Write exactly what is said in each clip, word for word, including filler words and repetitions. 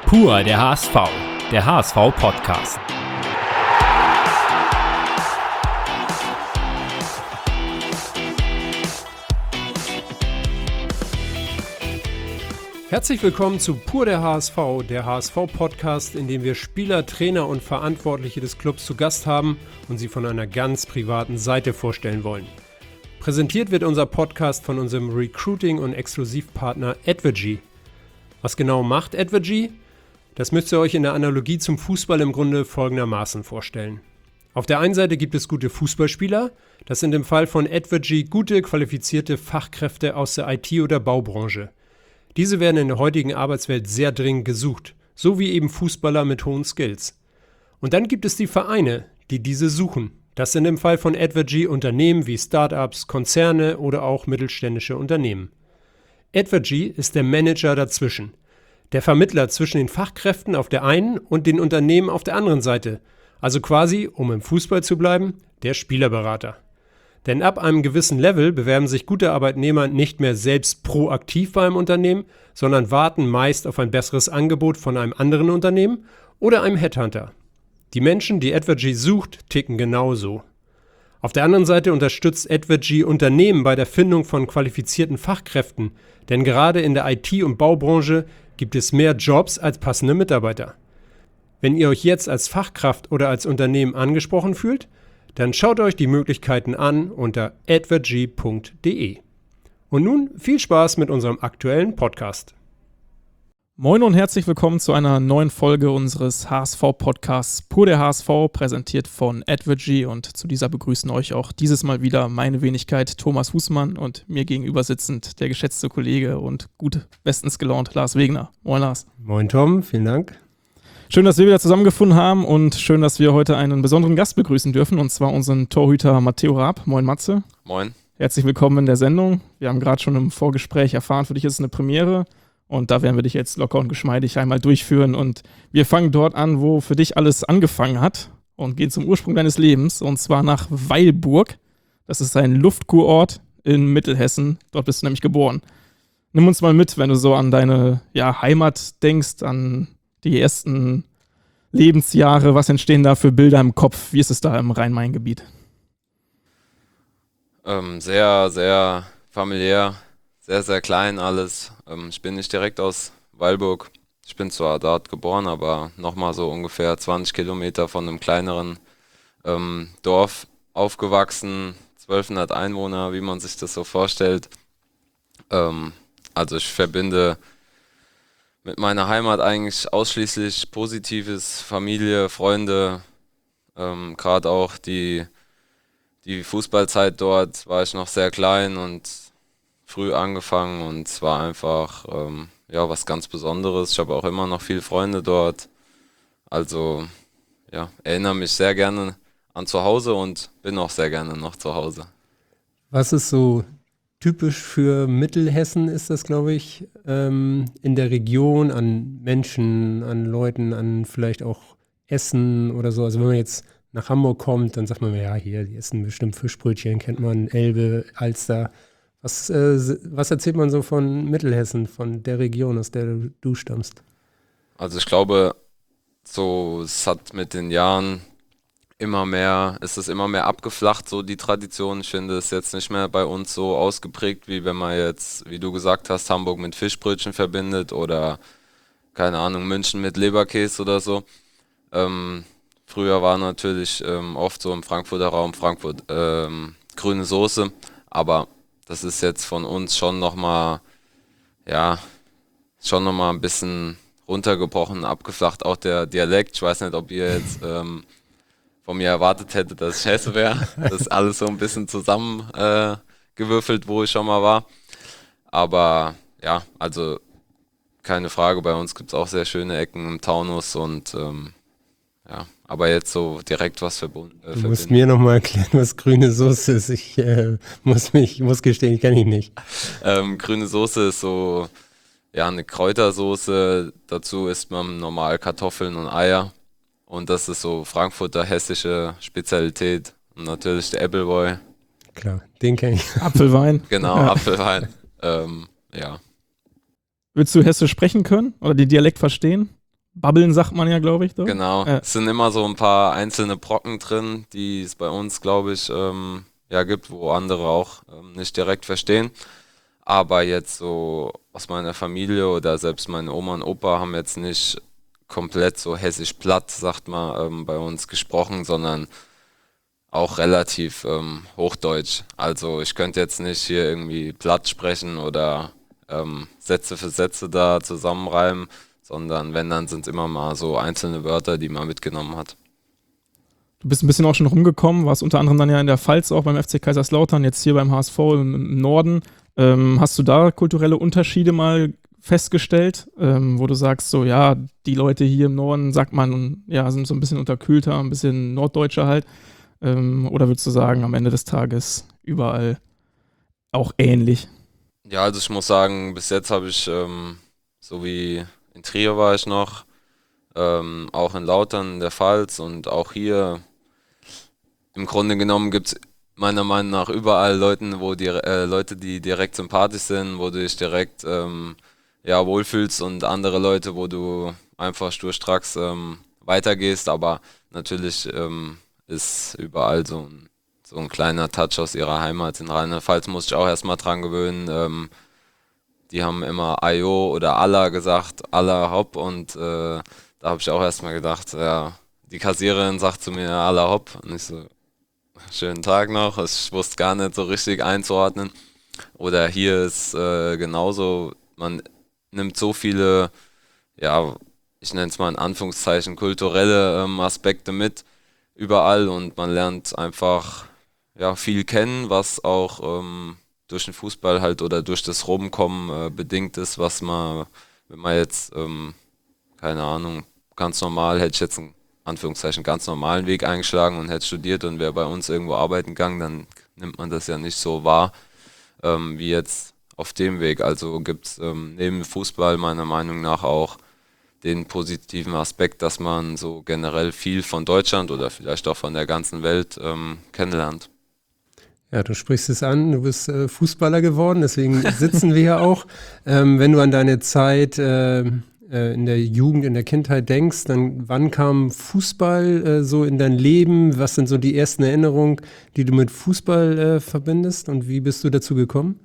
Pur der H S V, der H S V-Podcast. Herzlich willkommen zu Pur der H S V, der H S V-Podcast, in dem wir Spieler, Trainer und Verantwortliche des Clubs zu Gast haben und sie von einer ganz privaten Seite vorstellen wollen. Präsentiert wird unser Podcast von unserem Recruiting- und Exklusivpartner Advergy. Was genau macht Advergy? Das müsst ihr euch in der Analogie zum Fußball im Grunde folgendermaßen vorstellen. Auf der einen Seite gibt es gute Fußballspieler, das sind im Fall von Advergy gute, qualifizierte Fachkräfte aus der I T- oder Baubranche. Diese werden in der heutigen Arbeitswelt sehr dringend gesucht, so wie eben Fußballer mit hohen Skills. Und dann gibt es die Vereine, die diese suchen. Das sind im Fall von Advergy Unternehmen wie Startups, Konzerne oder auch mittelständische Unternehmen. Advergy ist der Manager dazwischen, der Vermittler zwischen den Fachkräften auf der einen und den Unternehmen auf der anderen Seite. Also quasi, um im Fußball zu bleiben, der Spielerberater. Denn ab einem gewissen Level bewerben sich gute Arbeitnehmer nicht mehr selbst proaktiv bei einem Unternehmen, sondern warten meist auf ein besseres Angebot von einem anderen Unternehmen oder einem Headhunter. Die Menschen, die Advergy sucht, ticken genauso. Auf der anderen Seite unterstützt Advergy Unternehmen bei der Findung von qualifizierten Fachkräften, denn gerade in der I T- und Baubranche gibt es mehr Jobs als passende Mitarbeiter. Wenn ihr euch jetzt als Fachkraft oder als Unternehmen angesprochen fühlt, dann schaut euch die Möglichkeiten an unter advergy punkt de. Und nun viel Spaß mit unserem aktuellen Podcast. Moin und herzlich willkommen zu einer neuen Folge unseres H S V-Podcasts Pur der H S V, präsentiert von Advergy, und zu dieser begrüßen euch auch dieses Mal wieder meine Wenigkeit Thomas Husmann und mir gegenüber sitzend der geschätzte Kollege und gut bestens gelaunt Lars Wegner. Moin Lars. Moin Tom, vielen Dank. Schön, dass wir wieder zusammengefunden haben und schön, dass wir heute einen besonderen Gast begrüßen dürfen, und zwar unseren Torhüter Matteo Raab. Moin Matze. Moin. Herzlich willkommen in der Sendung. Wir haben gerade schon im Vorgespräch erfahren, für dich ist es eine Premiere. Und da werden wir dich jetzt locker und geschmeidig einmal durchführen. Und wir fangen dort an, wo für dich alles angefangen hat, und gehen zum Ursprung deines Lebens, und zwar nach Weilburg. Das ist ein Luftkurort in Mittelhessen. Dort bist du nämlich geboren. Nimm uns mal mit, wenn du so an deine ja, Heimat denkst, an die ersten Lebensjahre. Was entstehen da für Bilder im Kopf? Wie ist es da im Rhein-Main-Gebiet? Ähm, sehr, sehr familiär. Sehr, sehr klein alles. Ähm, ich bin nicht direkt aus Weilburg. Ich bin zwar dort geboren, aber nochmal so ungefähr zwanzig Kilometer von einem kleineren ähm, Dorf aufgewachsen. zwölfhundert Einwohner, wie man sich das so vorstellt. Ähm, also ich verbinde mit meiner Heimat eigentlich ausschließlich Positives, Familie, Freunde. Ähm, gerade auch die, die Fußballzeit dort war ich noch sehr klein und früh angefangen, und es war einfach ähm, ja, was ganz Besonderes. Ich habe auch immer noch viele Freunde dort. Also ja, erinnere mich sehr gerne an zu Hause und bin auch sehr gerne noch zu Hause. Was ist so typisch für Mittelhessen, ist das, glaube ich, ähm, in der Region, an Menschen, an Leuten, an vielleicht auch Essen oder so. Also wenn man jetzt nach Hamburg kommt, dann sagt man, ja, hier, die essen bestimmt Fischbrötchen, kennt man, Elbe, Alster. Was, äh, was erzählt man so von Mittelhessen, von der Region, aus der du, du stammst? Also ich glaube, so es hat mit den Jahren immer mehr, ist es immer mehr abgeflacht, so die Tradition. Ich finde es jetzt nicht mehr bei uns so ausgeprägt, wie wenn man jetzt, wie du gesagt hast, Hamburg mit Fischbrötchen verbindet oder, keine Ahnung, München mit Leberkäse oder so. Ähm, früher war natürlich ähm, oft so im Frankfurter Raum Frankfurt ähm, grüne Soße, aber das ist jetzt von uns schon nochmal, ja, schon nochmal ein bisschen runtergebrochen, abgeflacht. Auch der Dialekt, ich weiß nicht, ob ihr jetzt ähm, von mir erwartet hättet, dass ich Hesse wäre. Das ist alles so ein bisschen zusammengewürfelt, äh, wo ich schon mal war. Aber ja, also keine Frage, bei uns gibt es auch sehr schöne Ecken im Taunus und ähm, ja, aber jetzt so direkt was verbunden. Äh, du musst mir nochmal erklären, was grüne Soße ist. Ich äh, muss mich, muss gestehen, ich kenne ihn nicht. Ähm, grüne Soße ist so, ja, eine Kräutersoße. Dazu isst man normal Kartoffeln und Eier. Und das ist so Frankfurter hessische Spezialität. Und natürlich der Appleboy. Klar, den kenne ich. Apfelwein. Genau, Ja. Apfelwein. Ähm, ja. Willst du Hessisch sprechen können oder den Dialekt verstehen? Bubbeln, sagt man ja, glaube ich. Doch. Genau, Ja. es sind immer so ein paar einzelne Brocken drin, die es bei uns, glaube ich, ähm, ja gibt, wo andere auch ähm, nicht direkt verstehen. Aber jetzt so aus meiner Familie oder selbst meine Oma und Opa haben jetzt nicht komplett so hessisch platt, sagt man, ähm, bei uns gesprochen, sondern auch relativ ähm, Hochdeutsch. Also ich könnte jetzt nicht hier irgendwie platt sprechen oder ähm, Sätze für Sätze da zusammenreimen, sondern wenn, dann sind es immer mal so einzelne Wörter, die man mitgenommen hat. Du bist ein bisschen auch schon rumgekommen, warst unter anderem dann ja in der Pfalz auch beim F C Kaiserslautern, jetzt hier beim H S V im, im Norden. Ähm, hast du da kulturelle Unterschiede mal festgestellt, ähm, wo du sagst, so ja, die Leute hier im Norden, sagt man, ja, sind so ein bisschen unterkühlter, ein bisschen norddeutscher halt. Ähm, oder würdest du sagen, am Ende des Tages überall auch ähnlich? Ja, also ich muss sagen, bis jetzt habe ich, ähm, so wie in Trier war ich noch, ähm, auch in Lautern in der Pfalz und auch hier, im Grunde genommen gibt es meiner Meinung nach überall Leuten, wo die, äh, Leute, die direkt sympathisch sind, wo du dich direkt ähm, ja, wohlfühlst und andere Leute, wo du einfach sturstracks ähm, weitergehst, aber natürlich ähm, ist überall so ein, so ein kleiner Touch aus ihrer Heimat. In Rheinland-Pfalz musste ich auch erstmal dran gewöhnen. Ähm, die haben immer Ayo oder Allah gesagt, Allah hopp und äh, da habe ich auch erstmal gedacht, ja, die Kassiererin sagt zu mir Allah hopp und ich so, schönen Tag noch, ich wusste gar nicht so richtig einzuordnen. Oder hier ist äh, genauso, man nimmt so viele, ja, ich nenne es mal in Anführungszeichen, kulturelle ähm, Aspekte mit überall und man lernt einfach ja, viel kennen, was auch ähm, durch den Fußball halt oder durch das Rumkommen äh, bedingt ist, was man, wenn man jetzt, ähm, keine Ahnung, ganz normal, hätte ich jetzt einen Anführungszeichen ganz normalen Weg eingeschlagen und hätte studiert und wäre bei uns irgendwo arbeiten gegangen, dann nimmt man das ja nicht so wahr, ähm, wie jetzt auf dem Weg. Also gibt es ähm, neben Fußball meiner Meinung nach auch den positiven Aspekt, dass man so generell viel von Deutschland oder vielleicht auch von der ganzen Welt ähm, kennenlernt. Ja, du sprichst es an, du bist äh, Fußballer geworden, deswegen sitzen wir hier auch. Ähm, wenn du an deine Zeit äh, äh, in der Jugend, in der Kindheit denkst, dann wann kam Fußball äh, so in dein Leben? Was sind so die ersten Erinnerungen, die du mit Fußball äh, verbindest und wie bist du dazu gekommen?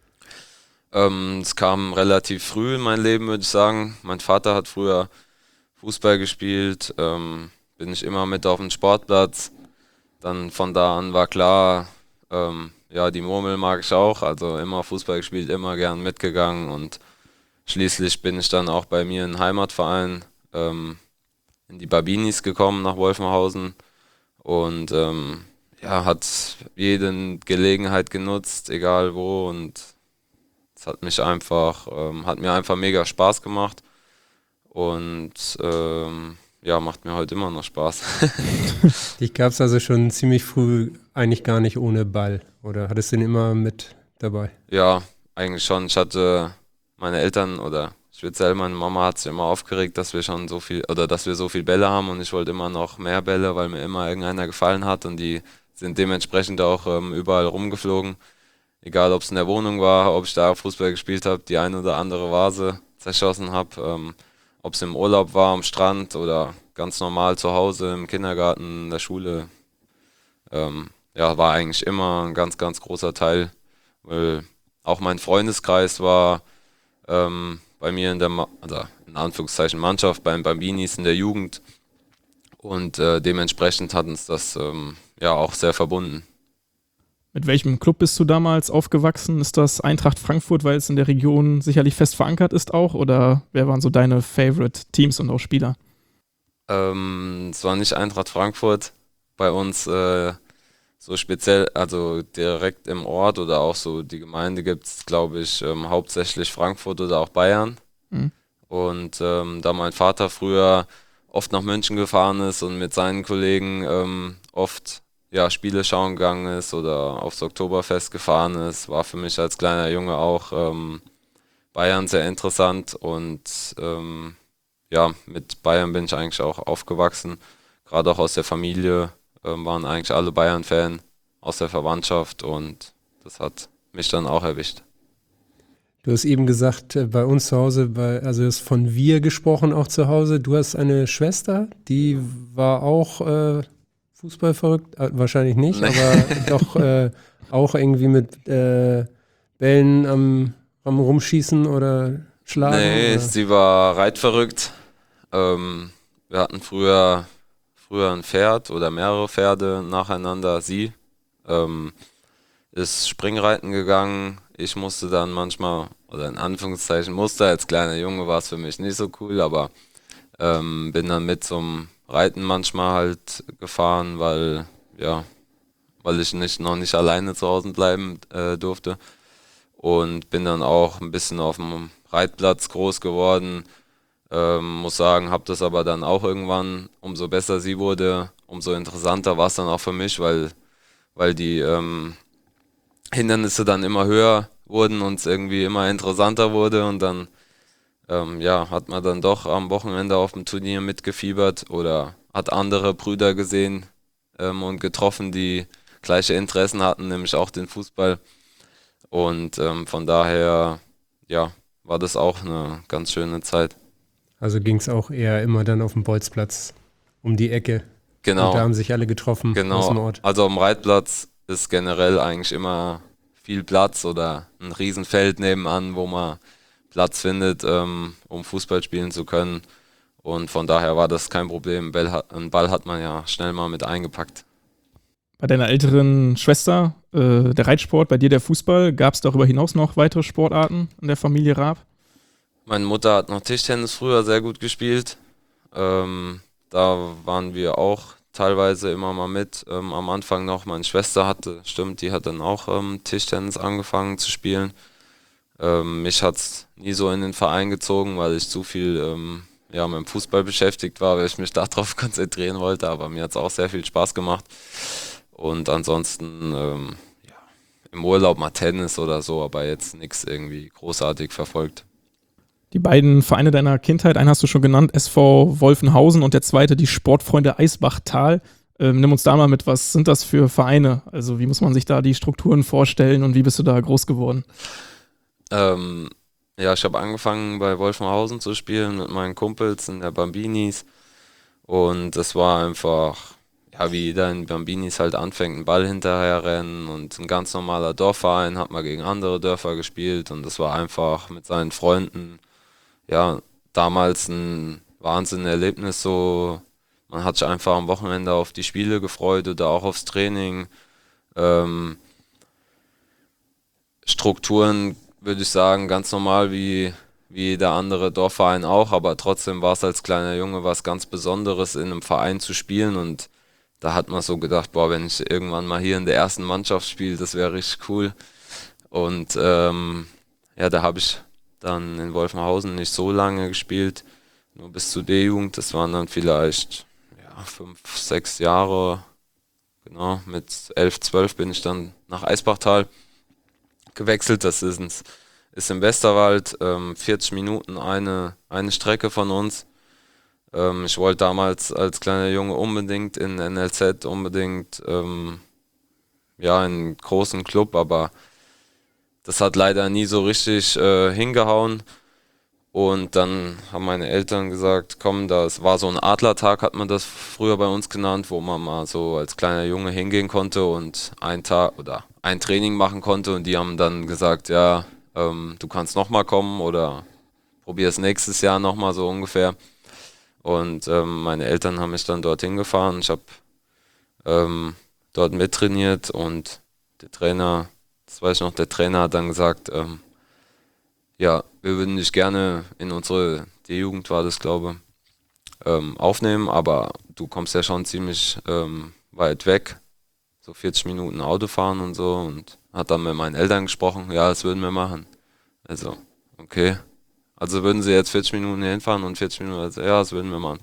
Ähm, es kam relativ früh in mein Leben, würde ich sagen. Mein Vater hat früher Fußball gespielt, ähm, bin ich immer mit auf dem Sportplatz. Dann von da an war klar, ähm, ja, die Murmel mag ich auch, also immer Fußball gespielt, immer gern mitgegangen und schließlich bin ich dann auch bei mir im Heimatverein ähm, in die Barbinis gekommen nach Wolfenhausen und ähm, ja, hat jede Gelegenheit genutzt, egal wo und es hat mich einfach, ähm, hat mir einfach mega Spaß gemacht und ähm, ja, macht mir heute immer noch Spaß. Dich gab es also schon ziemlich früh eigentlich gar nicht ohne Ball oder hattest du den immer mit dabei? Ja, eigentlich schon. Ich hatte meine Eltern oder speziell meine Mama hat sich immer aufgeregt, dass wir schon so viel oder dass wir so viel Bälle haben und ich wollte immer noch mehr Bälle, weil mir immer irgendeiner gefallen hat und die sind dementsprechend auch ähm, überall rumgeflogen. Egal, ob es in der Wohnung war, ob ich da Fußball gespielt habe, die eine oder andere Vase zerschossen habe, ähm, ob es im Urlaub war, am Strand oder ganz normal zu Hause, im Kindergarten, in der Schule. Ähm, ja, war eigentlich immer ein ganz, ganz großer Teil, weil auch mein Freundeskreis war ähm, bei mir in der, Ma also in Anführungszeichen Mannschaft, beim Bambinis in der Jugend und äh, dementsprechend hat uns das ähm, ja auch sehr verbunden. Mit welchem Club bist du damals aufgewachsen? Ist das Eintracht Frankfurt, weil es in der Region sicherlich fest verankert ist auch? Oder wer waren so deine Favorite Teams und auch Spieler? Ähm, es war nicht Eintracht Frankfurt bei uns äh, so speziell, also direkt im Ort oder auch so die Gemeinde gibt es, glaube ich, ähm, hauptsächlich Frankfurt oder auch Bayern. Mhm. Und ähm, da mein Vater früher oft nach München gefahren ist und mit seinen Kollegen ähm, oft ja, Spiele schauen gegangen ist oder aufs Oktoberfest gefahren ist, war für mich als kleiner Junge auch ähm, Bayern sehr interessant und ähm, ja, mit Bayern bin ich eigentlich auch aufgewachsen. Gerade auch aus der Familie ähm, waren eigentlich alle Bayern-Fan aus der Verwandtschaft und das hat mich dann auch erwischt. Du hast eben gesagt, äh, bei uns zu Hause, bei, also du hast von wir gesprochen auch zu Hause. Du hast eine Schwester, die war auch äh, Fußball verrückt, äh, wahrscheinlich nicht, Nee. aber doch äh, auch irgendwie mit äh, Bällen am, am Rumschießen oder Schlagen. Nee, Oder? sie war reitverrückt. Ähm, wir hatten früher, früher ein Pferd oder mehrere Pferde nacheinander. Sie ähm, ist Springreiten gegangen. Ich musste dann manchmal, oder in Anführungszeichen musste, als kleiner Junge war es für mich nicht so cool, aber ähm, bin dann mit zum Reiten manchmal halt gefahren, weil, ja, weil ich nicht, noch nicht alleine zu Hause bleiben äh, durfte. Und bin dann auch ein bisschen auf dem Reitplatz groß geworden. Ähm, muss sagen, habe das aber dann auch irgendwann, umso besser sie wurde, umso interessanter war es dann auch für mich, weil, weil die ähm, Hindernisse dann immer höher wurden und es irgendwie immer interessanter wurde und dann ähm, ja, hat man dann doch am Wochenende auf dem Turnier mitgefiebert oder hat andere Brüder gesehen ähm, und getroffen, die gleiche Interessen hatten, nämlich auch den Fußball. Und ähm, von daher, ja, war das auch eine ganz schöne Zeit. Also ging es auch eher immer dann auf dem Bolzplatz um die Ecke. Genau. Und da haben sich alle getroffen aus dem Genau, Ort. also am Reitplatz ist generell eigentlich immer viel Platz oder ein Riesenfeld nebenan, wo man Platz findet, ähm, um Fußball spielen zu können. Und von daher war das kein Problem. Ball hat, einen Ball hat man ja schnell mal mit eingepackt. Bei deiner älteren Schwester, äh, der Reitsport, bei dir der Fußball, gab es darüber hinaus noch weitere Sportarten in der Familie Raab? Meine Mutter hat noch Tischtennis früher sehr gut gespielt. Ähm, da waren wir auch teilweise immer mal mit. Ähm, am Anfang noch, meine Schwester hatte, stimmt, die hat dann auch ähm, Tischtennis angefangen zu spielen. Ähm, mich hat es nie so in den Verein gezogen, weil ich zu viel ähm, ja, mit dem Fußball beschäftigt war, weil ich mich darauf konzentrieren wollte. Aber mir hat es auch sehr viel Spaß gemacht. Und ansonsten ähm, ja, im Urlaub mal Tennis oder so, aber jetzt nichts irgendwie großartig verfolgt. Die beiden Vereine deiner Kindheit, einen hast du schon genannt, S V Wolfenhausen und der zweite die Sportfreunde Eisbachtal. Ähm, nimm uns da mal mit, was sind das für Vereine? Also wie muss man sich da die Strukturen vorstellen und wie bist du da groß geworden? Ähm, ja, ich habe angefangen bei Wolfenhausen zu spielen mit meinen Kumpels in der Bambinis und das war einfach, ja, wie jeder in Bambinis halt anfängt, einen Ball hinterherrennen und ein ganz normaler Dorfverein, hat mal gegen andere Dörfer gespielt und das war einfach mit seinen Freunden, ja, damals ein Wahnsinnerlebnis so. Man hat sich einfach am Wochenende auf die Spiele gefreut oder auch aufs Training. Ähm, Strukturen würde ich sagen, ganz normal wie, wie jeder andere Dorfverein auch, aber trotzdem war es als kleiner Junge was ganz Besonderes, in einem Verein zu spielen und da hat man so gedacht, boah, wenn ich irgendwann mal hier in der ersten Mannschaft spiele, das wäre richtig cool. Und ähm, ja, da habe ich dann in Wolfenhausen nicht so lange gespielt, nur bis zur D-Jugend, das waren dann vielleicht ja, fünf, sechs Jahre, genau, mit elf, zwölf bin ich dann nach Eisbachtal gewechselt, das ist, ins, ist im Westerwald, ähm, vierzig Minuten eine, eine Strecke von uns. Ähm, ich wollte damals als kleiner Junge unbedingt in N L Z, unbedingt ähm, ja, in einen großen Club, aber das hat leider nie so richtig äh, hingehauen. Und dann haben meine Eltern gesagt, komm, das war so ein Adlertag, hat man das früher bei uns genannt, wo man mal so als kleiner Junge hingehen konnte und ein Tag oder ein Training machen konnte. Und die haben dann gesagt, ja, ähm, du kannst nochmal kommen oder probier es nächstes Jahr nochmal so ungefähr. Und ähm, meine Eltern haben mich dann dorthin gefahren. Ich habe ähm, dort mittrainiert und der Trainer, das weiß ich noch, der Trainer hat dann gesagt, ähm, ja, wir würden dich gerne in unsere D-Jugend, war das glaube ich, ähm, aufnehmen, aber du kommst ja schon ziemlich ähm, weit weg, so vierzig Minuten Auto fahren und so und hat dann mit meinen Eltern gesprochen, ja, das würden wir machen. Also, okay. Also würden sie jetzt vierzig Minuten hier hinfahren und vierzig Minuten, also, ja, das würden wir machen.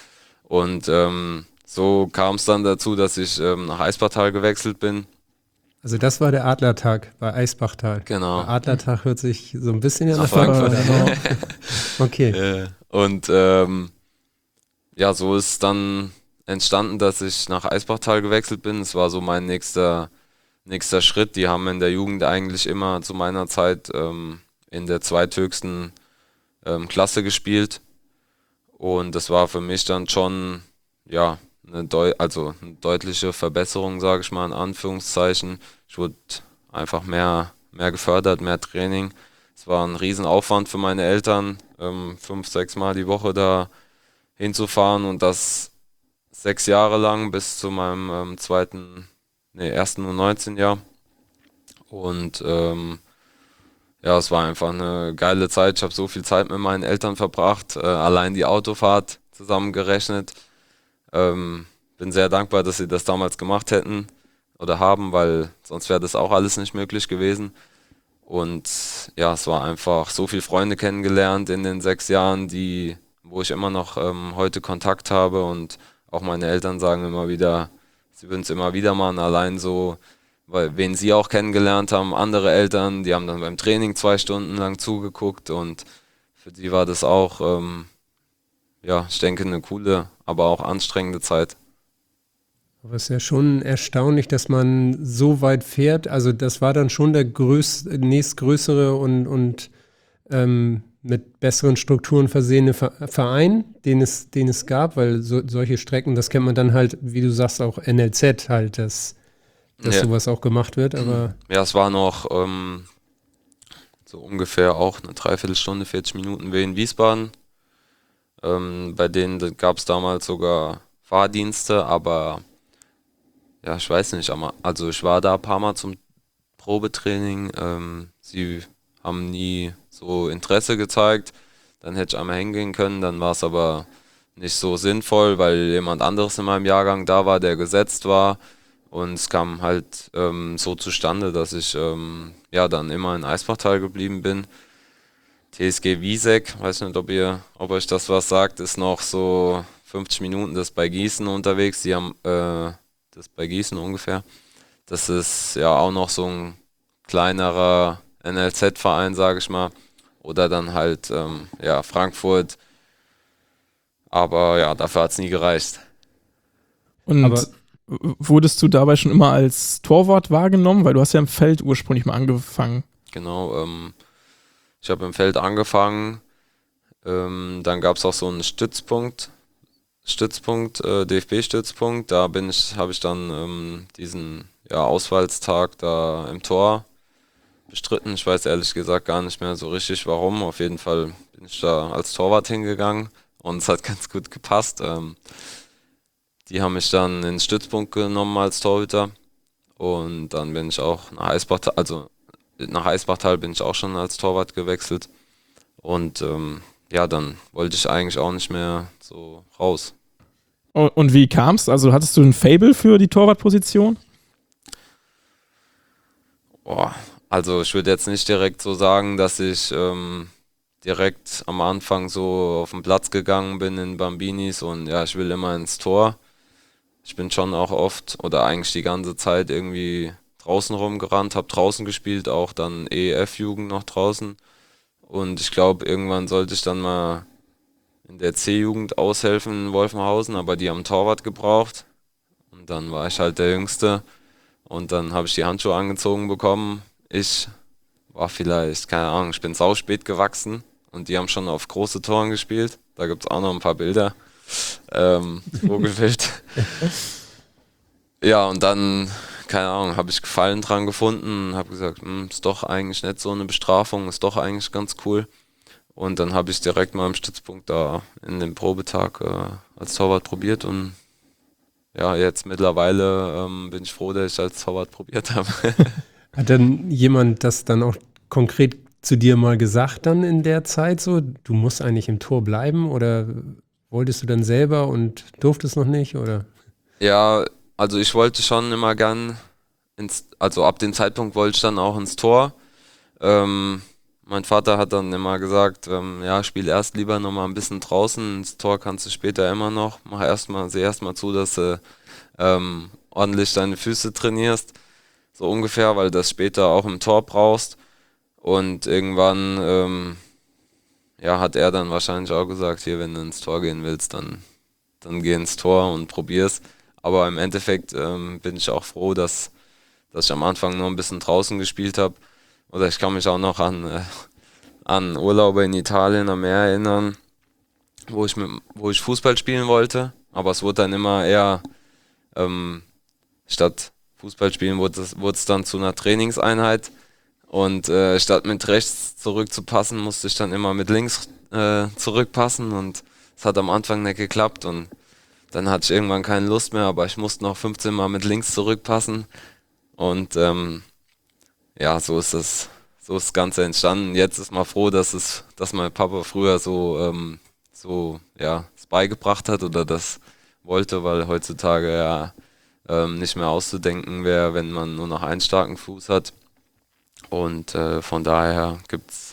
Und ähm, so kam es dann dazu, dass ich ähm, nach Eisbachtal gewechselt bin. Also das war der Adlertag bei Eisbachtal. Genau. Der Adlertag hört sich so ein bisschen Nach nach Frankfurt Frankfurt. an. Okay. Äh, und ähm, ja, so ist dann entstanden, dass ich nach Eisbachtal gewechselt bin. Es war so mein nächster, nächster Schritt. Die haben in der Jugend eigentlich immer zu meiner Zeit ähm, in der zweithöchsten ähm, Klasse gespielt. Und das war für mich dann schon, ja, eine, Deu- also eine deutliche Verbesserung, sage ich mal in Anführungszeichen. Ich wurde einfach mehr, mehr gefördert, mehr Training. Es war ein Riesenaufwand für meine Eltern, ähm, fünf, sechs Mal die Woche da hinzufahren und das sechs Jahre lang bis zu meinem ähm, zweiten, nee, ersten U neunzehn Jahr. Und ähm, ja, es war einfach eine geile Zeit. Ich habe so viel Zeit mit meinen Eltern verbracht, äh, allein die Autofahrt zusammengerechnet. Ähm, bin sehr dankbar, dass sie das damals gemacht hätten oder haben, weil sonst wäre das auch alles nicht möglich gewesen. Und ja, es war einfach so viele Freunde kennengelernt in den sechs Jahren, die, wo ich immer noch ähm, heute Kontakt habe. Und auch meine Eltern sagen immer wieder, sie würden es immer wieder machen, allein so, weil wen sie auch kennengelernt haben, andere Eltern, die haben dann beim Training zwei Stunden lang zugeguckt und für die war das auch, ähm, ja, ich denke, eine coole, aber auch anstrengende Zeit. Aber es ist ja schon erstaunlich, dass man so weit fährt. Also das war dann schon der größ nächstgrößere und, und ähm, mit besseren Strukturen versehene Verein, den es, den es gab, weil so, solche Strecken, das kennt man dann halt, wie du sagst, auch N L Z halt, dass, dass Ja. sowas auch gemacht wird, aber Ja, es war noch ähm, so ungefähr auch eine Dreiviertelstunde, vierzig Minuten wie in Wiesbaden. Ähm, bei denen gab es damals sogar Fahrdienste, aber ja, ich weiß nicht, aber also ich war da ein paar Mal zum Probetraining. Ähm, sie haben nie so Interesse gezeigt. Dann hätte ich einmal hingehen können, dann war es aber nicht so sinnvoll, weil jemand anderes in meinem Jahrgang da war, der gesetzt war. Und es kam halt ähm, so zustande, dass ich ähm, ja dann immer in Eisbachtal geblieben bin. T S G Wieseck, weiß nicht, ob ihr, ob euch das was sagt, ist noch so fünfzig Minuten, das ist bei Gießen unterwegs. Die haben äh, das bei Gießen ungefähr. Das ist ja auch noch so ein kleinerer N L Z-Verein, sage ich mal. Oder dann halt ähm, ja Frankfurt. Aber ja, dafür hat es nie gereicht. Und Aber- wurdest du dabei schon immer als Torwart wahrgenommen? Weil du hast ja im Feld ursprünglich mal angefangen. Genau, ähm, ich habe im Feld angefangen. Ähm, dann gab es auch so einen Stützpunkt, Stützpunkt, äh, D F B-Stützpunkt. Da bin ich, habe ich dann ähm, diesen ja, Auswahlstag da im Tor bestritten. Ich weiß ehrlich gesagt gar nicht mehr so richtig warum. Auf jeden Fall bin ich da als Torwart hingegangen und es hat ganz gut gepasst. Ähm, die haben mich dann ins Stützpunkt genommen als Torhüter und dann bin ich auch nach Eisbachtal, also nach Eisbachtal bin ich auch schon als Torwart gewechselt und ähm, ja, dann wollte ich eigentlich auch nicht mehr so raus. Und, und wie kam's? Also hattest du ein Faible für die Torwartposition? Boah, also ich würde jetzt nicht direkt so sagen, dass ich ähm, direkt am Anfang so auf den Platz gegangen bin in Bambinis und ja, ich will immer ins Tor. Ich bin schon auch oft oder eigentlich die ganze Zeit irgendwie draußen rumgerannt, habe draußen gespielt, auch dann E F-Jugend noch draußen. Und ich glaube, irgendwann sollte ich dann mal in der C-Jugend aushelfen in Wolfenhausen, aber die haben einen Torwart gebraucht. Und dann war ich halt der Jüngste. Und dann habe ich die Handschuhe angezogen bekommen. Ich war vielleicht, keine Ahnung, ich bin sauspät gewachsen. Und die haben schon auf große Toren gespielt. Da gibt es auch noch ein paar Bilder. Ähm, Vogelwild. Ja, und dann, keine Ahnung, habe ich Gefallen dran gefunden und habe gesagt, hm, ist doch eigentlich nicht so eine Bestrafung, ist doch eigentlich ganz cool. Und dann habe ich direkt mal im Stützpunkt da in dem Probetag äh, als Torwart probiert und ja, jetzt mittlerweile ähm, bin ich froh, dass ich als Torwart probiert habe. hat dann jemand das dann auch konkret zu dir mal gesagt dann in der Zeit so, du musst eigentlich im Tor bleiben oder wolltest du dann selber und durftest noch nicht oder? Ja, also ich wollte schon immer gern ins, also ab dem Zeitpunkt wollte ich dann auch ins Tor. Ähm, mein Vater hat dann immer gesagt, ähm, ja, spiel erst lieber noch mal ein bisschen draußen, ins Tor kannst du später immer noch. Mach erstmal, seh erstmal zu, dass du ähm, ordentlich deine Füße trainierst, so ungefähr, weil du das später auch im Tor brauchst. Und irgendwann, ähm, ja, hat er dann wahrscheinlich auch gesagt, hier, wenn du ins Tor gehen willst, dann, dann geh ins Tor und probier's. Aber im Endeffekt ähm, bin ich auch froh, dass, dass ich am Anfang nur ein bisschen draußen gespielt habe. Oder ich kann mich auch noch an äh, an Urlaube in Italien am Meer erinnern, wo ich, mit, wo ich Fußball spielen wollte, aber es wurde dann immer eher, ähm, statt Fußball spielen wurde es, wurde es dann zu einer Trainingseinheit und äh, statt mit rechts zurückzupassen, musste ich dann immer mit links äh, zurückpassen und es hat am Anfang nicht geklappt und dann hatte ich irgendwann keine Lust mehr, aber ich musste noch fünfzehn Mal mit links zurückpassen und ähm, ja, so ist es, so ist das Ganze entstanden. Jetzt ist man froh, dass es, dass mein Papa früher so, ähm, so, ja, es beigebracht hat oder das wollte, weil heutzutage ja ähm, nicht mehr auszudenken wäre, wenn man nur noch einen starken Fuß hat. Und äh, von daher gibt's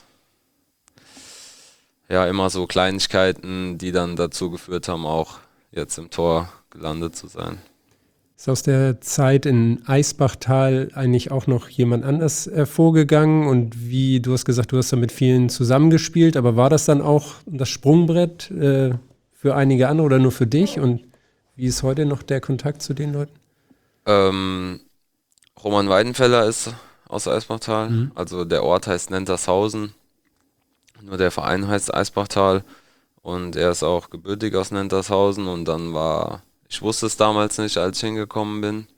ja immer so Kleinigkeiten, die dann dazu geführt haben, auch jetzt im Tor gelandet zu sein. Ist aus der Zeit in Eisbachtal eigentlich auch noch jemand anders hervorgegangen? Und wie, du hast gesagt, du hast da mit vielen zusammengespielt, aber war das dann auch das Sprungbrett äh, für einige andere oder nur für dich? Und wie ist heute noch der Kontakt zu den Leuten? Ähm, Roman Weidenfeller ist aus Eisbachtal, mhm. also der Ort heißt Nentershausen, nur der Verein heißt Eisbachtal und er ist auch gebürtig aus Nentershausen und dann war... Ich wusste es damals nicht, als ich hingekommen bin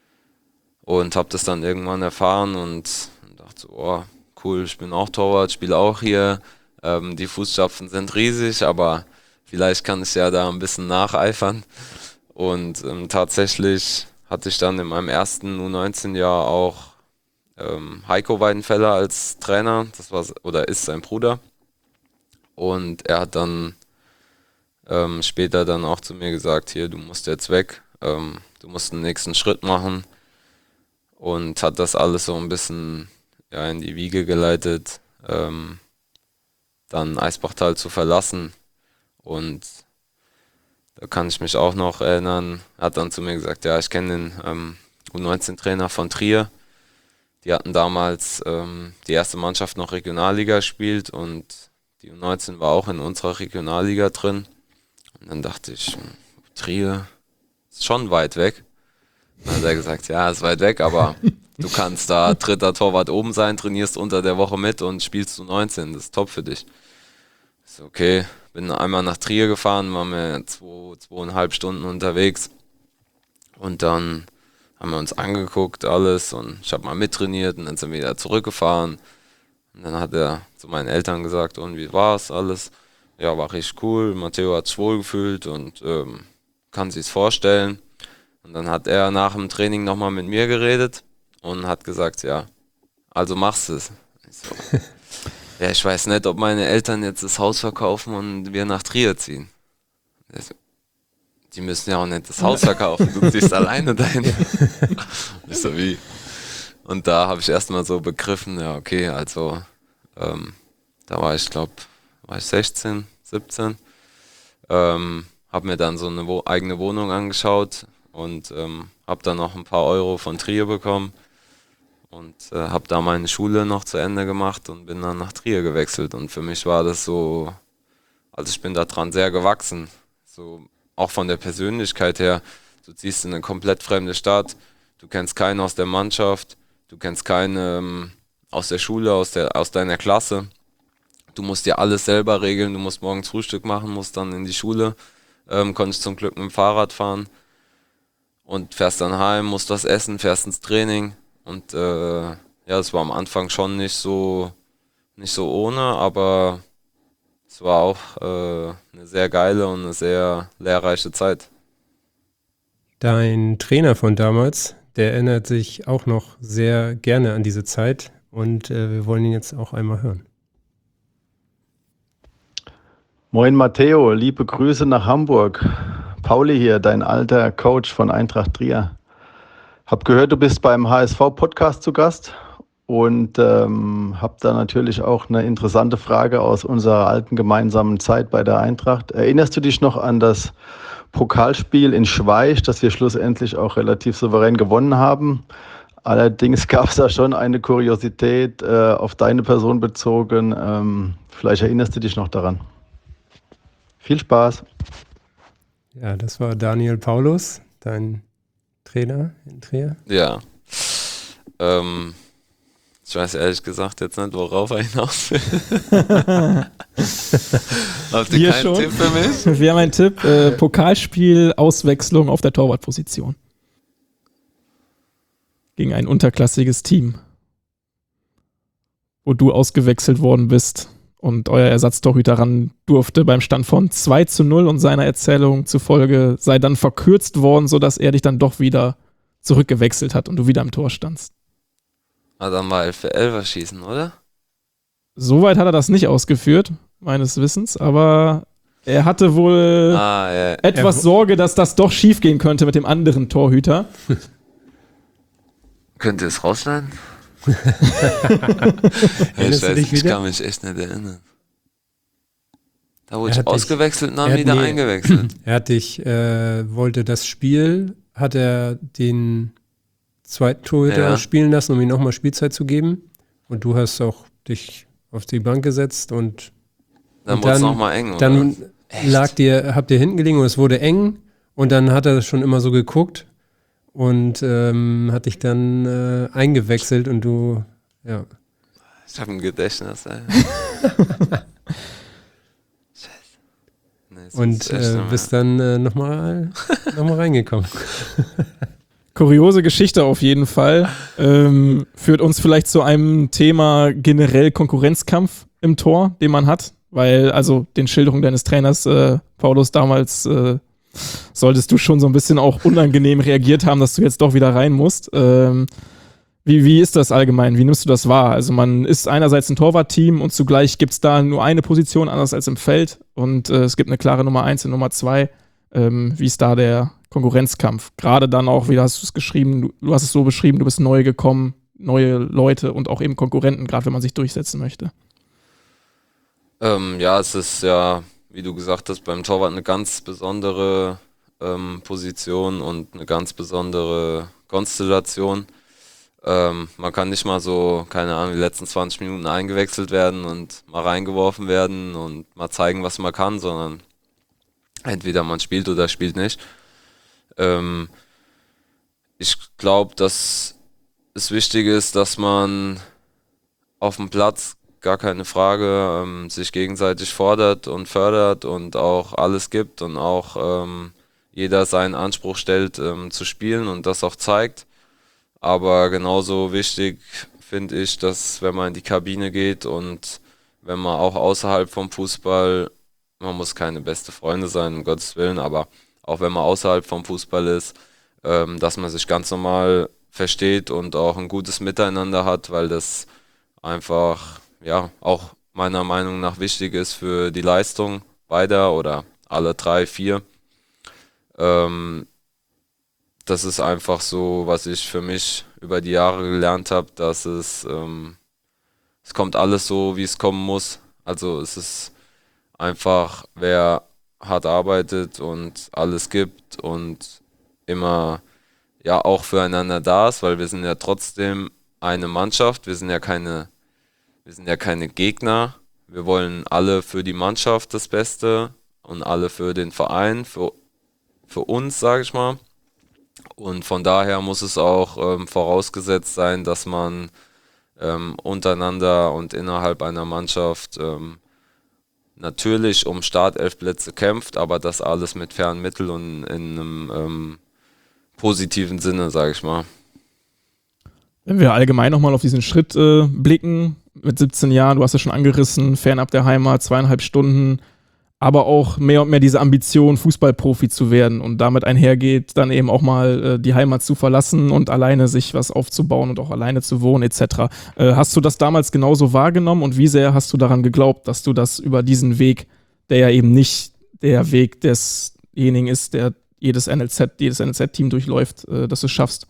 und habe das dann irgendwann erfahren und dachte so, oh, cool, ich bin auch Torwart, spiele auch hier. Ähm, die Fußstapfen sind riesig, aber vielleicht kann ich ja da ein bisschen nacheifern. Und ähm, tatsächlich hatte ich dann in meinem ersten U neunzehn Jahr auch ähm, Heiko Weidenfeller als Trainer, das war oder ist sein Bruder. Und er hat dann Ähm, später dann auch zu mir gesagt, hier, du musst jetzt weg, ähm, du musst den nächsten Schritt machen und hat das alles so ein bisschen ja, in die Wiege geleitet, ähm, dann Eisbachtal zu verlassen und da kann ich mich auch noch erinnern, er hat dann zu mir gesagt, ja, ich kenne den ähm, U neunzehn Trainer von Trier, die hatten damals ähm, die erste Mannschaft noch Regionalliga gespielt und die U neunzehn war auch in unserer Regionalliga drin. Und dann dachte ich, Trier ist schon weit weg. Dann hat er gesagt, ja, ist weit weg, aber du kannst da dritter Torwart oben sein, trainierst unter der Woche mit und spielst U neunzehn, das ist top für dich. Ich so, okay, bin einmal nach Trier gefahren, waren wir zwei, zweieinhalb Stunden unterwegs und dann haben wir uns angeguckt, alles und ich habe mal mittrainiert und dann sind wir wieder zurückgefahren. Und dann hat er zu meinen Eltern gesagt, und wie war's, alles? Ja, war richtig cool. Matteo hat sich wohlgefühlt und ähm, kann sich's vorstellen. Und dann hat er nach dem Training nochmal mit mir geredet und hat gesagt, ja, also machst du es. Ich so, ja, ich weiß nicht, ob meine Eltern jetzt das Haus verkaufen und wir nach Trier ziehen. So, die müssen ja auch nicht das Haus verkaufen, du ziehst alleine dahin. Ich so, wie? Und da habe ich erstmal so begriffen, ja, okay, also ähm, da war ich, glaube war ich sechzehn, siebzehn, ähm, habe mir dann so eine wo- eigene Wohnung angeschaut und ähm, habe dann noch ein paar Euro von Trier bekommen und äh, habe da meine Schule noch zu Ende gemacht und bin dann nach Trier gewechselt und für mich war das so, also ich bin da dran sehr gewachsen, so auch von der Persönlichkeit her, du ziehst in eine komplett fremde Stadt, du kennst keinen aus der Mannschaft, du kennst keinen ähm, aus der Schule, aus, der, aus deiner Klasse. Du musst dir alles selber regeln, du musst morgens Frühstück machen, musst dann in die Schule, ähm, konntest zum Glück mit dem Fahrrad fahren und fährst dann heim, musst was essen, fährst ins Training und äh, ja, das war am Anfang schon nicht so, nicht so ohne, aber es war auch äh, eine sehr geile und eine sehr lehrreiche Zeit. Dein Trainer von damals, der erinnert sich auch noch sehr gerne an diese Zeit und äh, wir wollen ihn jetzt auch einmal hören. Moin Matteo, liebe Grüße nach Hamburg. Pauli hier, dein alter Coach von Eintracht Trier. Hab gehört, du bist beim H S V-Podcast zu Gast und ähm, hab da natürlich auch eine interessante Frage aus unserer alten gemeinsamen Zeit bei der Eintracht. Erinnerst du dich noch an das Pokalspiel in Schweich, das wir schlussendlich auch relativ souverän gewonnen haben? Allerdings gab es da schon eine Kuriosität äh, auf deine Person bezogen. Ähm, vielleicht erinnerst du dich noch daran. Viel Spaß. Ja, das war Daniel Paulus, dein Trainer in Trier. Ja. Ähm, Ich weiß ehrlich gesagt jetzt nicht, worauf er hinaus will. Habt ihr Wir keinen schon. Tipp für mich? Wir haben einen Tipp. Äh, Pokalspiel, Auswechslung auf der Torwartposition. Gegen ein unterklassiges Team. Wo du ausgewechselt worden bist und euer Ersatztorhüter ran durfte beim Stand von zwei zu null und seiner Erzählung zufolge sei dann verkürzt worden, sodass er dich dann doch wieder zurückgewechselt hat und du wieder im Tor standst. Ah, dann mal elf für elfer schießen, oder? Soweit hat er das nicht ausgeführt, meines Wissens, aber er hatte wohl Ah, ja. etwas Er- Sorge, dass das doch schief gehen könnte mit dem anderen Torhüter. Könnt ihr es rausschneiden? Erinnerst ich du weiß, dich ich wieder? kann mich echt nicht erinnern. Da wurde Er ich hat dich- ausgewechselt und dann er hat- wieder nee. eingewechselt. Er hat dich, äh, wollte das Spiel, hat er den zweiten Torhüter Ja. spielen lassen, um ihm nochmal Spielzeit zu geben. Und du hast auch dich auf die Bank gesetzt und Dann Und wurde es dann- nochmal eng, oder? dann Echt? lag dir, habt ihr hinten gelegen und es wurde eng und dann hat er schon immer so geguckt und ähm, hat dich dann äh, eingewechselt und du, ja. Ich habe ein Gedächtnis, ey. Scheiße. Nee, das Und ist echt äh, immer- bist dann äh, nochmal noch mal reingekommen. Kuriose Geschichte auf jeden Fall. Ähm, führt uns vielleicht zu einem Thema generell Konkurrenzkampf im Tor, den man hat. Weil, also den Schilderungen deines Trainers, äh, Paulus, damals äh, solltest du schon so ein bisschen auch unangenehm reagiert haben, dass du jetzt doch wieder rein musst. Ähm, wie, wie ist das allgemein? Wie nimmst du das wahr? Also man ist einerseits ein Torwartteam und zugleich gibt es da nur eine Position, anders als im Feld. Und äh, es gibt eine klare Nummer eins und Nummer zwei. Ähm, wie ist da der Konkurrenzkampf? Gerade dann auch, wie hast du es geschrieben, du, du hast es so beschrieben, du bist neu gekommen, neue Leute und auch eben Konkurrenten, gerade wenn man sich durchsetzen möchte. Ähm, ja, es ist ja, wie du gesagt hast, beim Torwart eine ganz besondere ähm, Position und eine ganz besondere Konstellation. Ähm, man kann nicht mal so, keine Ahnung, die letzten zwanzig Minuten eingewechselt werden und mal reingeworfen werden und mal zeigen, was man kann, sondern entweder man spielt oder spielt nicht. Ähm, ich glaube, dass es wichtig ist, dass man auf dem Platz, gar keine Frage, ähm, sich gegenseitig fordert und fördert und auch alles gibt und auch ähm, jeder seinen Anspruch stellt ähm, zu spielen und das auch zeigt. Aber genauso wichtig finde ich, dass wenn man in die Kabine geht und wenn man auch außerhalb vom Fußball, man muss keine beste Freunde sein, um Gottes Willen, aber auch wenn man außerhalb vom Fußball ist, ähm, dass man sich ganz normal versteht und auch ein gutes Miteinander hat, weil das einfach ja auch meiner Meinung nach wichtig ist für die Leistung beider oder alle drei, vier. Ähm, das ist einfach so, was ich für mich über die Jahre gelernt habe, dass es, ähm, es kommt alles so, wie es kommen muss. Also es ist einfach, wer hart arbeitet und alles gibt und immer ja auch füreinander da ist, weil wir sind ja trotzdem eine Mannschaft, wir sind ja keine Wir sind ja keine Gegner. Wir wollen alle für die Mannschaft das Beste und alle für den Verein, für, für uns, sage ich mal. Und von daher muss es auch ähm, vorausgesetzt sein, dass man ähm, untereinander und innerhalb einer Mannschaft ähm, natürlich um Startelfplätze kämpft, aber das alles mit fairen Mitteln und in einem ähm, positiven Sinne, sage ich mal. Wenn wir allgemein nochmal auf diesen Schritt äh, blicken, mit siebzehn Jahren, du hast es schon angerissen, fernab der Heimat, zweieinhalb Stunden, aber auch mehr und mehr diese Ambition, Fußballprofi zu werden und damit einhergeht, dann eben auch mal äh, die Heimat zu verlassen und alleine sich was aufzubauen und auch alleine zu wohnen et cetera. Äh, hast du das damals genauso wahrgenommen und wie sehr hast du daran geglaubt, dass du das über diesen Weg, der ja eben nicht der Weg desjenigen ist, der jedes N L Z, jedes N L Z-Team durchläuft, äh, dass du es schaffst?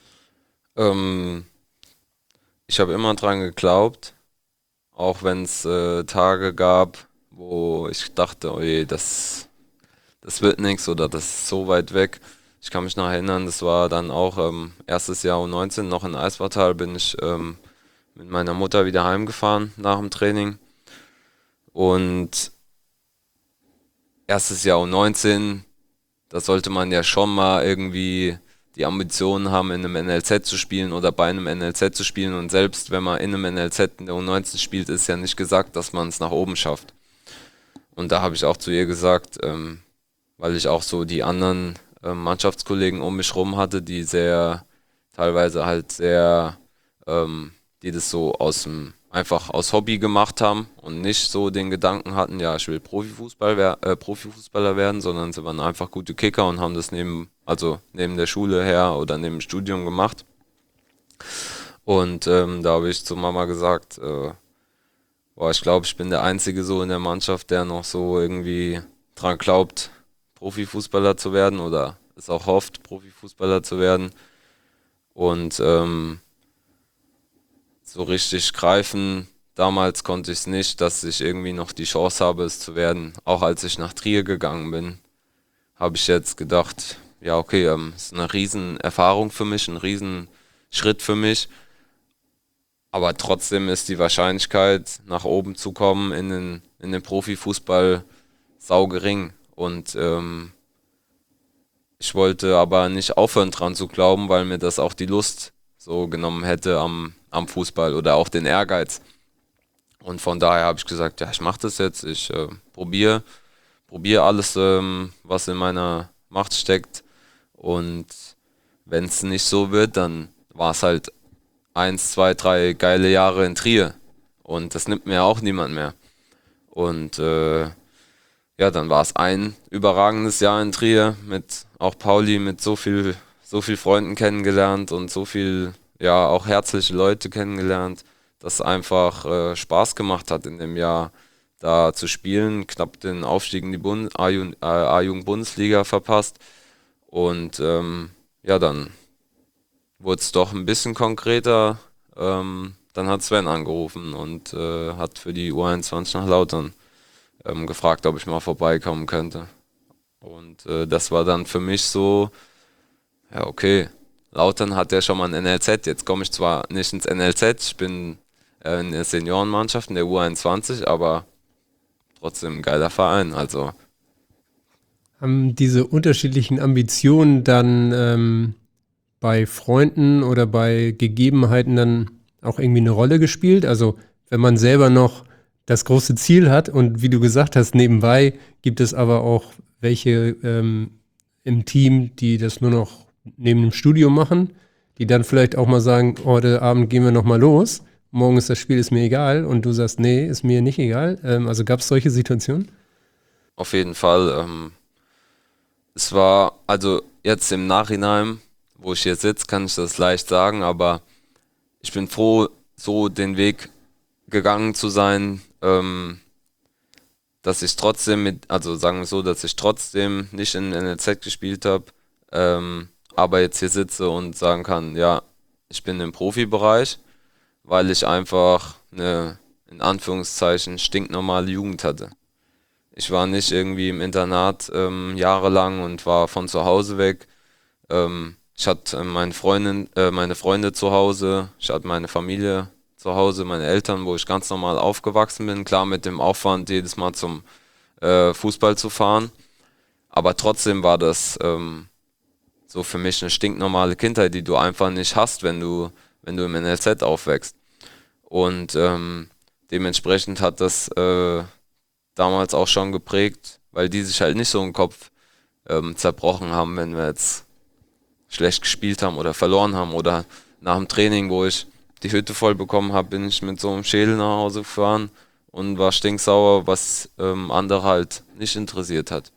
Ähm, ich habe immer dran geglaubt, auch wenn es äh, Tage gab, wo ich dachte, oh je, das, das wird nichts oder das ist so weit weg. Ich kann mich noch erinnern, das war dann auch ähm, erstes Jahr U neunzehn, noch in Eiswartal, bin ich ähm, mit meiner Mutter wieder heimgefahren nach dem Training. Und erstes Jahr U neunzehn, da sollte man ja schon mal irgendwie die Ambitionen haben, in einem N L Z zu spielen oder bei einem N L Z zu spielen. Und selbst wenn man in einem N L Z in der U neunzehn spielt, ist ja nicht gesagt, dass man es nach oben schafft. Und da habe ich auch zu ihr gesagt, ähm, weil ich auch so die anderen äh, Mannschaftskollegen um mich rum hatte, die sehr, teilweise halt sehr, ähm, die das so aus dem, einfach aus Hobby gemacht haben und nicht so den Gedanken hatten, ja, ich will Profifußball wer- äh, Profifußballer werden, sondern sie waren einfach gute Kicker und haben das neben, also neben der Schule her oder neben dem Studium gemacht. Und ähm, da habe ich zu Mama gesagt, äh, boah, ich glaube, ich bin der Einzige so in der Mannschaft, der noch so irgendwie dran glaubt, Profifußballer zu werden oder es auch hofft, Profifußballer zu werden. Und ähm, so richtig greifen, damals konnte ich es nicht, dass ich irgendwie noch die Chance habe, es zu werden. Auch als ich nach Trier gegangen bin, habe ich jetzt gedacht, ja okay, ähm, ist eine riesen Erfahrung für mich, ein riesen Schritt für mich. Aber trotzdem ist die Wahrscheinlichkeit, nach oben zu kommen in den, in den Profifußball sau gering. Und ähm, ich wollte aber nicht aufhören dran zu glauben, weil mir das auch die Lust so genommen hätte am, am Fußball oder auch den Ehrgeiz. Und von daher habe ich gesagt, ja, ich mache das jetzt, ich äh, probiere probier alles, ähm, was in meiner Macht steckt. Und wenn es nicht so wird, dann war es halt eins, zwei, drei geile Jahre in Trier. Und das nimmt mir auch niemand mehr. Und äh, ja, dann war es ein überragendes Jahr in Trier mit auch Pauli, mit so viel, so viel Freunden kennengelernt und so viel, ja, auch herzliche Leute kennengelernt, dass einfach äh, Spaß gemacht hat in dem Jahr da zu spielen, knapp den Aufstieg in die Bund- A-Jugend-Bundesliga verpasst und ähm, ja, dann wurde es doch ein bisschen konkreter. Ähm, dann hat Sven angerufen und äh, hat für die U einundzwanzig nach Lautern ähm, gefragt, ob ich mal vorbeikommen könnte. Und äh, das war dann für mich so, ja okay, Lautern hat ja schon mal ein N L Z, jetzt komme ich zwar nicht ins N L Z, ich bin äh, in der Seniorenmannschaft, in der U einundzwanzig, aber trotzdem ein geiler Verein, also. Haben diese unterschiedlichen Ambitionen dann ähm, bei Freunden oder bei Gegebenheiten dann auch irgendwie eine Rolle gespielt? Also wenn man selber noch das große Ziel hat und wie du gesagt hast, nebenbei gibt es aber auch welche ähm, im Team, die das nur noch neben dem Studium machen, die dann vielleicht auch mal sagen, heute Abend gehen wir noch mal los, morgen ist das Spiel, ist mir egal und du sagst, nee, ist mir nicht egal. Ähm, also gab es solche Situationen? Auf jeden Fall. Ähm, es war, also jetzt im Nachhinein, wo ich hier sitze, kann ich das leicht sagen, aber ich bin froh, so den Weg gegangen zu sein, ähm, dass ich trotzdem mit, also sagen wir so, dass ich trotzdem nicht in N L Z gespielt habe, ähm, aber jetzt hier sitze und sagen kann, ja, ich bin im Profibereich, weil ich einfach eine, in Anführungszeichen, stinknormale Jugend hatte. Ich war nicht irgendwie im Internat ähm, jahrelang und war von zu Hause weg. Ähm, ich hatte meine Freundin, äh, meine Freunde zu Hause, ich hatte meine Familie zu Hause, meine Eltern, wo ich ganz normal aufgewachsen bin. Klar mit dem Aufwand, jedes Mal zum äh, Fußball zu fahren. Aber trotzdem war das ähm, so für mich eine stinknormale Kindheit, die du einfach nicht hast, wenn du, wenn du im N L Z aufwächst. Und ähm, dementsprechend hat das äh, damals auch schon geprägt, weil die sich halt nicht so im Kopf ähm, zerbrochen haben, wenn wir jetzt schlecht gespielt haben oder verloren haben oder nach dem Training, wo ich die Hütte voll bekommen habe, bin ich mit so einem Schädel nach Hause gefahren und war stinksauer, was ähm, andere halt nicht interessiert hat.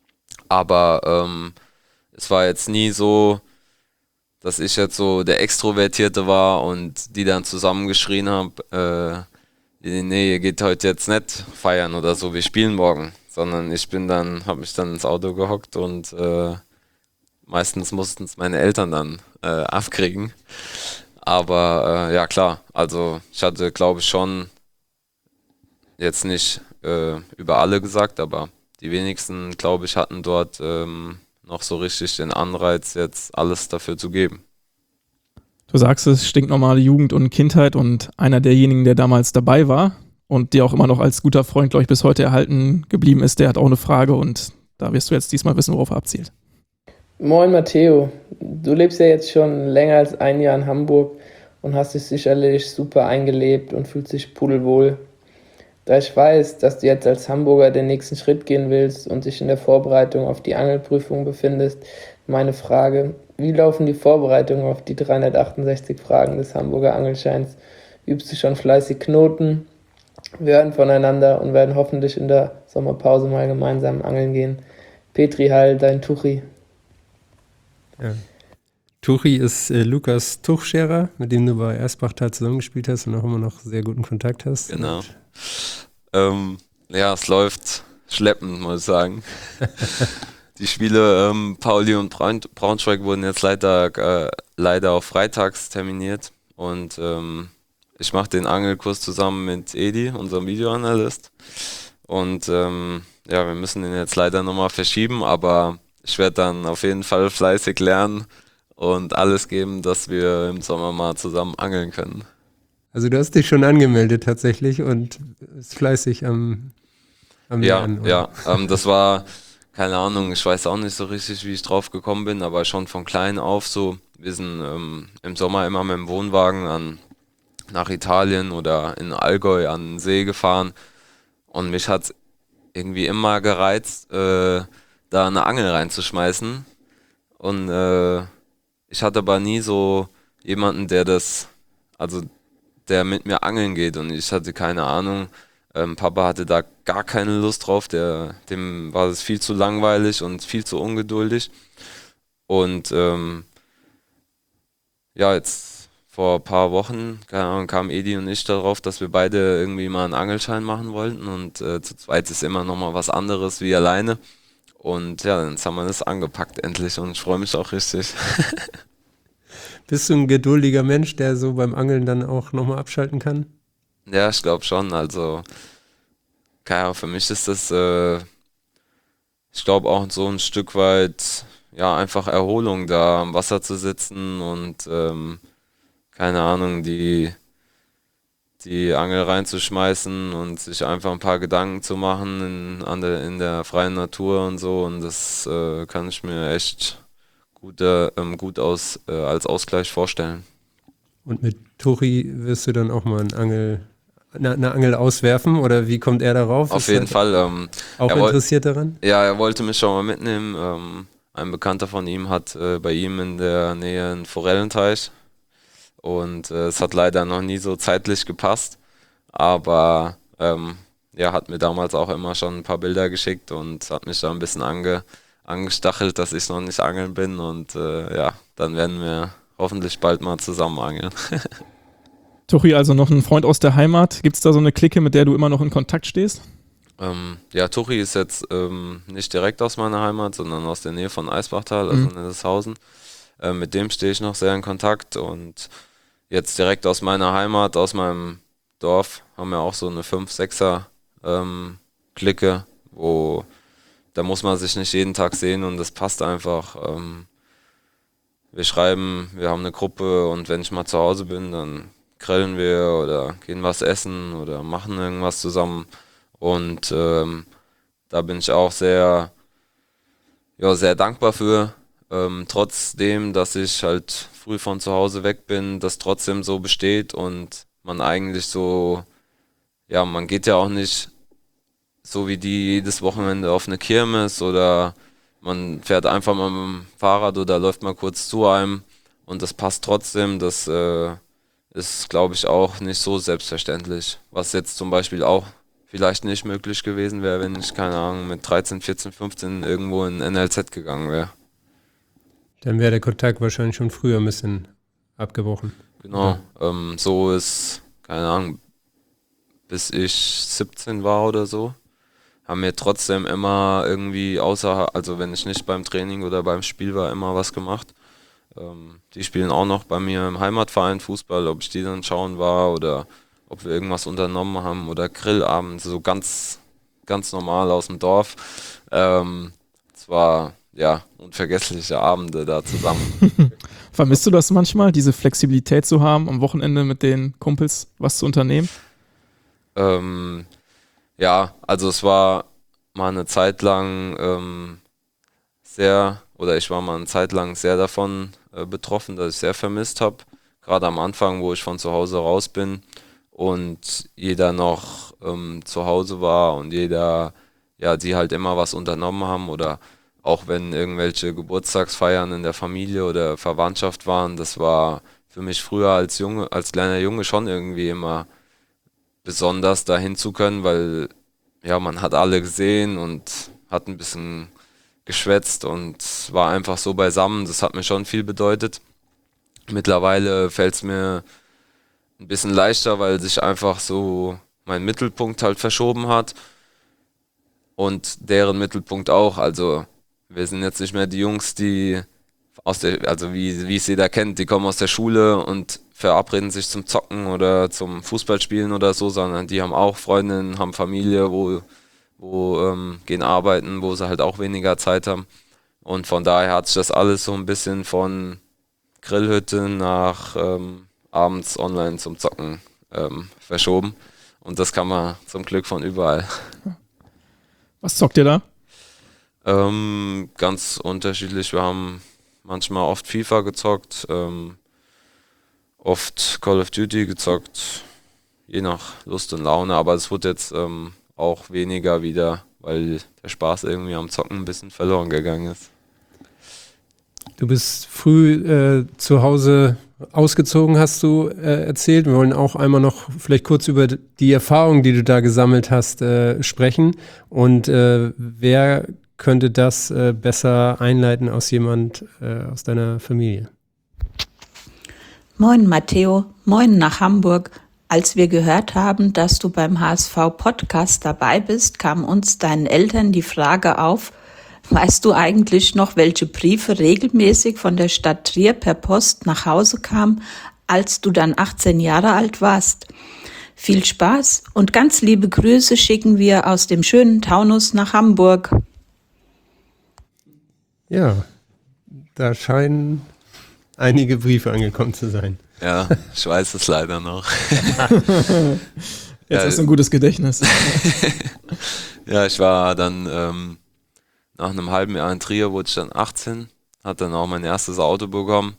Aber ähm, es war jetzt nie so, dass ich jetzt so der Extrovertierte war und die dann zusammengeschrien habe, äh, nee, ihr geht heute jetzt nicht feiern oder so, wir spielen morgen. Sondern ich bin dann, habe mich dann ins Auto gehockt und äh, meistens mussten es meine Eltern dann äh, abkriegen. Aber äh, ja klar, also ich hatte glaube ich schon, jetzt nicht äh, über alle gesagt, aber die wenigsten glaube ich hatten dort ähm, noch so richtig den Anreiz, jetzt alles dafür zu geben. Du sagst es, stinknormale Jugend und Kindheit und einer derjenigen, der damals dabei war und dir auch immer noch als guter Freund, glaube ich, bis heute erhalten geblieben ist, der hat auch eine Frage und da wirst du jetzt diesmal wissen, worauf er abzielt. Moin Matteo, du lebst ja jetzt schon länger als ein Jahr in Hamburg und hast dich sicherlich super eingelebt und fühlst dich pudelwohl. Da ich weiß, dass du jetzt als Hamburger den nächsten Schritt gehen willst und dich in der Vorbereitung auf die Angelprüfung befindest, meine Frage: Wie laufen die Vorbereitungen auf die dreihundertachtundsechzig Fragen des Hamburger Angelscheins? Übst du schon fleißig Knoten? Wir hören voneinander und werden hoffentlich in der Sommerpause mal gemeinsam angeln gehen. Petri Heil, dein Tuchi. Ja. Tuchi ist äh, Lukas Tuchscherer, mit dem du bei Ersbachtal zusammengespielt hast und auch immer noch sehr guten Kontakt hast. Genau. Ähm, ja, es läuft schleppend, muss ich sagen. Die Spiele ähm, Pauli und Braun Braunschweig wurden jetzt leider, äh, leider auf freitags terminiert und ähm, ich mache den Angelkurs zusammen mit Edi, unserem Videoanalyst, und ähm, ja, wir müssen den jetzt leider nochmal verschieben, aber ich werde dann auf jeden Fall fleißig lernen und alles geben, dass wir im Sommer mal zusammen angeln können. Also du hast dich schon angemeldet tatsächlich und ist fleißig am, am Ja, Lernen. Oder? ja, ähm, das war, keine Ahnung, ich weiß auch nicht so richtig, wie ich drauf gekommen bin, aber schon von klein auf so. Wir sind ähm, im Sommer immer mit dem Wohnwagen an, nach Italien oder in Allgäu an den See gefahren und mich hat irgendwie immer gereizt, äh, da eine Angel reinzuschmeißen, und äh, ich hatte aber nie so jemanden, der das, also der mit mir angeln geht, und ich hatte keine Ahnung, ähm, Papa hatte da gar keine Lust drauf, der, dem war es viel zu langweilig und viel zu ungeduldig, und ähm, ja, jetzt vor ein paar Wochen, keine Ahnung, kamen Edi und ich darauf, dass wir beide irgendwie mal einen Angelschein machen wollten, und äh, zu zweit ist immer noch mal was anderes wie alleine. Und ja, jetzt haben wir das angepackt endlich und ich freue mich auch richtig. Bist du ein geduldiger Mensch, der so beim Angeln dann auch nochmal abschalten kann? Ja, ich glaube schon. Also, keine Ahnung, für mich ist das, äh, ich glaube auch so ein Stück weit, ja, einfach Erholung, da am Wasser zu sitzen und, ähm, keine Ahnung, die, die Angel reinzuschmeißen und sich einfach ein paar Gedanken zu machen in, an der, in der freien Natur und so. Und das äh, kann ich mir echt gut, äh, ähm, gut aus, äh, als Ausgleich vorstellen. Und mit Tuchi wirst du dann auch mal ein Angel, eine, eine Angel auswerfen, oder wie kommt er darauf? Auf Ist jeden er Fall. Ähm, auch er woll- interessiert daran? Ja, er wollte mich schon mal mitnehmen. Ähm, ein Bekannter von ihm hat äh, bei ihm in der Nähe einen Forellenteich. Und äh, es hat leider noch nie so zeitlich gepasst. Aber ähm, ja, hat mir damals auch immer schon ein paar Bilder geschickt und hat mich da ein bisschen ange, angestachelt, dass ich noch nicht angeln bin. Und äh, ja, dann werden wir hoffentlich bald mal zusammen angeln. Tuchi, also noch ein Freund aus der Heimat. Gibt es da so eine Clique, mit der du immer noch in Kontakt stehst? Ähm, ja, Tuchi ist jetzt ähm, nicht direkt aus meiner Heimat, sondern aus der Nähe von Eisbachtal, also Mhm. in Niddershausen. Äh, mit dem stehe ich noch sehr in Kontakt, und jetzt direkt aus meiner Heimat, aus meinem Dorf, haben wir auch so eine fünf sechser ähm, Clique, wo da muss man sich nicht jeden Tag sehen und das passt einfach. Ähm, wir schreiben, wir haben eine Gruppe, und wenn ich mal zu Hause bin, dann grillen wir oder gehen was essen oder machen irgendwas zusammen. Und ähm, da bin ich auch sehr, ja, sehr dankbar für. Ähm, trotzdem, dass ich halt früh von zu Hause weg bin, das trotzdem so besteht und man eigentlich so, ja, man geht ja auch nicht so wie die jedes Wochenende auf eine Kirmes, oder man fährt einfach mal mit dem Fahrrad oder läuft mal kurz zu einem, und das passt trotzdem. Das äh, ist, glaube ich, auch nicht so selbstverständlich, was jetzt zum Beispiel auch vielleicht nicht möglich gewesen wäre, wenn ich, keine Ahnung, mit dreizehn, vierzehn, fünfzehn irgendwo in N L Z gegangen wäre. Dann wäre der Kontakt wahrscheinlich schon früher ein bisschen abgebrochen. Genau, ähm, so ist, keine Ahnung, bis ich siebzehn war oder so, haben wir trotzdem immer irgendwie außer, also wenn ich nicht beim Training oder beim Spiel war, immer was gemacht. Ähm, die spielen auch noch bei mir im Heimatverein Fußball, ob ich die dann schauen war oder ob wir irgendwas unternommen haben oder Grillabend, so ganz, ganz normal aus dem Dorf. Ähm, es war, ja, unvergessliche Abende da zusammen. Vermisst du das manchmal, diese Flexibilität zu haben, am Wochenende mit den Kumpels was zu unternehmen? Ähm, ja, also es war mal eine Zeit lang ähm, sehr oder ich war mal eine Zeit lang sehr davon äh, betroffen, dass ich sehr vermisst habe. Gerade am Anfang, wo ich von zu Hause raus bin und jeder noch ähm, zu Hause war und jeder, ja, die halt immer was unternommen haben oder auch wenn irgendwelche Geburtstagsfeiern in der Familie oder Verwandtschaft waren, das war für mich früher als Junge, als kleiner Junge schon irgendwie immer besonders dahin zu können, weil ja, man hat alle gesehen und hat ein bisschen geschwätzt und war einfach so beisammen. Das hat mir schon viel bedeutet. Mittlerweile fällt es mir ein bisschen leichter, weil sich einfach so mein Mittelpunkt halt verschoben hat und deren Mittelpunkt auch. Also wir sind jetzt nicht mehr die Jungs, die aus der, also wie, wie es jeder kennt, die kommen aus der Schule und verabreden sich zum Zocken oder zum Fußballspielen oder so, sondern die haben auch Freundinnen, haben Familie, wo, wo ähm, gehen arbeiten, wo sie halt auch weniger Zeit haben. Und von daher hat sich das alles so ein bisschen von Grillhütte nach ähm, abends online zum Zocken ähm, verschoben. Und das kann man zum Glück von überall. Was zockt ihr da? Ähm, ganz unterschiedlich. Wir haben manchmal oft FIFA gezockt, ähm, oft Call of Duty gezockt, je nach Lust und Laune. Aber es wird jetzt ähm, auch weniger wieder, weil der Spaß irgendwie am Zocken ein bisschen verloren gegangen ist. Du bist früh äh, zu Hause ausgezogen, hast du äh, erzählt. Wir wollen auch einmal noch vielleicht kurz über die Erfahrungen, die du da gesammelt hast, äh, sprechen. Und äh, wer könnte das äh, besser einleiten aus jemand äh, aus deiner Familie? Moin Matteo, moin nach Hamburg. Als wir gehört haben, dass du beim H S V-Podcast dabei bist, kam uns deinen Eltern die Frage auf, weißt du eigentlich noch, welche Briefe regelmäßig von der Stadt Trier per Post nach Hause kamen, als du dann achtzehn Jahre alt warst? Viel Spaß und ganz liebe Grüße schicken wir aus dem schönen Taunus nach Hamburg. Ja, da scheinen einige Briefe angekommen zu sein. Ja, ich weiß es leider noch. Jetzt hast du ein gutes Gedächtnis. Ja, ich war dann ähm, nach einem halben Jahr in Trier, wurde ich dann achtzehn, hatte dann auch mein erstes Auto bekommen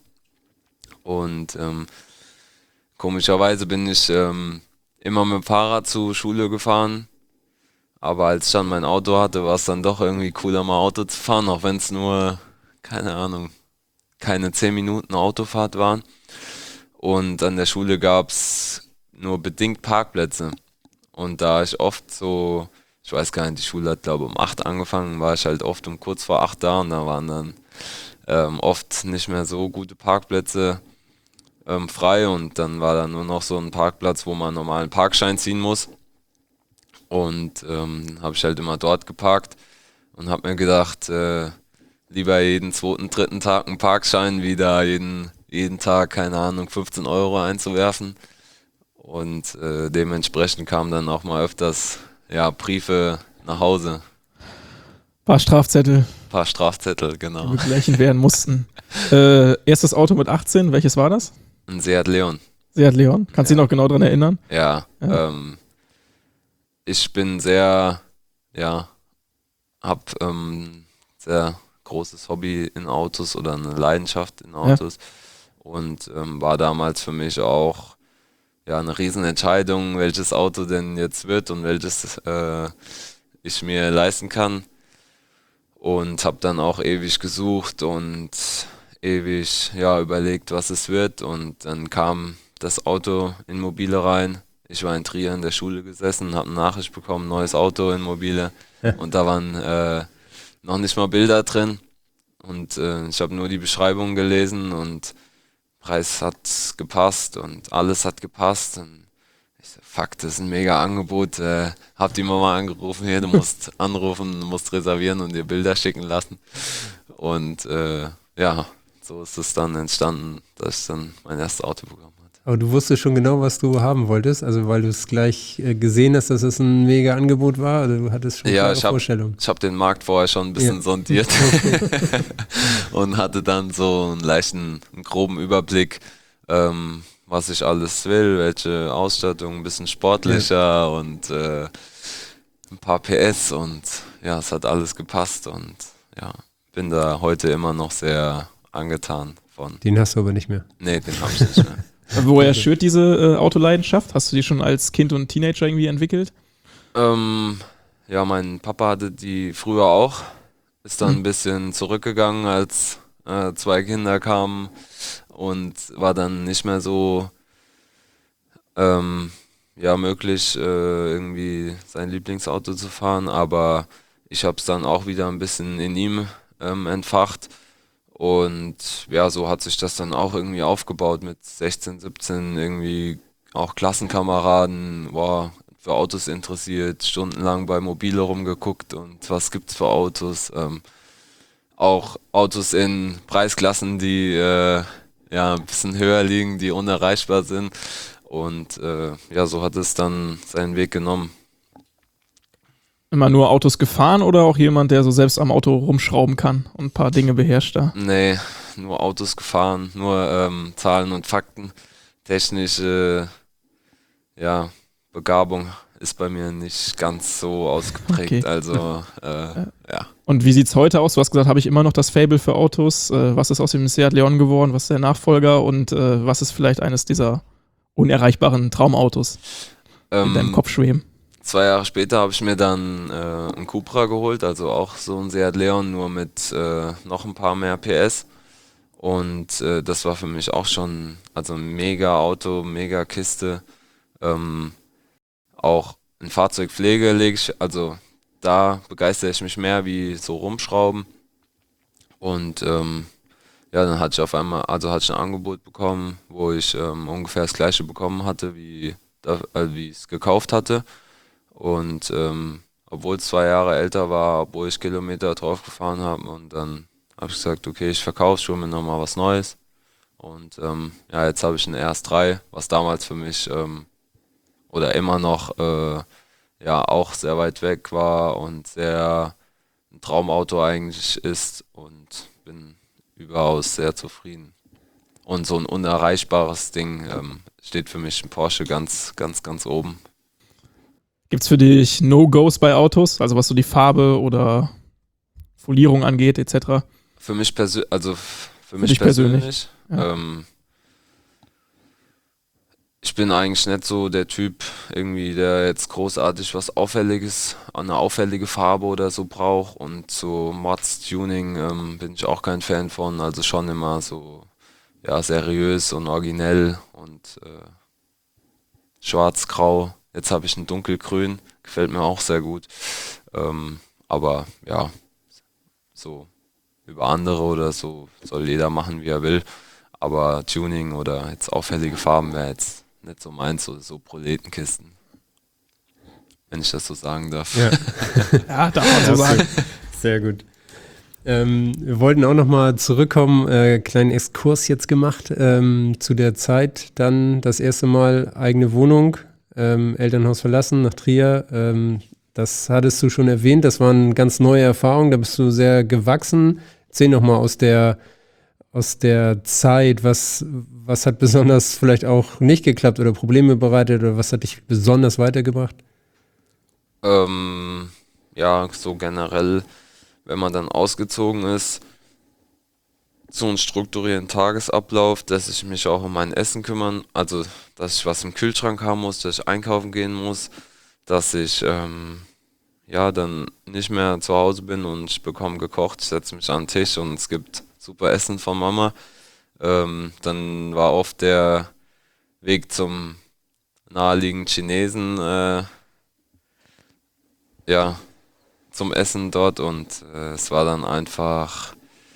und ähm, komischerweise bin ich ähm, immer mit dem Fahrrad zur Schule gefahren, aber als ich dann mein Auto hatte, war es dann doch irgendwie cooler, mal Auto zu fahren, auch wenn es nur, keine Ahnung, keine zehn Minuten Autofahrt waren. Und an der Schule gab es nur bedingt Parkplätze. Und da ich oft so, ich weiß gar nicht, die Schule hat glaube ich um acht angefangen, war ich halt oft um kurz vor acht da und da waren dann ähm, oft nicht mehr so gute Parkplätze ähm, frei und dann war da nur noch so ein Parkplatz, wo man einen normalen Parkschein ziehen muss. Und ähm, habe ich halt immer dort geparkt und habe mir gedacht, äh, lieber jeden zweiten, dritten Tag einen Parkschein, wie da jeden, jeden Tag, keine Ahnung, fünfzehn Euro einzuwerfen. Und äh, dementsprechend kamen dann auch mal öfters ja, Briefe nach Hause. Ein paar Strafzettel. Ein paar Strafzettel, genau. Die begleichen werden mussten. äh, erstes Auto mit achtzehn, welches war das? Ein Seat Leon. Seat Leon, kannst du Ja. dich noch genau dran erinnern? Ja, Ja. Ähm, ich bin sehr, ja, hab ähm, sehr großes Hobby in Autos oder eine Leidenschaft in Autos und ähm, war damals für mich auch ja eine Riesenentscheidung, welches Auto denn jetzt wird und welches äh, ich mir leisten kann und habe dann auch ewig gesucht und ewig ja überlegt, was es wird und dann kam das Auto in Mobile rein. Ich war in Trier in der Schule gesessen, habe eine Nachricht bekommen, neues Auto in Mobile und da waren äh, noch nicht mal Bilder drin und äh, ich habe nur die Beschreibung gelesen und Preis hat gepasst und alles hat gepasst und ich so, fuck, das ist ein mega Angebot, äh, hab die Mama angerufen, hier, du musst anrufen, du musst reservieren und dir Bilder schicken lassen und äh, ja, so ist es dann entstanden, dass ich dann mein erstes Auto bekommen habe. Aber du wusstest schon genau, was du haben wolltest, also weil du es gleich äh, gesehen hast, dass es ein mega Angebot war, oder du hattest schon Ja, klare ich habe Vorstellungen. ich hab den Markt vorher schon ein bisschen Ja. sondiert und hatte dann so einen leichten, einen groben Überblick, ähm, was ich alles will, welche Ausstattung, ein bisschen sportlicher und äh, ein paar P S und ja, es hat alles gepasst und ja, bin da heute immer noch sehr angetan von. Den hast du aber nicht mehr. Nee, den habe ich nicht mehr. Woher schürt diese äh, Autoleidenschaft? Hast du die schon als Kind und Teenager irgendwie entwickelt? Ähm, ja, mein Papa hatte die früher auch. Ist dann Hm. ein bisschen zurückgegangen, als äh, zwei Kinder kamen und war dann nicht mehr so ähm, ja, möglich, äh, irgendwie sein Lieblingsauto zu fahren. Aber ich habe es dann auch wieder ein bisschen in ihm ähm, entfacht. Und ja, so hat sich das dann auch irgendwie aufgebaut mit sechzehn, siebzehn irgendwie auch Klassenkameraden, boah, für Autos interessiert, stundenlang bei Mobile rumgeguckt und was gibt's für Autos. Ähm, auch Autos in Preisklassen, die äh, ja ein bisschen höher liegen, die unerreichbar sind. Und äh, ja, so hat es dann seinen Weg genommen. Immer nur Autos gefahren oder auch jemand, der so selbst am Auto rumschrauben kann und ein paar Dinge beherrscht da? Nee, nur Autos gefahren, nur ähm, Zahlen und Fakten. Technische ja, Begabung ist bei mir nicht ganz so ausgeprägt. Okay. Also äh, ja. Und wie sieht's heute aus? Du hast gesagt, habe ich immer noch das Faible für Autos. Äh, was ist aus dem Seat Leon geworden? Was ist der Nachfolger? Und äh, was ist vielleicht eines dieser unerreichbaren Traumautos, die in deinem Ähm, Kopf schweben? Zwei Jahre später habe ich mir dann äh, einen Cupra geholt, also auch so ein Seat Leon, nur mit äh, noch ein paar mehr P S. Und äh, das war für mich auch schon also ein mega Auto, mega Kiste. Ähm, auch in Fahrzeugpflege lege ich, also da begeistere ich mich mehr wie so rumschrauben. Und ähm, ja, dann hatte ich auf einmal, also hatte ich ein Angebot bekommen, wo ich ähm, ungefähr das gleiche bekommen hatte, wie, da, äh, wie ich es gekauft hatte. Und ähm, obwohl es zwei Jahre älter war, obwohl ich Kilometer drauf gefahren habe, und dann habe ich gesagt, okay, ich verkaufe, ich hole mir nochmal was Neues. Und ähm, ja, jetzt habe ich einen R S drei, was damals für mich ähm, oder immer noch äh, ja auch sehr weit weg war und sehr ein Traumauto eigentlich ist, und bin überaus sehr zufrieden. Und so ein unerreichbares Ding ähm, steht für mich ein Porsche ganz, ganz, ganz oben. Gibt's für dich No-Gos bei Autos? Also was so die Farbe oder Folierung angeht, et cetera? Für mich persönlich, also f- für mich dich persönlich, persönlich, ja. ähm, ich bin eigentlich nicht so der Typ, irgendwie, der jetzt großartig was Auffälliges, eine auffällige Farbe oder so braucht, und so Mods-Tuning ähm, bin ich auch kein Fan von, also schon immer so ja, seriös und originell und äh, schwarz-grau. Jetzt habe ich ein dunkelgrün, gefällt mir auch sehr gut. Ähm, aber ja, so über andere oder so soll jeder machen, wie er will. Aber Tuning oder jetzt auffällige Farben wäre jetzt nicht so meins, so, so Proletenkisten. Wenn ich das so sagen darf. Ja, Ja, darf man so sagen. sehr gut. Ähm, wir wollten auch nochmal zurückkommen, äh, kleinen Exkurs jetzt gemacht ähm, zu der Zeit, dann das erste Mal eigene Wohnung, ähm, Elternhaus verlassen, nach Trier. Ähm, das hattest du schon erwähnt, das waren ganz neue Erfahrungen, da bist du sehr gewachsen. Erzähl nochmal aus der, aus der Zeit, was, was hat besonders vielleicht auch nicht geklappt oder Probleme bereitet oder was hat dich besonders weitergebracht? Ähm, ja, so generell, wenn man dann ausgezogen ist, so einen strukturierten Tagesablauf, dass ich mich auch um mein Essen kümmern, also dass ich was im Kühlschrank haben muss, dass ich einkaufen gehen muss, dass ich ähm, ja dann nicht mehr zu Hause bin und ich bekomme gekocht, ich setze mich an den Tisch und es gibt super Essen von Mama. Ähm, dann war oft der Weg zum naheliegenden Chinesen, äh, ja, zum Essen dort, und äh, es war dann einfach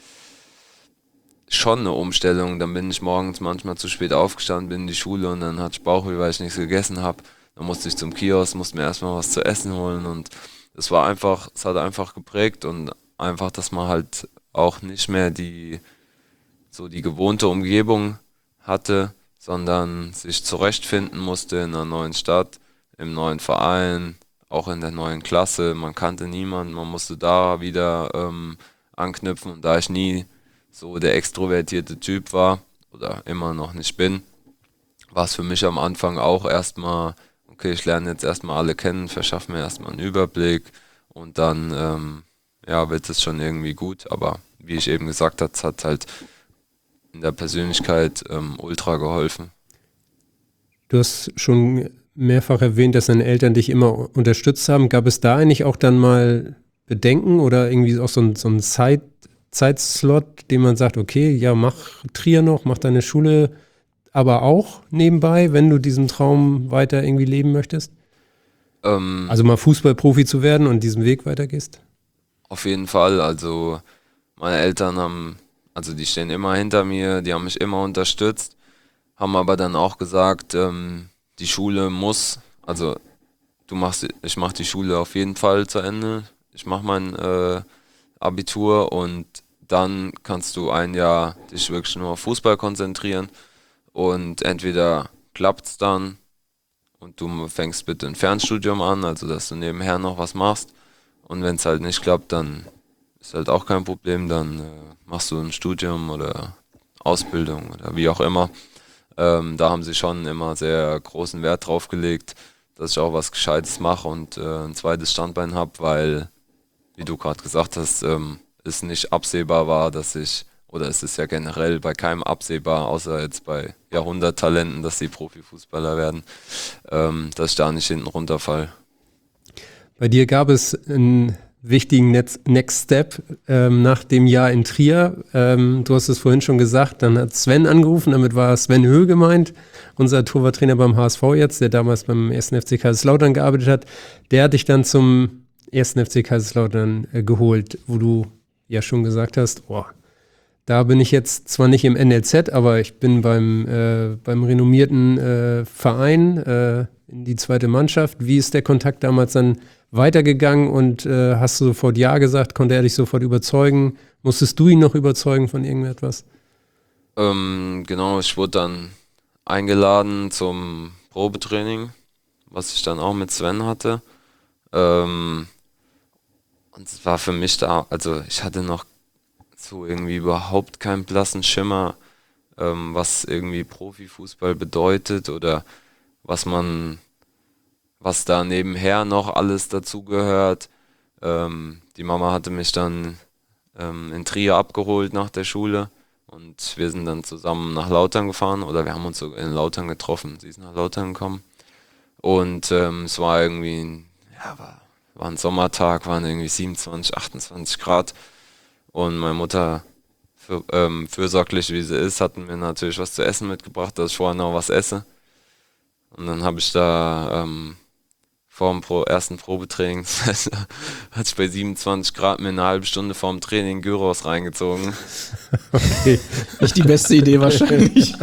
schon eine Umstellung. Dann bin ich morgens manchmal zu spät aufgestanden, bin in die Schule und dann hatte ich Bauchweh, weil ich nichts gegessen habe. Dann musste ich zum Kiosk, musste mir erstmal was zu essen holen, und es war einfach, es hat einfach geprägt, und einfach, dass man halt auch nicht mehr die so die gewohnte Umgebung hatte, sondern sich zurechtfinden musste in einer neuen Stadt, im neuen Verein, auch in der neuen Klasse. Man kannte niemanden, man musste da wieder ähm, anknüpfen, und da ich nie so der extrovertierte Typ war oder immer noch nicht bin, war es für mich am Anfang auch erstmal, okay, ich lerne jetzt erstmal alle kennen, verschaffe mir erstmal einen Überblick, und dann ähm, ja, wird es schon irgendwie gut, aber wie ich eben gesagt habe, es hat halt in der Persönlichkeit ähm, ultra geholfen. Du hast schon mehrfach erwähnt, dass deine Eltern dich immer unterstützt haben. Gab es da eigentlich auch dann mal Bedenken oder irgendwie auch so ein, so ein Zeit, Zeitslot, den man sagt, okay, ja, mach Trier noch, mach deine Schule aber auch nebenbei, wenn du diesen Traum weiter irgendwie leben möchtest? Ähm, Also mal Fußballprofi zu werden und diesen Weg weitergehst? Auf jeden Fall, also meine Eltern haben, also die stehen immer hinter mir, die haben mich immer unterstützt, haben aber dann auch gesagt, ähm, die Schule muss, also du machst, ich mache die Schule auf jeden Fall zu Ende, ich mache mein äh, Abitur und dann kannst du ein Jahr dich wirklich nur auf Fußball konzentrieren und entweder klappt's dann und du fängst bitte ein Fernstudium an, also dass du nebenher noch was machst und wenn es halt nicht klappt, dann ist halt auch kein Problem, dann äh, machst du ein Studium oder Ausbildung oder wie auch immer. Ähm, da haben sie schon immer sehr großen Wert drauf gelegt, dass ich auch was Gescheites mache und äh, ein zweites Standbein habe, weil, wie du gerade gesagt hast, ähm, es nicht absehbar war, dass ich, oder es ist ja generell bei keinem absehbar, außer jetzt bei Jahrhunderttalenten, dass sie Profifußballer werden, ähm, dass ich da nicht hinten runterfall. Bei dir gab es einen wichtigen Next, Next Step ähm, nach dem Jahr in Trier. Ähm, du hast es vorhin schon gesagt, dann hat Sven angerufen, damit war Sven Höh gemeint, unser Torwarttrainer beim H S V jetzt, der damals beim ersten F C Kaiserslautern gearbeitet hat. Der hat dich dann zum ersten F C Kaiserslautern äh, geholt, wo du ja schon gesagt hast, oh, da bin ich jetzt zwar nicht im N L Z, aber ich bin beim, äh, beim renommierten äh, Verein äh, in die zweite Mannschaft. Wie ist der Kontakt damals dann weitergegangen und äh, hast du sofort Ja gesagt? Konnte er dich sofort überzeugen? Musstest du ihn noch überzeugen von irgendetwas? Ähm, genau, ich wurde dann eingeladen zum Probetraining, was ich dann auch mit Sven hatte. Ähm, und es war für mich da, also ich hatte noch so irgendwie überhaupt keinen blassen Schimmer, ähm, was irgendwie Profifußball bedeutet oder was man, was da nebenher noch alles dazugehört. Ähm, die Mama hatte mich dann ähm, in Trier abgeholt nach der Schule und wir sind dann zusammen nach Lautern gefahren oder wir haben uns sogar in Lautern getroffen. Sie ist nach Lautern gekommen und ähm, es war irgendwie, ein, ja, war, war ein Sommertag, waren irgendwie siebenundzwanzig, achtundzwanzig Grad. Und meine Mutter, für, ähm, fürsorglich wie sie ist, hat mir natürlich was zu essen mitgebracht, dass ich vorher noch was esse. Und dann habe ich da ähm, vor dem Pro- ersten Probetraining, hatte ich bei siebenundzwanzig Grad mir eine halbe Stunde vor dem Training Gyros reingezogen. Okay. Nicht die beste Idee wahrscheinlich.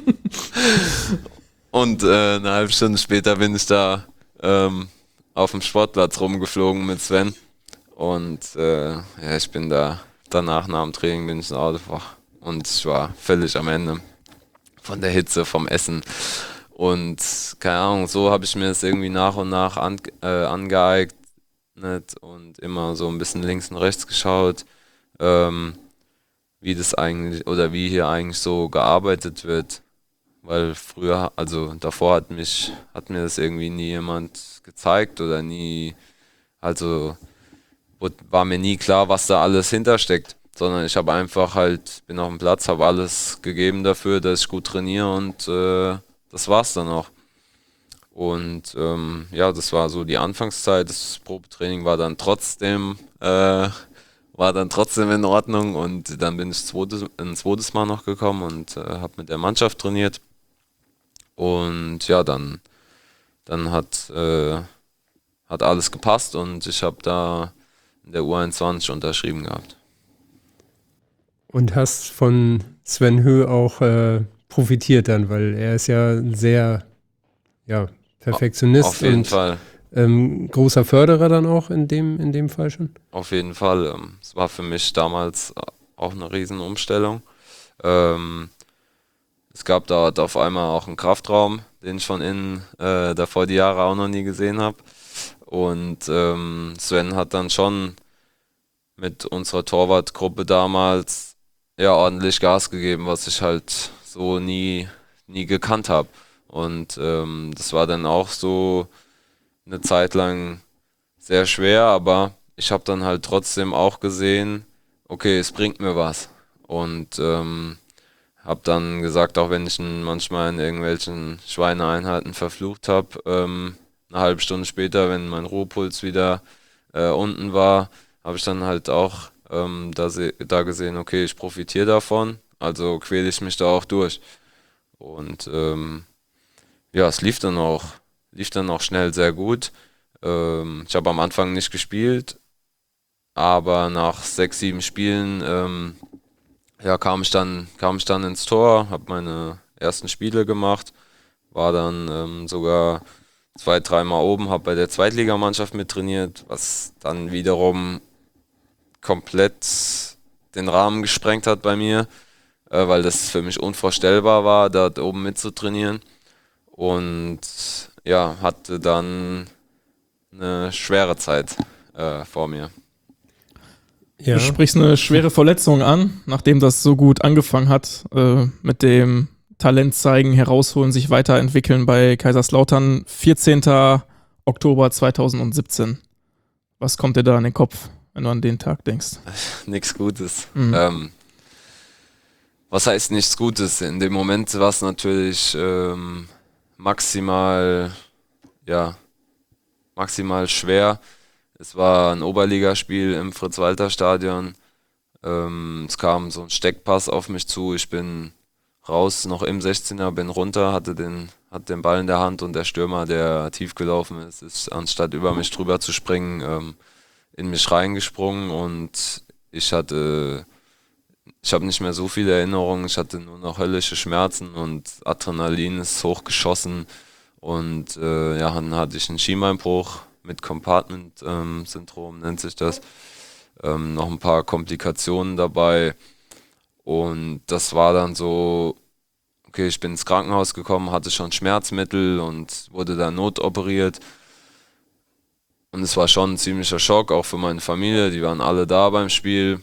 Und äh, eine halbe Stunde später bin ich da ähm, auf dem Sportplatz rumgeflogen mit Sven. Und äh, ja, ich bin da danach, nach dem Training, bin ich ins Auto und ich war völlig am Ende von der Hitze, vom Essen. Und keine Ahnung, so habe ich mir das irgendwie nach und nach an, äh, angeeignet und immer so ein bisschen links und rechts geschaut, ähm, wie das eigentlich oder wie hier eigentlich so gearbeitet wird. Weil früher, also davor hat mich, hat mir das irgendwie nie jemand gezeigt oder nie, also war mir nie klar, was da alles hintersteckt, sondern ich habe einfach halt, bin auf dem Platz, habe alles gegeben dafür, dass ich gut trainiere und äh, das war's dann auch. Und ähm, ja, das war so die Anfangszeit, das Probetraining war dann trotzdem, äh, war dann trotzdem in Ordnung und dann bin ich zweites, ein zweites Mal noch gekommen und äh, habe mit der Mannschaft trainiert und ja, dann, dann hat, äh, hat alles gepasst und ich habe da in der U einundzwanzig unterschrieben gehabt. Und hast von Sven Höh auch äh, profitiert dann, weil er ist ja ein sehr ja, Perfektionist Auf jeden und Fall. Ähm, großer Förderer dann auch in dem, in dem Fall schon? Auf jeden Fall. Ähm, es war für mich damals auch eine Riesenumstellung. Ähm, es gab dort auf einmal auch einen Kraftraum, den ich von innen äh, davor die Jahre auch noch nie gesehen habe. Und ähm, Sven hat dann schon mit unserer Torwartgruppe damals ja ordentlich Gas gegeben, was ich halt so nie, nie gekannt habe. Und ähm, das war dann auch so eine Zeit lang sehr schwer, aber ich habe dann halt trotzdem auch gesehen okay, es bringt mir was. Und ähm, habe dann gesagt, auch wenn ich ihn manchmal in irgendwelchen Schweineeinheiten verflucht habe, ähm, eine halbe Stunde später, wenn mein Ruhepuls wieder äh, unten war, habe ich dann halt auch ähm, da, se- da gesehen, okay, ich profitiere davon, also quäle ich mich da auch durch. Und ähm, ja, es lief dann auch, lief dann auch schnell sehr gut. Ähm, ich habe am Anfang nicht gespielt, aber nach sechs, sieben Spielen ähm, ja, kam ich dann, kam ich dann ins Tor, habe meine ersten Spiele gemacht, war dann ähm, sogar zwei, dreimal oben, habe bei der Zweitligamannschaft mittrainiert, was dann wiederum komplett den Rahmen gesprengt hat bei mir, äh, weil das für mich unvorstellbar war, dort oben mitzutrainieren. Und ja, hatte dann eine schwere Zeit äh, vor mir. Ja. Du sprichst eine schwere Verletzung an, nachdem das so gut angefangen hat, äh, mit dem Talent zeigen, herausholen, sich weiterentwickeln bei Kaiserslautern. vierzehnten Oktober zweitausendsiebzehn. Was kommt dir da in den Kopf, wenn du an den Tag denkst? Nichts Gutes. Mhm. Ähm, was heißt nichts Gutes? In dem Moment war es natürlich ähm, maximal, ja, maximal schwer. Es war ein Oberligaspiel im Fritz-Walter-Stadion. Ähm, es kam so ein Steckpass auf mich zu. Ich bin raus, noch im sechzehner, bin runter, hatte den, hatte den Ball in der Hand und der Stürmer, der tief gelaufen ist, ist anstatt über mich drüber zu springen, ähm, in mich reingesprungen und ich hatte, ich habe nicht mehr so viele Erinnerungen. Ich hatte nur noch höllische Schmerzen und Adrenalin ist hochgeschossen und äh, ja, dann hatte ich einen Schienbeinbruch mit Compartment-Syndrom, nennt sich das. Ähm, noch ein paar Komplikationen dabei. Und das war dann so, okay, ich bin ins Krankenhaus gekommen, hatte schon Schmerzmittel und wurde dann notoperiert. Und es war schon ein ziemlicher Schock, auch für meine Familie. Die waren alle da beim Spiel.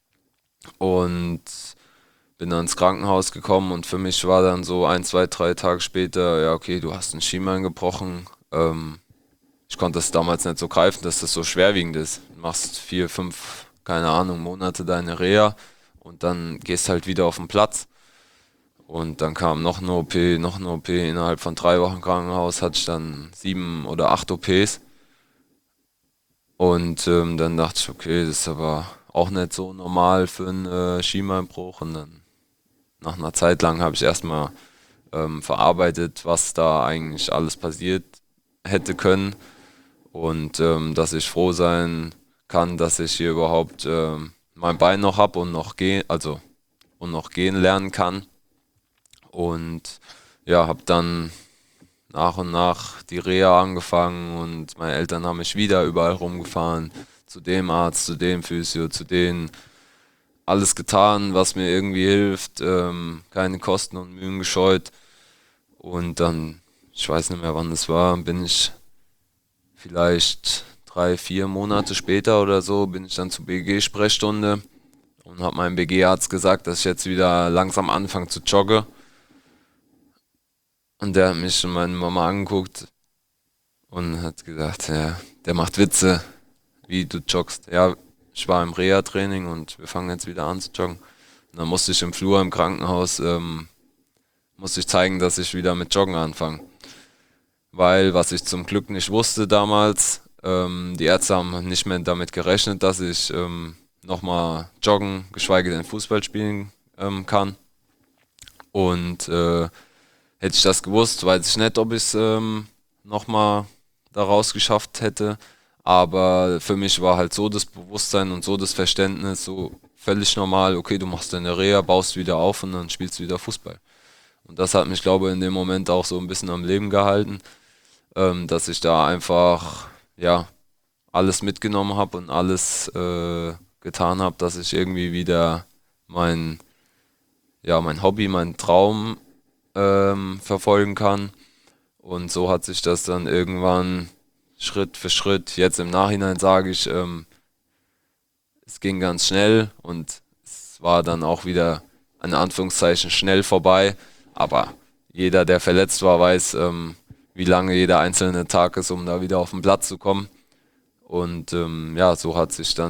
Und bin dann ins Krankenhaus gekommen und für mich war dann so ein, zwei, drei Tage später, ja okay, du hast ein Schienbein gebrochen. Ähm, Ich konnte das damals nicht so greifen, dass das so schwerwiegend ist. Du machst vier, fünf, keine Ahnung, Monate deine Reha und dann gehst halt wieder auf den Platz. Und dann kam noch eine O P, noch eine O P. Innerhalb von drei Wochen Krankenhaus hatte ich dann sieben oder acht O Ps. Und ähm, dann dachte ich, okay, das ist aber auch nicht so normal für einen äh, Schienbeinbruch. Und dann nach einer Zeit lang habe ich erstmal ähm, verarbeitet, was da eigentlich alles passiert hätte können. Und ähm, dass ich froh sein kann, dass ich hier überhaupt ähm, mein Bein noch habe und noch gehen, also und noch gehen lernen kann. Und ja, habe dann nach und nach die Reha angefangen und meine Eltern haben mich wieder überall rumgefahren, zu dem Arzt, zu dem Physio, zu denen alles getan, was mir irgendwie hilft, ähm, keine Kosten und Mühen gescheut. Und dann, ich weiß nicht mehr wann das war, bin ich vielleicht drei, vier Monate später oder so, bin ich dann zur B G-Sprechstunde und habe meinem B G-Arzt gesagt, dass ich jetzt wieder langsam anfange zu joggen. Und der hat mich und meine Mama angeguckt und hat gesagt, ja, der macht Witze, wie du joggst. Ja, ich war im Reha-Training und wir fangen jetzt wieder an zu joggen. Und dann musste ich im Flur im Krankenhaus, ähm, musste ich zeigen, dass ich wieder mit Joggen anfange. Weil, was ich zum Glück nicht wusste damals, ähm, die Ärzte haben nicht mehr damit gerechnet, dass ich ähm, nochmal joggen, geschweige denn Fußball spielen ähm, kann. Und äh, hätte ich das gewusst, weiß ich nicht, ob ich es ähm, nochmal daraus geschafft hätte. Aber für mich war halt so das Bewusstsein und so das Verständnis so völlig normal, okay, du machst deine Reha, baust wieder auf und dann spielst du wieder Fußball. Und das hat mich, glaube ich, in dem Moment auch so ein bisschen am Leben gehalten, ähm, dass ich da einfach, ja, alles mitgenommen habe und alles äh, getan habe, dass ich irgendwie wieder mein, ja, mein Hobby, meinen Traum ähm, verfolgen kann. Und so hat sich das dann irgendwann Schritt für Schritt, jetzt im Nachhinein sage ich, ähm, es ging ganz schnell und es war dann auch wieder in Anführungszeichen schnell vorbei. Aber jeder, der verletzt war, weiß, ähm, wie lange jeder einzelne Tag ist, um da wieder auf den Platz zu kommen. Und ähm, ja, so hat sich dann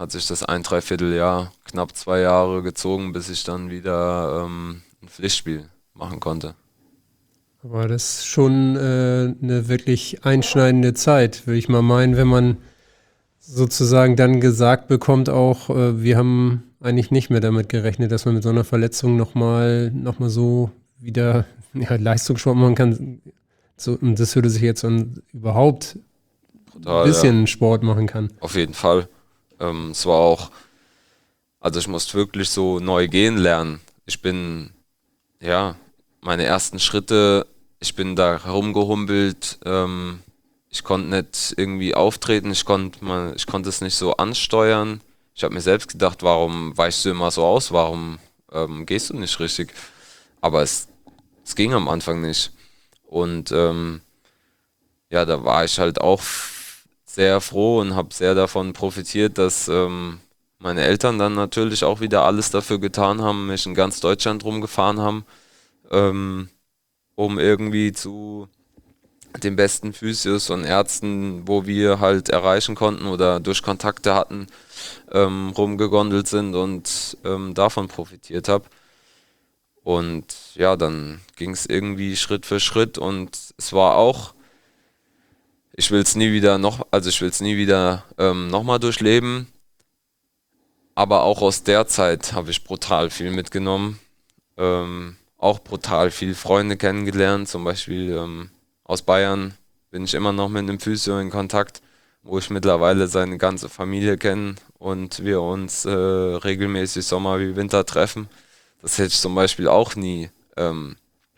hat sich das ein Dreivierteljahr, knapp zwei Jahre gezogen, bis ich dann wieder ähm, ein Pflichtspiel machen konnte. Aber das ist schon äh, eine wirklich einschneidende Zeit, würde ich mal meinen, wenn man sozusagen dann gesagt bekommt auch, äh, wir haben eigentlich nicht mehr damit gerechnet, dass man mit so einer Verletzung nochmal noch mal so wieder ja, Leistungssport machen kann. So, und das würde sich jetzt dann überhaupt Total, ein bisschen ja. Sport machen kann. Auf jeden Fall. Ähm, es war auch, also ich musste wirklich so neu gehen lernen. Ich bin, ja, meine ersten Schritte, ich bin da rumgehumpelt, ähm, ich konnte nicht irgendwie auftreten, ich konnte mal, ich konnte es nicht so ansteuern. Ich habe mir selbst gedacht, warum weichst du immer so aus, warum ähm, gehst du nicht richtig? Aber es, es ging am Anfang nicht. Und ähm, ja, da war ich halt auch f- sehr froh und habe sehr davon profitiert, dass ähm, meine Eltern dann natürlich auch wieder alles dafür getan haben, mich in ganz Deutschland rumgefahren haben, ähm, um irgendwie zu den besten Physios und Ärzten, wo wir halt erreichen konnten oder durch Kontakte hatten, ähm, rumgegondelt sind und ähm, davon profitiert habe. Und ja, dann ging es irgendwie Schritt für Schritt und es war auch, ich will es nie wieder noch, also ich will es nie wieder ähm, nochmal durchleben, aber auch aus der Zeit habe ich brutal viel mitgenommen, ähm, auch brutal viele Freunde kennengelernt, zum Beispiel ähm, aus Bayern bin ich immer noch mit einem Physio in Kontakt, wo ich mittlerweile seine ganze Familie kenne und wir uns äh, regelmäßig Sommer wie Winter treffen. Das hätte ich zum Beispiel auch nie, ähm,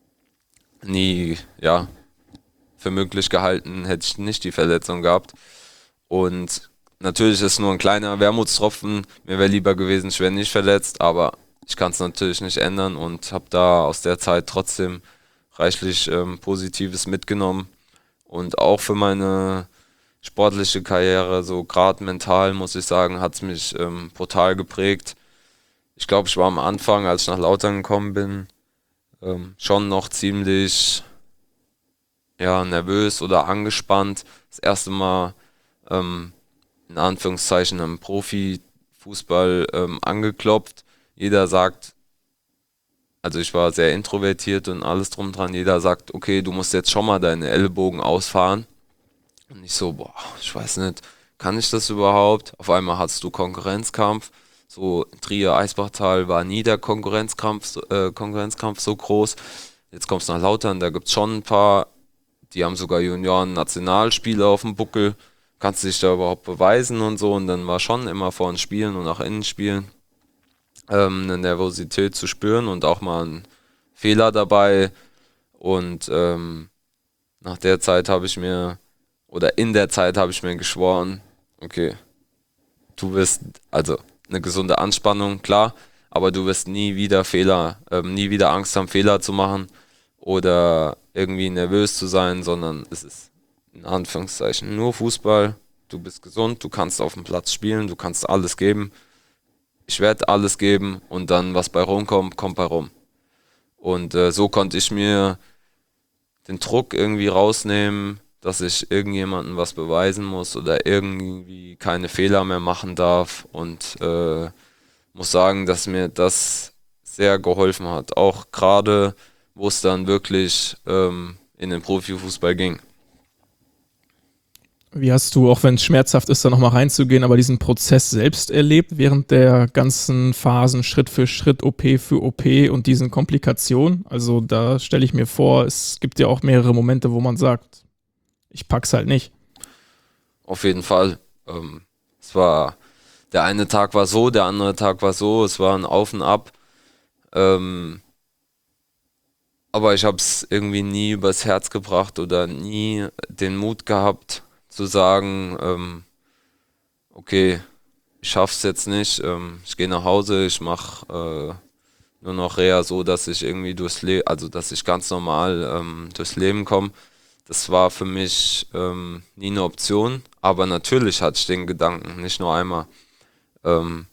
nie, ja, für möglich gehalten, hätte ich nicht die Verletzung gehabt. Und natürlich ist es nur ein kleiner Wermutstropfen. Mir wäre lieber gewesen, ich wäre nicht verletzt, aber ich kann es natürlich nicht ändern und habe da aus der Zeit trotzdem reichlich ähm, Positives mitgenommen. Und auch für meine sportliche Karriere, so gerade mental, muss ich sagen, hat es mich ähm, brutal geprägt. Ich glaube, ich war am Anfang, als ich nach Lautern gekommen bin, ähm, schon noch ziemlich ja, nervös oder angespannt. Das erste Mal ähm, in Anführungszeichen im Profifußball ähm, angeklopft. Jeder sagt, also ich war sehr introvertiert und alles drum dran, jeder sagt, okay, du musst jetzt schon mal deine Ellbogen ausfahren. Und ich so, boah, ich weiß nicht, kann ich das überhaupt? Auf einmal hattest du Konkurrenzkampf. So Trier, Eisbachtal war nie der Konkurrenzkampf, so- äh, Konkurrenzkampf so groß. Jetzt kommst du nach Lautern, da gibt es schon ein paar, die haben sogar Junioren-Nationalspieler auf dem Buckel. Kannst du dich da überhaupt beweisen und so? Und dann war schon immer vor den Spielen und nach innen Spielen ähm, eine Nervosität zu spüren und auch mal ein Fehler dabei. Und ähm, nach der Zeit habe ich mir, oder in der Zeit habe ich mir geschworen, okay, du wirst, also eine gesunde Anspannung, klar, aber du wirst nie wieder Fehler, ähm, nie wieder Angst haben, Fehler zu machen oder irgendwie nervös zu sein, sondern es ist in Anführungszeichen nur Fußball. Du bist gesund, du kannst auf dem Platz spielen, du kannst alles geben. Ich werde alles geben und dann, was bei rumkommt, kommt bei rum. Und äh, so konnte ich mir den Druck irgendwie rausnehmen, dass ich irgendjemandem was beweisen muss oder irgendwie keine Fehler mehr machen darf. Und äh, muss sagen, dass mir das sehr geholfen hat. Auch gerade, wo es dann wirklich ähm, in den Profifußball ging. Wie hast du, auch wenn es schmerzhaft ist, da nochmal reinzugehen, aber diesen Prozess selbst erlebt während der ganzen Phasen, Schritt für Schritt, O P für O P und diesen Komplikationen? Also da stelle ich mir vor, es gibt ja auch mehrere Momente, wo man sagt, ich pack's halt nicht. Auf jeden Fall. Ähm, es war, der eine Tag war so, der andere Tag war so, es war ein Auf und Ab. Ähm, aber ich habe es irgendwie nie übers Herz gebracht oder nie den Mut gehabt zu sagen, ähm, okay, ich schaff's jetzt nicht, ähm, ich gehe nach Hause, ich mache äh, nur noch Reha so, dass ich irgendwie durchs Leben, also dass ich ganz normal ähm, durchs Leben komme. Das war für mich ähm, nie eine Option, aber natürlich hatte ich den Gedanken, nicht nur einmal. Ähm,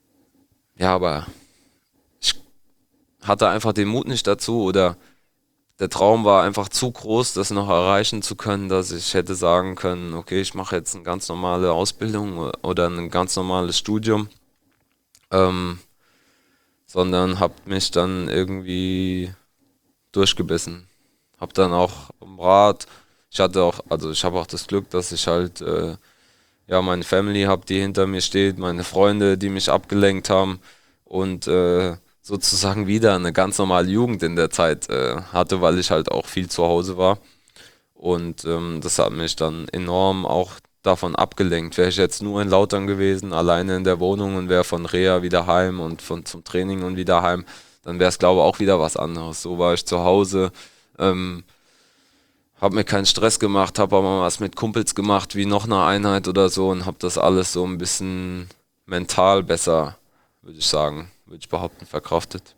ja, aber ich hatte einfach den Mut nicht dazu oder der Traum war einfach zu groß, das noch erreichen zu können, dass ich hätte sagen können, okay, ich mache jetzt eine ganz normale Ausbildung oder ein ganz normales Studium, ähm, sondern habe mich dann irgendwie durchgebissen. Habe dann auch im Rat, ich hatte auch, also ich habe auch das Glück, dass ich halt äh, ja meine Family habe, die hinter mir steht, meine Freunde, die mich abgelenkt haben und äh, sozusagen wieder eine ganz normale Jugend in der Zeit äh, hatte, weil ich halt auch viel zu Hause war. Und ähm, das hat mich dann enorm auch davon abgelenkt. Wäre ich jetzt nur in Lautern gewesen, alleine in der Wohnung und wäre von Reha wieder heim und von zum Training und wieder heim, dann wäre es, glaube ich, auch wieder was anderes. So war ich zu Hause, ähm, habe mir keinen Stress gemacht, habe aber mal was mit Kumpels gemacht, wie noch eine Einheit oder so und habe das alles so ein bisschen mental besser, würde ich sagen, würde ich behaupten, verkraftet.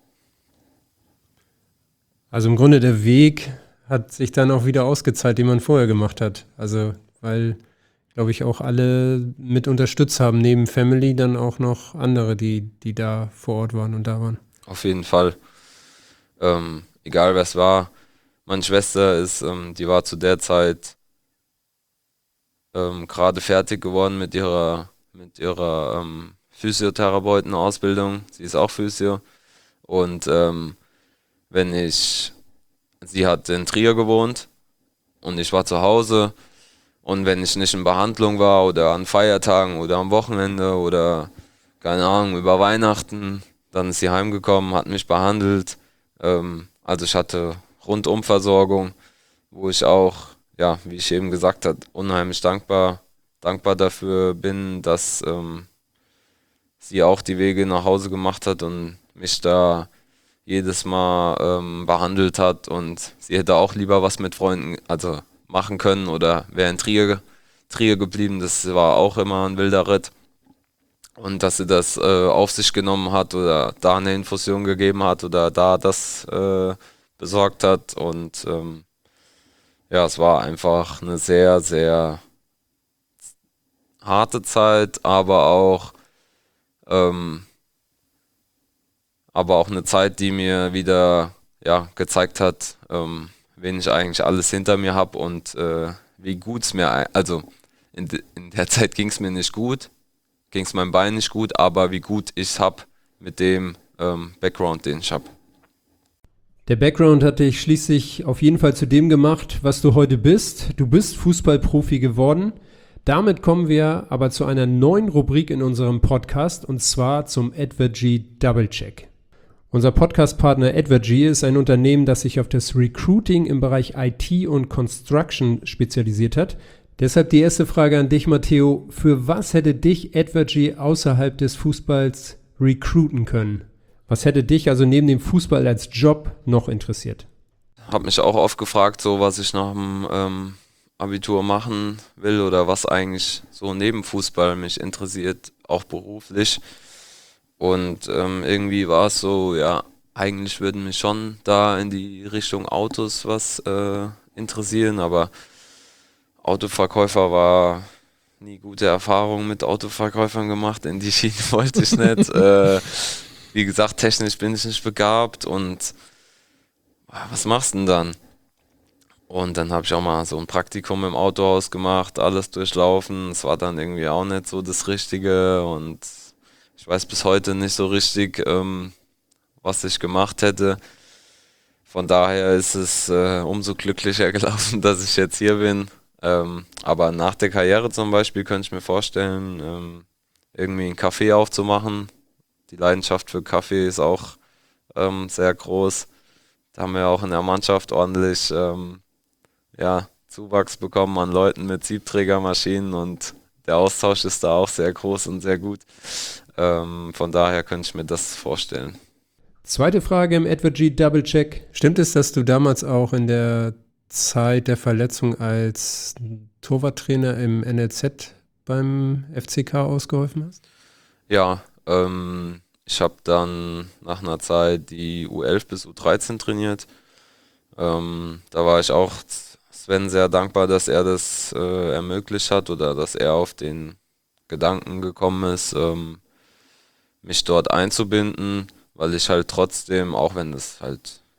Also im Grunde der Weg hat sich dann auch wieder ausgezahlt, den man vorher gemacht hat. Also weil, glaube ich, auch alle mit unterstützt haben, neben Family dann auch noch andere, die, die da vor Ort waren und da waren. Auf jeden Fall. Ähm, egal wer es war. Meine Schwester ist, ähm, die war zu der Zeit ähm, gerade fertig geworden mit ihrer, mit ihrer ähm, Physiotherapeutenausbildung. Sie ist auch Physio. Und ähm, wenn ich, sie hat in Trier gewohnt und ich war zu Hause. Und wenn ich nicht in Behandlung war oder an Feiertagen oder am Wochenende oder, keine Ahnung, über Weihnachten, dann ist sie heimgekommen, hat mich behandelt. Ähm, also ich hatte Rundumversorgung, wo ich auch, ja, wie ich eben gesagt habe, unheimlich dankbar, dankbar dafür bin, dass ähm, sie auch die Wege nach Hause gemacht hat und mich da jedes Mal ähm, behandelt hat. Und sie hätte auch lieber was mit Freunden, also machen können oder wäre in Trier, Trier geblieben. Das war auch immer ein wilder Ritt. Und dass sie das äh, auf sich genommen hat oder da eine Infusion gegeben hat oder da das äh, besorgt hat. Und ähm, ja, es war einfach eine sehr, sehr harte Zeit, aber auch, ähm, aber auch eine Zeit, die mir wieder ja, gezeigt hat, ähm, wen ich eigentlich alles hinter mir habe und äh, wie gut es mir, ein- also in, de, in der Zeit ging es mir nicht gut, ging es meinem Bein nicht gut, aber wie gut ich es habe mit dem ähm, Background, den ich habe. Der Background hat dich schließlich auf jeden Fall zu dem gemacht, was du heute bist. Du bist Fußballprofi geworden. Damit kommen wir aber zu einer neuen Rubrik in unserem Podcast und zwar zum Advergy Double Check. Unser Podcast-Partner Advergy ist ein Unternehmen, das sich auf das Recruiting im Bereich I T und Construction spezialisiert hat. Deshalb die erste Frage an dich, Matteo. Für was hätte dich Advergy außerhalb des Fußballs recruiten können? Was hätte dich also neben dem Fußball als Job noch interessiert? Habe mich auch oft gefragt, so was ich nach dem ähm, Abitur machen will oder was eigentlich so neben Fußball mich interessiert, auch beruflich. Und ähm, irgendwie war es so, ja, eigentlich würden mich schon da in die Richtung Autos was äh, interessieren, aber Autoverkäufer war nie gute Erfahrungen mit Autoverkäufern gemacht, in die Schiene wollte ich nicht. äh, wie gesagt, technisch bin ich nicht begabt und was machst du denn dann? Und dann habe ich auch mal so ein Praktikum im Autohaus gemacht, alles durchlaufen. Es war dann irgendwie auch nicht so das Richtige und ich weiß bis heute nicht so richtig, ähm, was ich gemacht hätte. Von daher ist es äh, umso glücklicher gelaufen, dass ich jetzt hier bin. Ähm, aber nach der Karriere zum Beispiel könnte ich mir vorstellen, ähm, irgendwie einen Café aufzumachen. Die Leidenschaft für Kaffee ist auch ähm, sehr groß. Da haben wir auch in der Mannschaft ordentlich ähm, ja, Zuwachs bekommen an Leuten mit Siebträgermaschinen und der Austausch ist da auch sehr groß und sehr gut. Ähm, von daher könnte ich mir das vorstellen. Zweite Frage im Advergy Double Check. Stimmt es, dass du damals auch in der Zeit der Verletzung als Torwarttrainer im N L Z beim F C K ausgeholfen hast? Ja, ähm, ich habe dann nach einer Zeit die U elf bis U dreizehn trainiert. Ähm, da war ich auch Sven sehr dankbar, dass er das äh, ermöglicht hat oder dass er auf den Gedanken gekommen ist, ähm, mich dort einzubinden, weil ich halt trotzdem, auch wenn es halt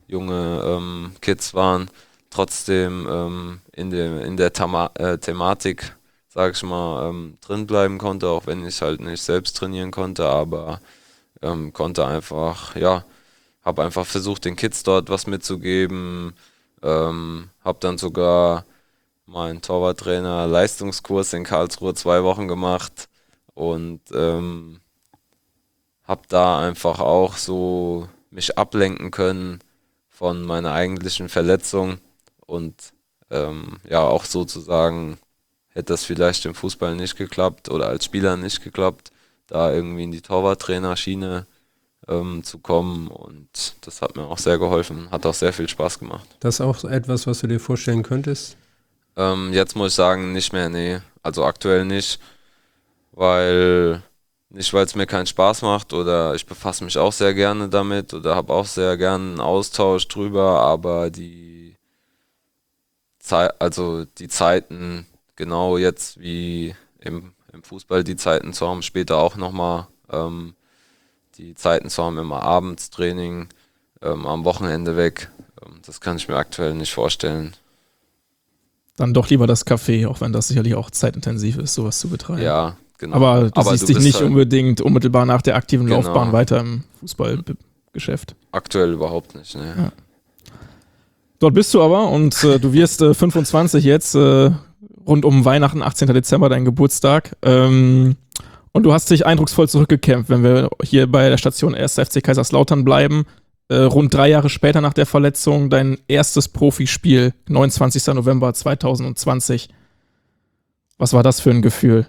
junge ähm, Kids waren, trotzdem ähm, in, dem, in der Thema äh, Thematik, sag ich mal, ähm, drin bleiben konnte, auch wenn ich halt nicht selbst trainieren konnte, aber ähm, konnte einfach, ja, habe einfach versucht, den Kids dort was mitzugeben, ähm, habe dann sogar meinen Torwarttrainer Leistungskurs in Karlsruhe zwei Wochen gemacht und ähm, habe da einfach auch so mich ablenken können von meiner eigentlichen Verletzung und ähm, ja auch sozusagen hätte das vielleicht im Fußball nicht geklappt oder als Spieler nicht geklappt, da irgendwie in die Torwarttrainerschiene ähm, zu kommen und das hat mir auch sehr geholfen, hat auch sehr viel Spaß gemacht. Das ist auch etwas, was du dir vorstellen könntest? Ähm, jetzt muss ich sagen, nicht mehr, nee, also aktuell nicht, weil nicht, weil es mir keinen Spaß macht oder ich befasse mich auch sehr gerne damit oder habe auch sehr gerne einen Austausch drüber, aber die Zeit, also die Zeiten, genau jetzt wie im, im Fußball die Zeiten zu haben, später auch nochmal ähm, die Zeiten zu haben, immer abends Training, ähm, am Wochenende weg, ähm, das kann ich mir aktuell nicht vorstellen. Dann doch lieber das Café, auch wenn das sicherlich auch zeitintensiv ist, sowas zu betreiben. Ja, genau. Aber du Aber siehst du dich bist nicht halt unbedingt unmittelbar nach der aktiven Genau. Laufbahn weiter im Fußballgeschäft. aktuell überhaupt nicht, ne. Ja. Dort bist du aber und äh, du wirst äh, fünfundzwanzig jetzt, äh, rund um Weihnachten, achtzehnten Dezember, dein Geburtstag. Ähm, und du hast dich eindrucksvoll zurückgekämpft, wenn wir hier bei der Station erster F C Kaiserslautern bleiben. Äh, rund drei Jahre später nach der Verletzung dein erstes Profispiel, neunundzwanzigsten November zweitausendzwanzig. Was war das für ein Gefühl?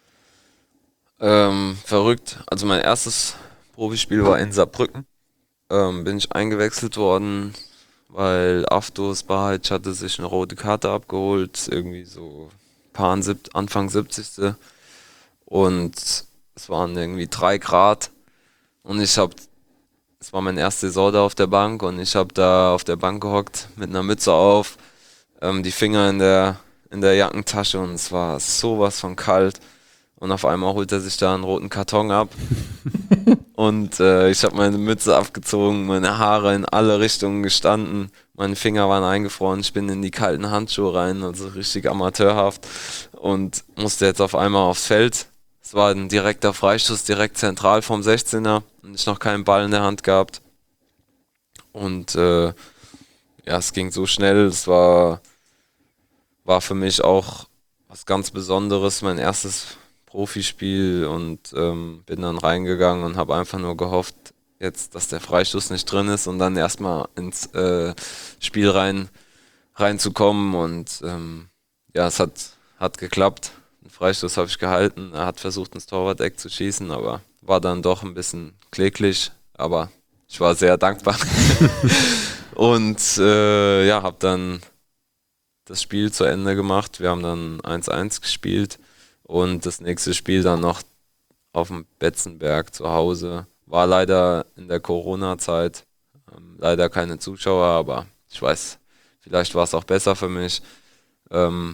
Ähm, verrückt. Also mein erstes Profispiel war in Saarbrücken. Ähm, bin ich eingewechselt worden, weil Aftos Bajic hatte sich eine rote Karte abgeholt, irgendwie so paar Anfang siebzigste Und es waren irgendwie drei Grad und ich habe, es war meine erste Saison da auf der Bank und ich habe da auf der Bank gehockt mit einer Mütze auf, ähm, die Finger in der, in der Jackentasche und es war sowas von kalt. Und auf einmal holt er sich da einen roten Karton ab. Und äh, ich habe meine Mütze abgezogen, meine Haare in alle Richtungen gestanden, meine Finger waren eingefroren, ich bin in die kalten Handschuhe rein, also richtig amateurhaft. Und musste jetzt auf einmal aufs Feld. Es war ein direkter Freistoß, direkt zentral vom sechzehner und ich noch keinen Ball in der Hand gehabt. Und äh, ja, es ging so schnell, es war, war für mich auch was ganz Besonderes, mein erstes Profispiel und ähm, bin dann reingegangen und habe einfach nur gehofft, jetzt, dass der Freistoß nicht drin ist und dann erstmal ins äh, Spiel rein reinzukommen und ähm, ja, es hat, hat geklappt. Den Freistoß habe ich gehalten, er hat versucht ins Torwart-Eck zu schießen, aber war dann doch ein bisschen kläglich, aber ich war sehr dankbar und äh, ja, habe dann das Spiel zu Ende gemacht. Wir haben dann eins eins gespielt. Und das nächste Spiel dann noch auf dem Betzenberg zu Hause. War leider in der Corona-Zeit. Ähm, leider keine Zuschauer, aber ich weiß, vielleicht war es auch besser für mich. Ähm,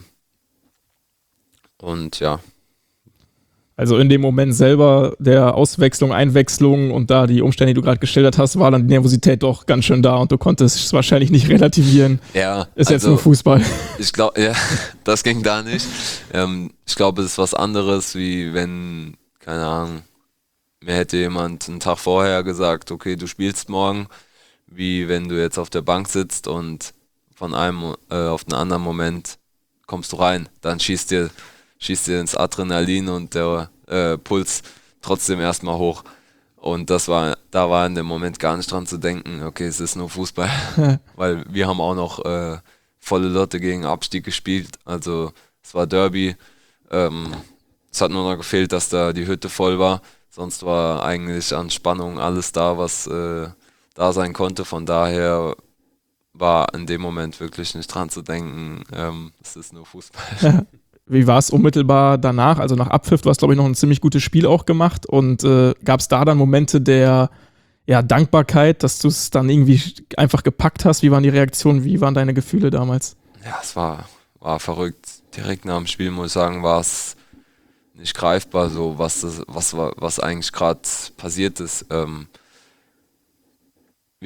und ja. Also in dem Moment selber der Auswechslung, Einwechslung und da die Umstände, die du gerade geschildert hast, war dann die Nervosität doch ganz schön da und du konntest es wahrscheinlich nicht relativieren. Ja, ist also, jetzt nur Fußball. Ich glaube, ja, das ging da nicht. Ähm, ich glaube, es ist was anderes, wie wenn, keine Ahnung, mir hätte jemand einen Tag vorher gesagt, okay, du spielst morgen, wie wenn du jetzt auf der Bank sitzt und von einem äh, auf den anderen Moment kommst du rein, dann schießt dir schießt dir ins Adrenalin und der äh, Puls trotzdem erstmal hoch. Und das war, da war in dem Moment gar nicht dran zu denken, okay, es ist nur Fußball. Weil wir haben auch noch äh, volle Lotte gegen Abstieg gespielt. Also es war Derby. Ähm, es hat nur noch gefehlt, dass da die Hütte voll war. Sonst war eigentlich an Spannung alles da, was äh, da sein konnte. Von daher war in dem Moment wirklich nicht dran zu denken, ähm, es ist nur Fußball. Wie war es unmittelbar danach, also nach Abpfiff? Du hast, glaube ich, noch ein ziemlich gutes Spiel auch gemacht und äh, gab es da dann Momente der ja, Dankbarkeit, dass du es dann irgendwie einfach gepackt hast? Wie waren die Reaktionen, wie waren deine Gefühle damals? Ja, es war, war verrückt. Direkt nach dem Spiel, muss ich sagen, war es nicht greifbar, so was, das, was, was eigentlich gerade passiert ist. Ähm,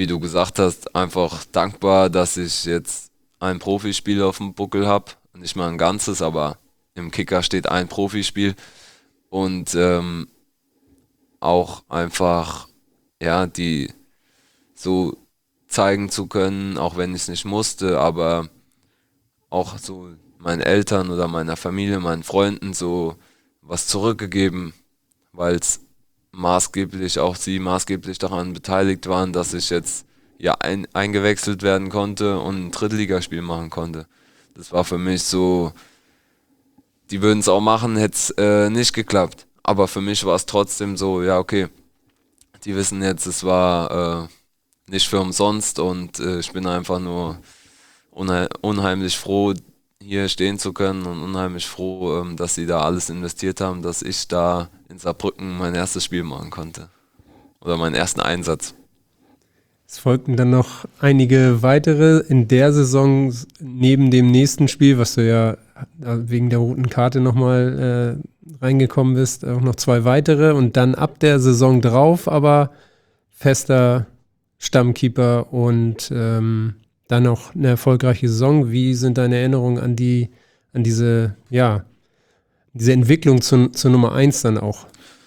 wie du gesagt hast, einfach dankbar, dass ich jetzt ein Profispiel auf dem Buckel habe. Nicht mal ein ganzes, aber im Kicker steht ein Profispiel. Und ähm, auch einfach, ja, die so zeigen zu können, auch wenn ich es nicht musste, aber auch so meinen Eltern oder meiner Familie, meinen Freunden so was zurückgegeben, weil es maßgeblich, auch sie maßgeblich daran beteiligt waren, dass ich jetzt ja ein, eingewechselt werden konnte und ein Drittligaspiel machen konnte. Das war für mich so, die würden es auch machen, hätte es äh, nicht geklappt. Aber für mich war es trotzdem so, ja okay, die wissen jetzt, es war äh, nicht für umsonst und äh, ich bin einfach nur unhe unheimlich froh, hier stehen zu können und unheimlich froh, ähm, dass sie da alles investiert haben, dass ich da in Saarbrücken mein erstes Spiel machen konnte. Oder meinen ersten Einsatz. Es folgten dann noch einige weitere in der Saison neben dem nächsten Spiel, was du ja wegen der roten Karte nochmal äh, reingekommen bist, auch noch zwei weitere und dann ab der Saison drauf, aber fester Stammkeeper und ähm, dann noch eine erfolgreiche Saison. Wie sind deine Erinnerungen an die, an diese, ja, diese Entwicklung zu, zur Nummer eins dann auch?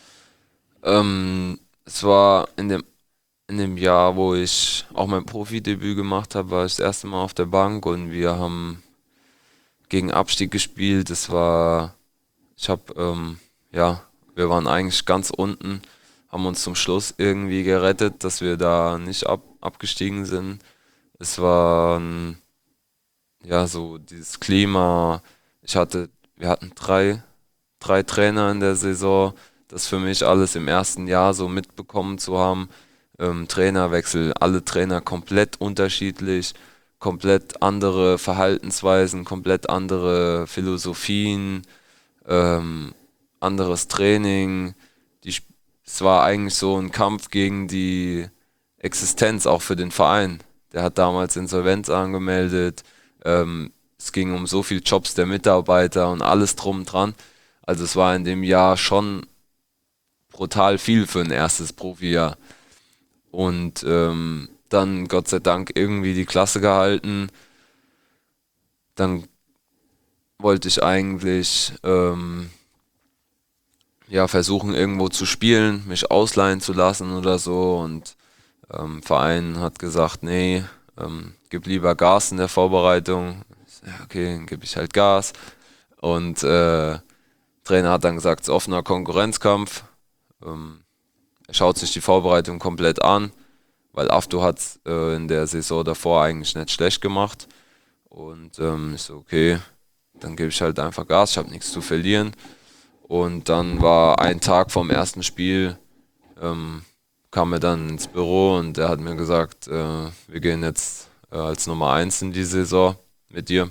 Ähm, es war in dem In dem Jahr, wo ich auch mein Profidebüt gemacht habe, war ich das erste Mal auf der Bank und wir haben gegen Abstieg gespielt. Das war, ich habe, ähm, ja, wir waren eigentlich ganz unten, haben uns zum Schluss irgendwie gerettet, dass wir da nicht ab, abgestiegen sind. Es war, ähm, ja, so dieses Klima. Ich hatte, wir hatten drei, drei Trainer in der Saison. Das für mich alles im ersten Jahr so mitbekommen zu haben. Ähm, Trainerwechsel, alle Trainer komplett unterschiedlich, komplett andere Verhaltensweisen, komplett andere Philosophien, ähm, anderes Training. Die, es war eigentlich so ein Kampf gegen die Existenz, auch für den Verein. Der hat damals Insolvenz angemeldet, ähm, es ging um so viele Jobs der Mitarbeiter und alles drum und dran. Also es war in dem Jahr schon brutal viel für ein erstes Profijahr. Und ähm, dann Gott sei Dank irgendwie die Klasse gehalten. Dann wollte ich eigentlich ähm, ja, versuchen irgendwo zu spielen, mich ausleihen zu lassen oder so. Und ähm, Verein hat gesagt, nee, ähm, gib lieber Gas in der Vorbereitung. Ja, okay, dann gebe ich halt Gas. Und äh, Trainer hat dann gesagt, es ist offener Konkurrenzkampf. Ähm, Er schaut sich die Vorbereitung komplett an, weil Afto hat es äh, in der Saison davor eigentlich nicht schlecht gemacht. Und ähm, ich so, okay, dann gebe ich halt einfach Gas, ich habe nichts zu verlieren. Und dann war ein Tag vom ersten Spiel, ähm, kam er dann ins Büro und er hat mir gesagt, äh, wir gehen jetzt äh, als Nummer eins in die Saison mit dir.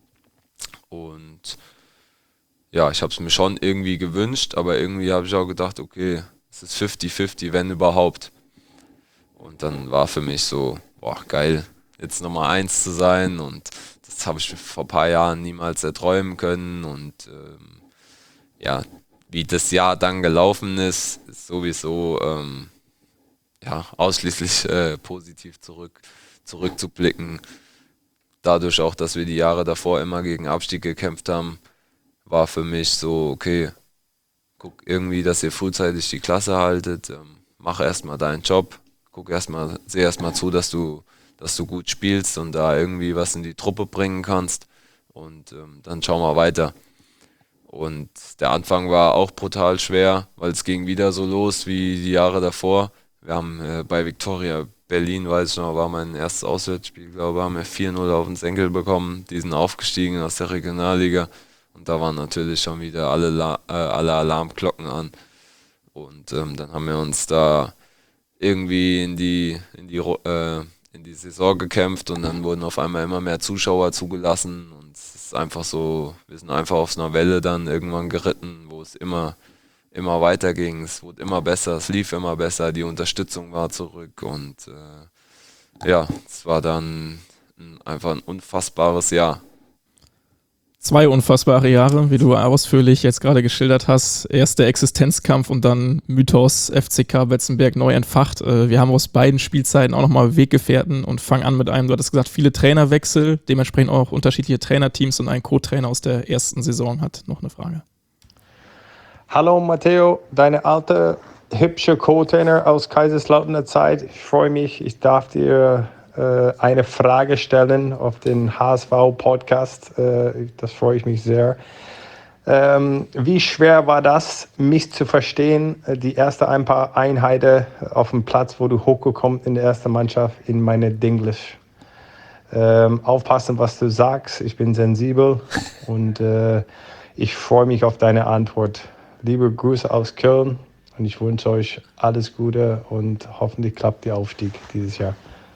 Und ja, ich habe es mir schon irgendwie gewünscht, aber irgendwie habe ich auch gedacht, okay, es ist fünfzig fünfzig, wenn überhaupt. Und dann war für mich so, boah, geil, jetzt Nummer eins zu sein. Und das habe ich mir vor ein paar Jahren niemals erträumen können. Und ähm, ja, wie das Jahr dann gelaufen ist, ist sowieso ähm, ja, ausschließlich äh, positiv zurück, zurückzublicken. Dadurch auch, dass wir die Jahre davor immer gegen Abstieg gekämpft haben, war für mich so, okay, guck irgendwie, dass ihr frühzeitig die Klasse haltet, ähm, mach erstmal deinen Job, guck erstmal, seh erstmal zu, dass du, dass du gut spielst und da irgendwie was in die Truppe bringen kannst und ähm, dann schauen wir weiter. Und der Anfang war auch brutal schwer, weil es ging wieder so los wie die Jahre davor. Wir haben äh, bei Viktoria Berlin, weiß ich noch, war mein erstes Auswärtsspiel, glaube ich, haben wir vier null auf den Senkel bekommen, die sind aufgestiegen aus der Regionalliga. Und da waren natürlich schon wieder alle, La äh, alle Alarmglocken an. Und ähm, dann haben wir uns da irgendwie in die, in, die, äh, in die Saison gekämpft und dann wurden auf einmal immer mehr Zuschauer zugelassen. Und es ist einfach so, wir sind einfach auf so einer Welle dann irgendwann geritten, wo es immer, immer weiter ging. Es wurde immer besser, es lief immer besser, die Unterstützung war zurück. Und äh, ja, es war dann ein, einfach ein unfassbares Jahr. Zwei unfassbare Jahre, wie du ausführlich jetzt gerade geschildert hast. Erst der Existenzkampf und dann Mythos F C K Betzenberg neu entfacht. Wir haben aus beiden Spielzeiten auch nochmal Weggefährten und fangen an mit einem, du hattest gesagt, viele Trainerwechsel, dementsprechend auch unterschiedliche Trainerteams und ein Co-Trainer aus der ersten Saison hat noch eine Frage. Hallo Matteo, deine alte, hübsche Co-Trainer aus Kaiserslauterner Zeit. Ich freue mich, ich darf dir äh, eine Frage stellen auf den H S V-Podcast. Äh, das freue ich mich sehr. Ähm, wie schwer war das, mich zu verstehen, die erste ein paar Einheiten auf dem Platz, wo du hochgekommen in der ersten Mannschaft in meine Dinglish? Ähm, aufpassen, was du sagst. Ich bin sensibel und äh, ich freue mich auf deine Antwort. Liebe Grüße aus Köln und ich wünsche euch alles Gute und hoffentlich klappt der Aufstieg dieses Jahr.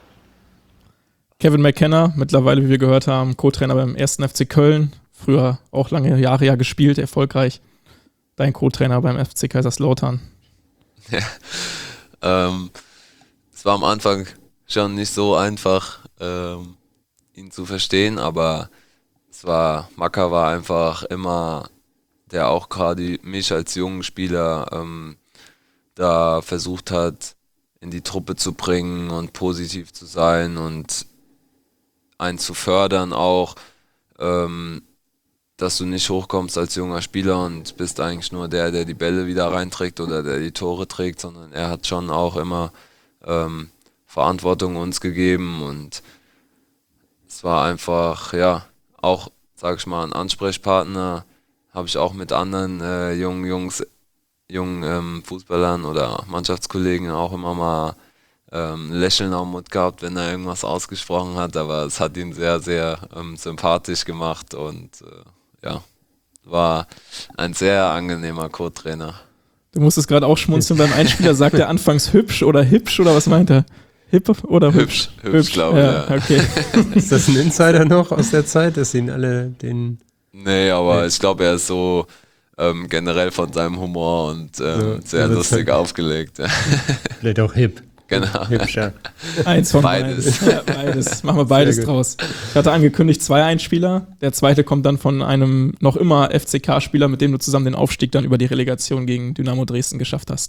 Kevin McKenna, mittlerweile, wie wir gehört haben, Co-Trainer beim ersten F C Köln. Früher auch lange Jahre ja gespielt, erfolgreich. Dein Co-Trainer beim F C Kaiserslautern. Ja, ähm, es war am Anfang schon nicht so einfach, ähm, ihn zu verstehen, aber es war, Maka war einfach immer, der auch gerade mich als jungen Spieler ähm, da versucht hat, in die Truppe zu bringen und positiv zu sein und einen zu fördern auch, ähm, dass du nicht hochkommst als junger Spieler und bist eigentlich nur der, der die Bälle wieder reinträgt oder der die Tore trägt, sondern er hat schon auch immer ähm, Verantwortung uns gegeben und es war einfach, ja, auch, sag ich mal, ein Ansprechpartner, habe ich auch mit anderen äh, jungen Jungs, jungen ähm, Fußballern oder Mannschaftskollegen auch immer mal ähm, Lächeln am Mund gehabt, wenn er irgendwas ausgesprochen hat, aber es hat ihn sehr, sehr ähm, sympathisch gemacht und äh, ja, war ein sehr angenehmer Co-Trainer. Du musstest gerade auch schmunzeln beim Einspieler, sagt er anfangs hübsch oder hübsch oder was meint er? Hip oder hübsch? Hübsch, hübsch, glaube ich. Ja, ja. Okay. Ist das ein Insider noch aus der Zeit, dass ihn alle den... Nee, aber nee. Ich glaube, er ist so ähm, generell von seinem Humor und ähm, so, sehr lustig aufgelegt. Vielleicht auch hip. Genau. Hübscher. Eins von beides. beides. Ja, beides. Machen wir beides draus. Ich hatte angekündigt, zwei Einspieler. Der zweite kommt dann von einem noch immer F C K-Spieler, mit dem du zusammen den Aufstieg dann über die Relegation gegen Dynamo Dresden geschafft hast.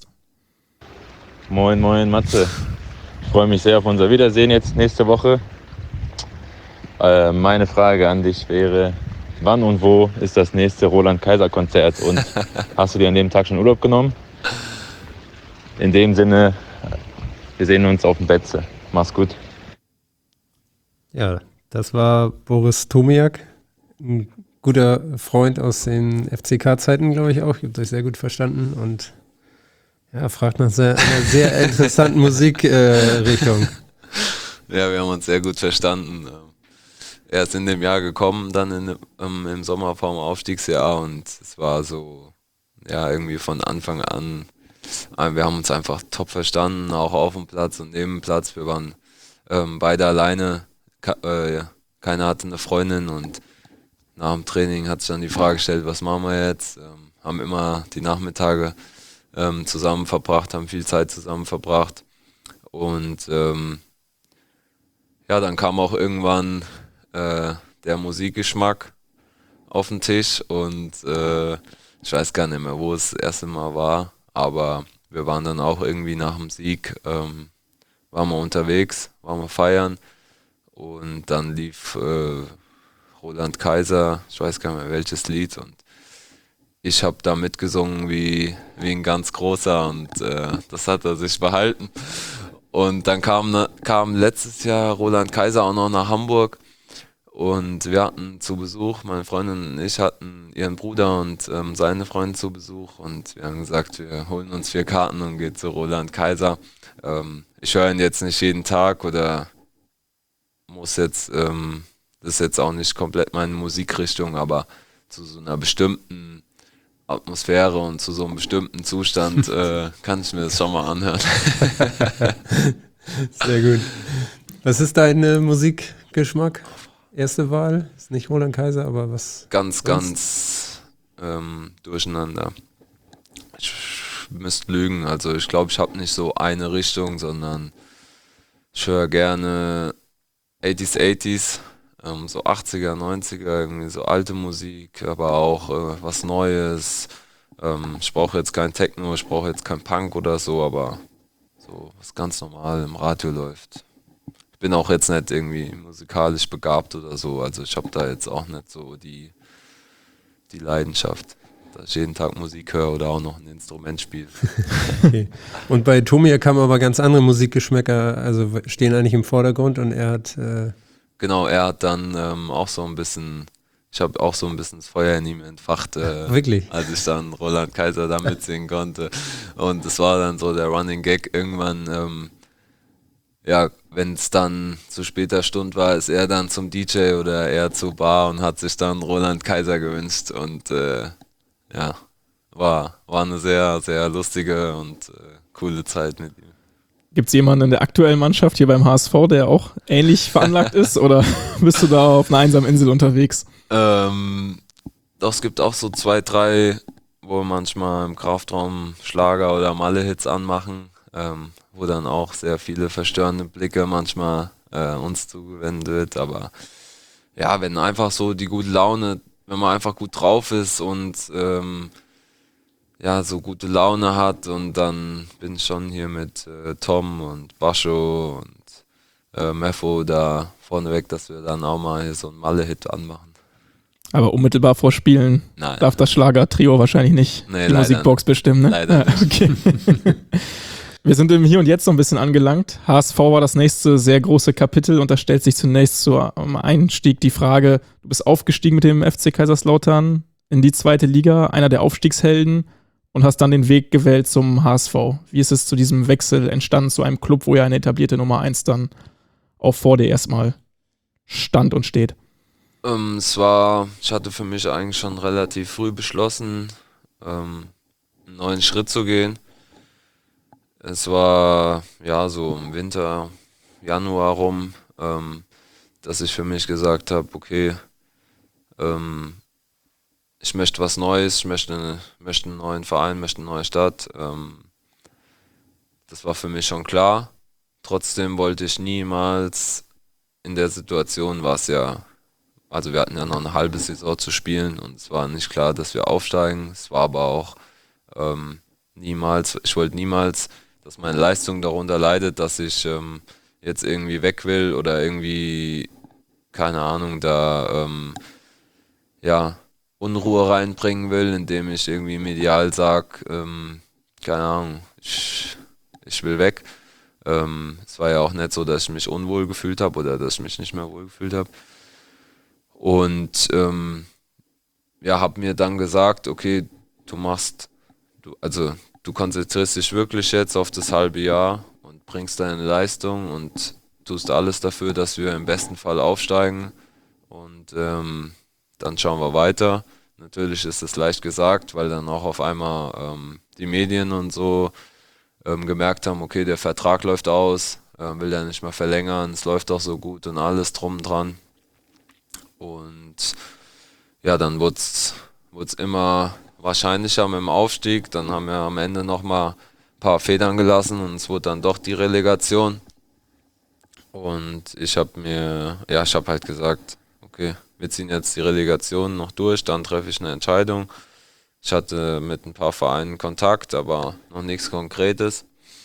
Moin, moin, Matze. Ich freue mich sehr auf unser Wiedersehen jetzt nächste Woche. Äh, meine Frage an dich wäre, wann und wo ist das nächste Roland-Kaiser-Konzert und hast du dir an dem Tag schon Urlaub genommen? In dem Sinne, wir sehen uns auf dem Betze. Mach's gut. Ja, das war Boris Tomiak, ein guter Freund aus den F C K-Zeiten, glaube ich auch. Ihr habt euch sehr gut verstanden und ja, fragt nach sehr, einer sehr interessanten Musikrichtung. Äh, ja, wir haben uns sehr gut verstanden. Er ist in dem Jahr gekommen, dann in, ähm, im Sommer vorm Aufstiegsjahr und es war so, ja, irgendwie von Anfang an, wir haben uns einfach top verstanden, auch auf dem Platz und neben dem Platz. Wir waren ähm, beide alleine, Ka- äh, keiner hatte eine Freundin und nach dem Training hat sich dann die Frage gestellt, was machen wir jetzt? Ähm, haben immer die Nachmittage ähm, zusammen verbracht, haben viel Zeit zusammen verbracht und ähm, ja, dann kam auch irgendwann äh, der Musikgeschmack auf den Tisch und äh, ich weiß gar nicht mehr, wo es das erste Mal war. Aber wir waren dann auch irgendwie nach dem Sieg, ähm, waren wir unterwegs, waren wir feiern und dann lief äh, Roland Kaiser, ich weiß gar nicht mehr welches Lied und ich habe da mitgesungen wie, wie ein ganz großer und äh, das hat er sich behalten. Und dann kam, kam letztes Jahr Roland Kaiser auch noch nach Hamburg und wir hatten zu Besuch, meine Freundin und ich hatten ihren Bruder und ähm, seine Freundin zu Besuch und wir haben gesagt, wir holen uns vier Karten und gehen zu Roland Kaiser. Ähm, ich höre ihn jetzt nicht jeden Tag oder muss jetzt, ähm, das ist jetzt auch nicht komplett meine Musikrichtung, aber zu so einer bestimmten Atmosphäre und zu so einem bestimmten Zustand äh, kann ich mir das schon mal anhören. Sehr gut. Was ist dein äh, Musikgeschmack? Erste Wahl? Ist nicht Roland Kaiser, aber was? Ganz, ganz ähm, durcheinander. Ich müsste lügen, also ich glaube, ich habe nicht so eine Richtung, sondern ich höre gerne achtziger, achtziger, ähm, so achtziger, neunziger, irgendwie so alte Musik, aber auch äh, was Neues. Ähm, ich brauche jetzt kein Techno, ich brauche jetzt kein Punk oder so, aber so was ganz normal im Radio läuft. Ich bin auch jetzt nicht irgendwie musikalisch begabt oder so, also ich habe da jetzt auch nicht so die, die Leidenschaft, dass ich jeden Tag Musik höre oder auch noch ein Instrument spiele. Okay. Und bei Tomir kamen aber ganz andere Musikgeschmäcker, also stehen eigentlich im Vordergrund und er hat... Äh Genau, er hat dann ähm, auch so ein bisschen, ich habe auch so ein bisschen das Feuer in ihm entfacht, äh, Wirklich? als ich dann Roland Kaiser da mitsingen konnte. Und es war dann so der Running Gag irgendwann, ähm, ja, wenn es dann zu später Stunde war, ist er dann zum D J oder er zur Bar und hat sich dann Roland Kaiser gewünscht. Und äh, ja, war, war eine sehr, sehr lustige und äh, coole Zeit mit ihm. Gibt es jemanden in der aktuellen Mannschaft hier beim H S V, der auch ähnlich veranlagt ist, oder bist du da auf einer einsamen Insel unterwegs? Ähm, doch, es gibt auch so zwei, drei, wo manchmal im Kraftraum Schlager oder Malle-Hits anmachen, ähm, wo dann auch sehr viele verstörende Blicke manchmal äh, uns zugewendet wird, aber ja, wenn einfach so die gute Laune, wenn man einfach gut drauf ist und ähm, ja, so gute Laune hat, und dann bin ich schon hier mit äh, Tom und Bascho und äh, Meffo da vorneweg, dass wir dann auch mal hier so einen Malle-Hit anmachen. Aber unmittelbar vor Spielen Nein. darf das Schlager-Trio wahrscheinlich nicht Nee, die leider Musikbox bestimmen, ne? Leider Ja, okay. Wir sind im Hier und Jetzt so ein bisschen angelangt. H S V war das nächste sehr große Kapitel und da stellt sich zunächst zum Einstieg die Frage, du bist aufgestiegen mit dem F C Kaiserslautern in die zweite Liga, einer der Aufstiegshelden, und hast dann den Weg gewählt zum H S V. Wie ist es zu diesem Wechsel entstanden, zu einem Club, wo ja eine etablierte Nummer eins dann auch vor dir erstmal stand und steht? Ähm, es war, ich hatte für mich eigentlich schon relativ früh beschlossen, ähm, einen neuen Schritt zu gehen. Es war ja so im Winter, Januar rum, ähm, dass ich für mich gesagt habe, okay, ähm, ich möchte was Neues, ich möchte, möchte einen neuen Verein, möchte eine neue Stadt. Ähm, das war für mich schon klar. Trotzdem wollte ich niemals, in der Situation war es ja, also wir hatten ja noch eine halbe Saison zu spielen und es war nicht klar, dass wir aufsteigen. Es war aber auch ähm, niemals, ich wollte niemals, dass meine Leistung darunter leidet, dass ich ähm, jetzt irgendwie weg will oder irgendwie, keine Ahnung, da ähm, ja, Unruhe reinbringen will, indem ich irgendwie medial sage, ähm, keine Ahnung, ich, ich will weg. Ähm, es war ja auch nicht so, dass ich mich unwohl gefühlt habe oder dass ich mich nicht mehr wohl gefühlt habe. Und ähm, ja, habe mir dann gesagt, okay, du machst, du, also du konzentrierst dich wirklich jetzt auf das halbe Jahr und bringst deine Leistung und tust alles dafür, dass wir im besten Fall aufsteigen. Und ähm, dann schauen wir weiter. Natürlich ist es leicht gesagt, weil dann auch auf einmal ähm, die Medien und so ähm, gemerkt haben, okay, der Vertrag läuft aus, äh, will der nicht mehr verlängern, es läuft doch so gut und alles drum dran. Und ja, dann wurde es immer wahrscheinlicher mit dem Aufstieg. Dann haben wir am Ende nochmal ein paar Federn gelassen und es wurde dann doch die Relegation. Und ich habe mir, ja, ich habe halt gesagt, okay, wir ziehen jetzt die Relegation noch durch, dann treffe ich eine Entscheidung. Ich hatte mit ein paar Vereinen Kontakt, aber noch nichts Konkretes.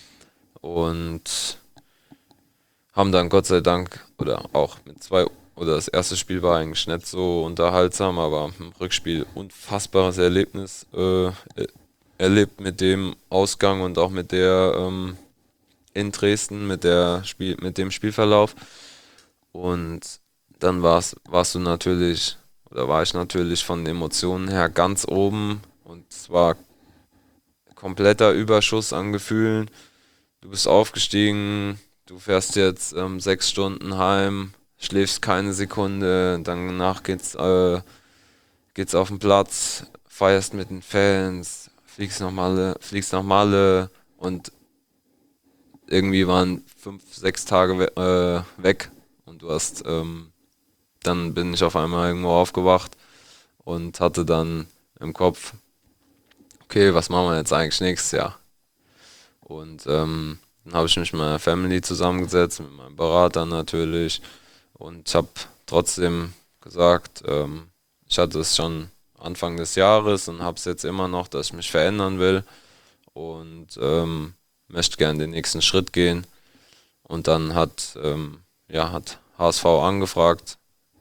Und haben dann Gott sei Dank, oder auch mit zwei, oder das erste Spiel war eigentlich nicht so unterhaltsam, aber im Rückspiel unfassbares Erlebnis äh, erlebt mit dem Ausgang und auch mit der ähm, in Dresden, mit, der Spiel, mit dem Spielverlauf. Und dann war's, warst du natürlich, oder war ich natürlich von den Emotionen her ganz oben und es war kompletter Überschuss an Gefühlen. Du bist aufgestiegen, du fährst jetzt ähm, sechs Stunden heim, schläfst keine Sekunde, danach geht's, äh, geht's auf den Platz, feierst mit den Fans, fliegst nach Malle, fliegst nach Malle und irgendwie waren fünf, sechs Tage we äh, weg und du hast ähm, dann bin ich auf einmal irgendwo aufgewacht und hatte dann im Kopf, okay, was machen wir jetzt eigentlich nächstes Jahr? Und ähm, dann habe ich mich mit meiner Family zusammengesetzt, mit meinem Berater natürlich, und habe trotzdem gesagt, ähm, ich hatte es schon Anfang des Jahres und habe es jetzt immer noch, dass ich mich verändern will und ähm, möchte gerne den nächsten Schritt gehen. Und dann hat, ähm, ja, hat H S V angefragt,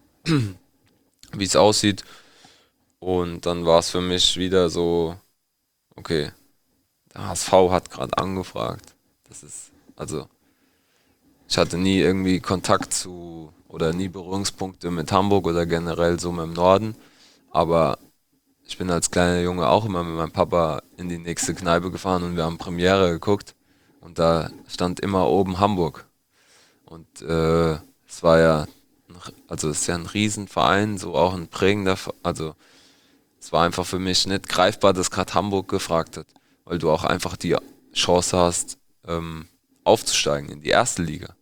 wie es aussieht. Und dann war es für mich wieder so, okay, der H S V hat gerade angefragt. Das ist, also, ich hatte nie irgendwie Kontakt zu oder nie Berührungspunkte mit Hamburg oder generell so mit dem Norden. Aber ich bin als kleiner Junge auch immer mit meinem Papa in die nächste Kneipe gefahren und wir haben Premiere geguckt. Und da stand immer oben Hamburg. Und äh, es war ja, also es ist ja ein Riesenverein, so auch ein prägender, also es war einfach für mich nicht greifbar, dass gerade Hamburg gefragt hat, weil du auch einfach die Chance hast, ähm, aufzusteigen in die erste Liga.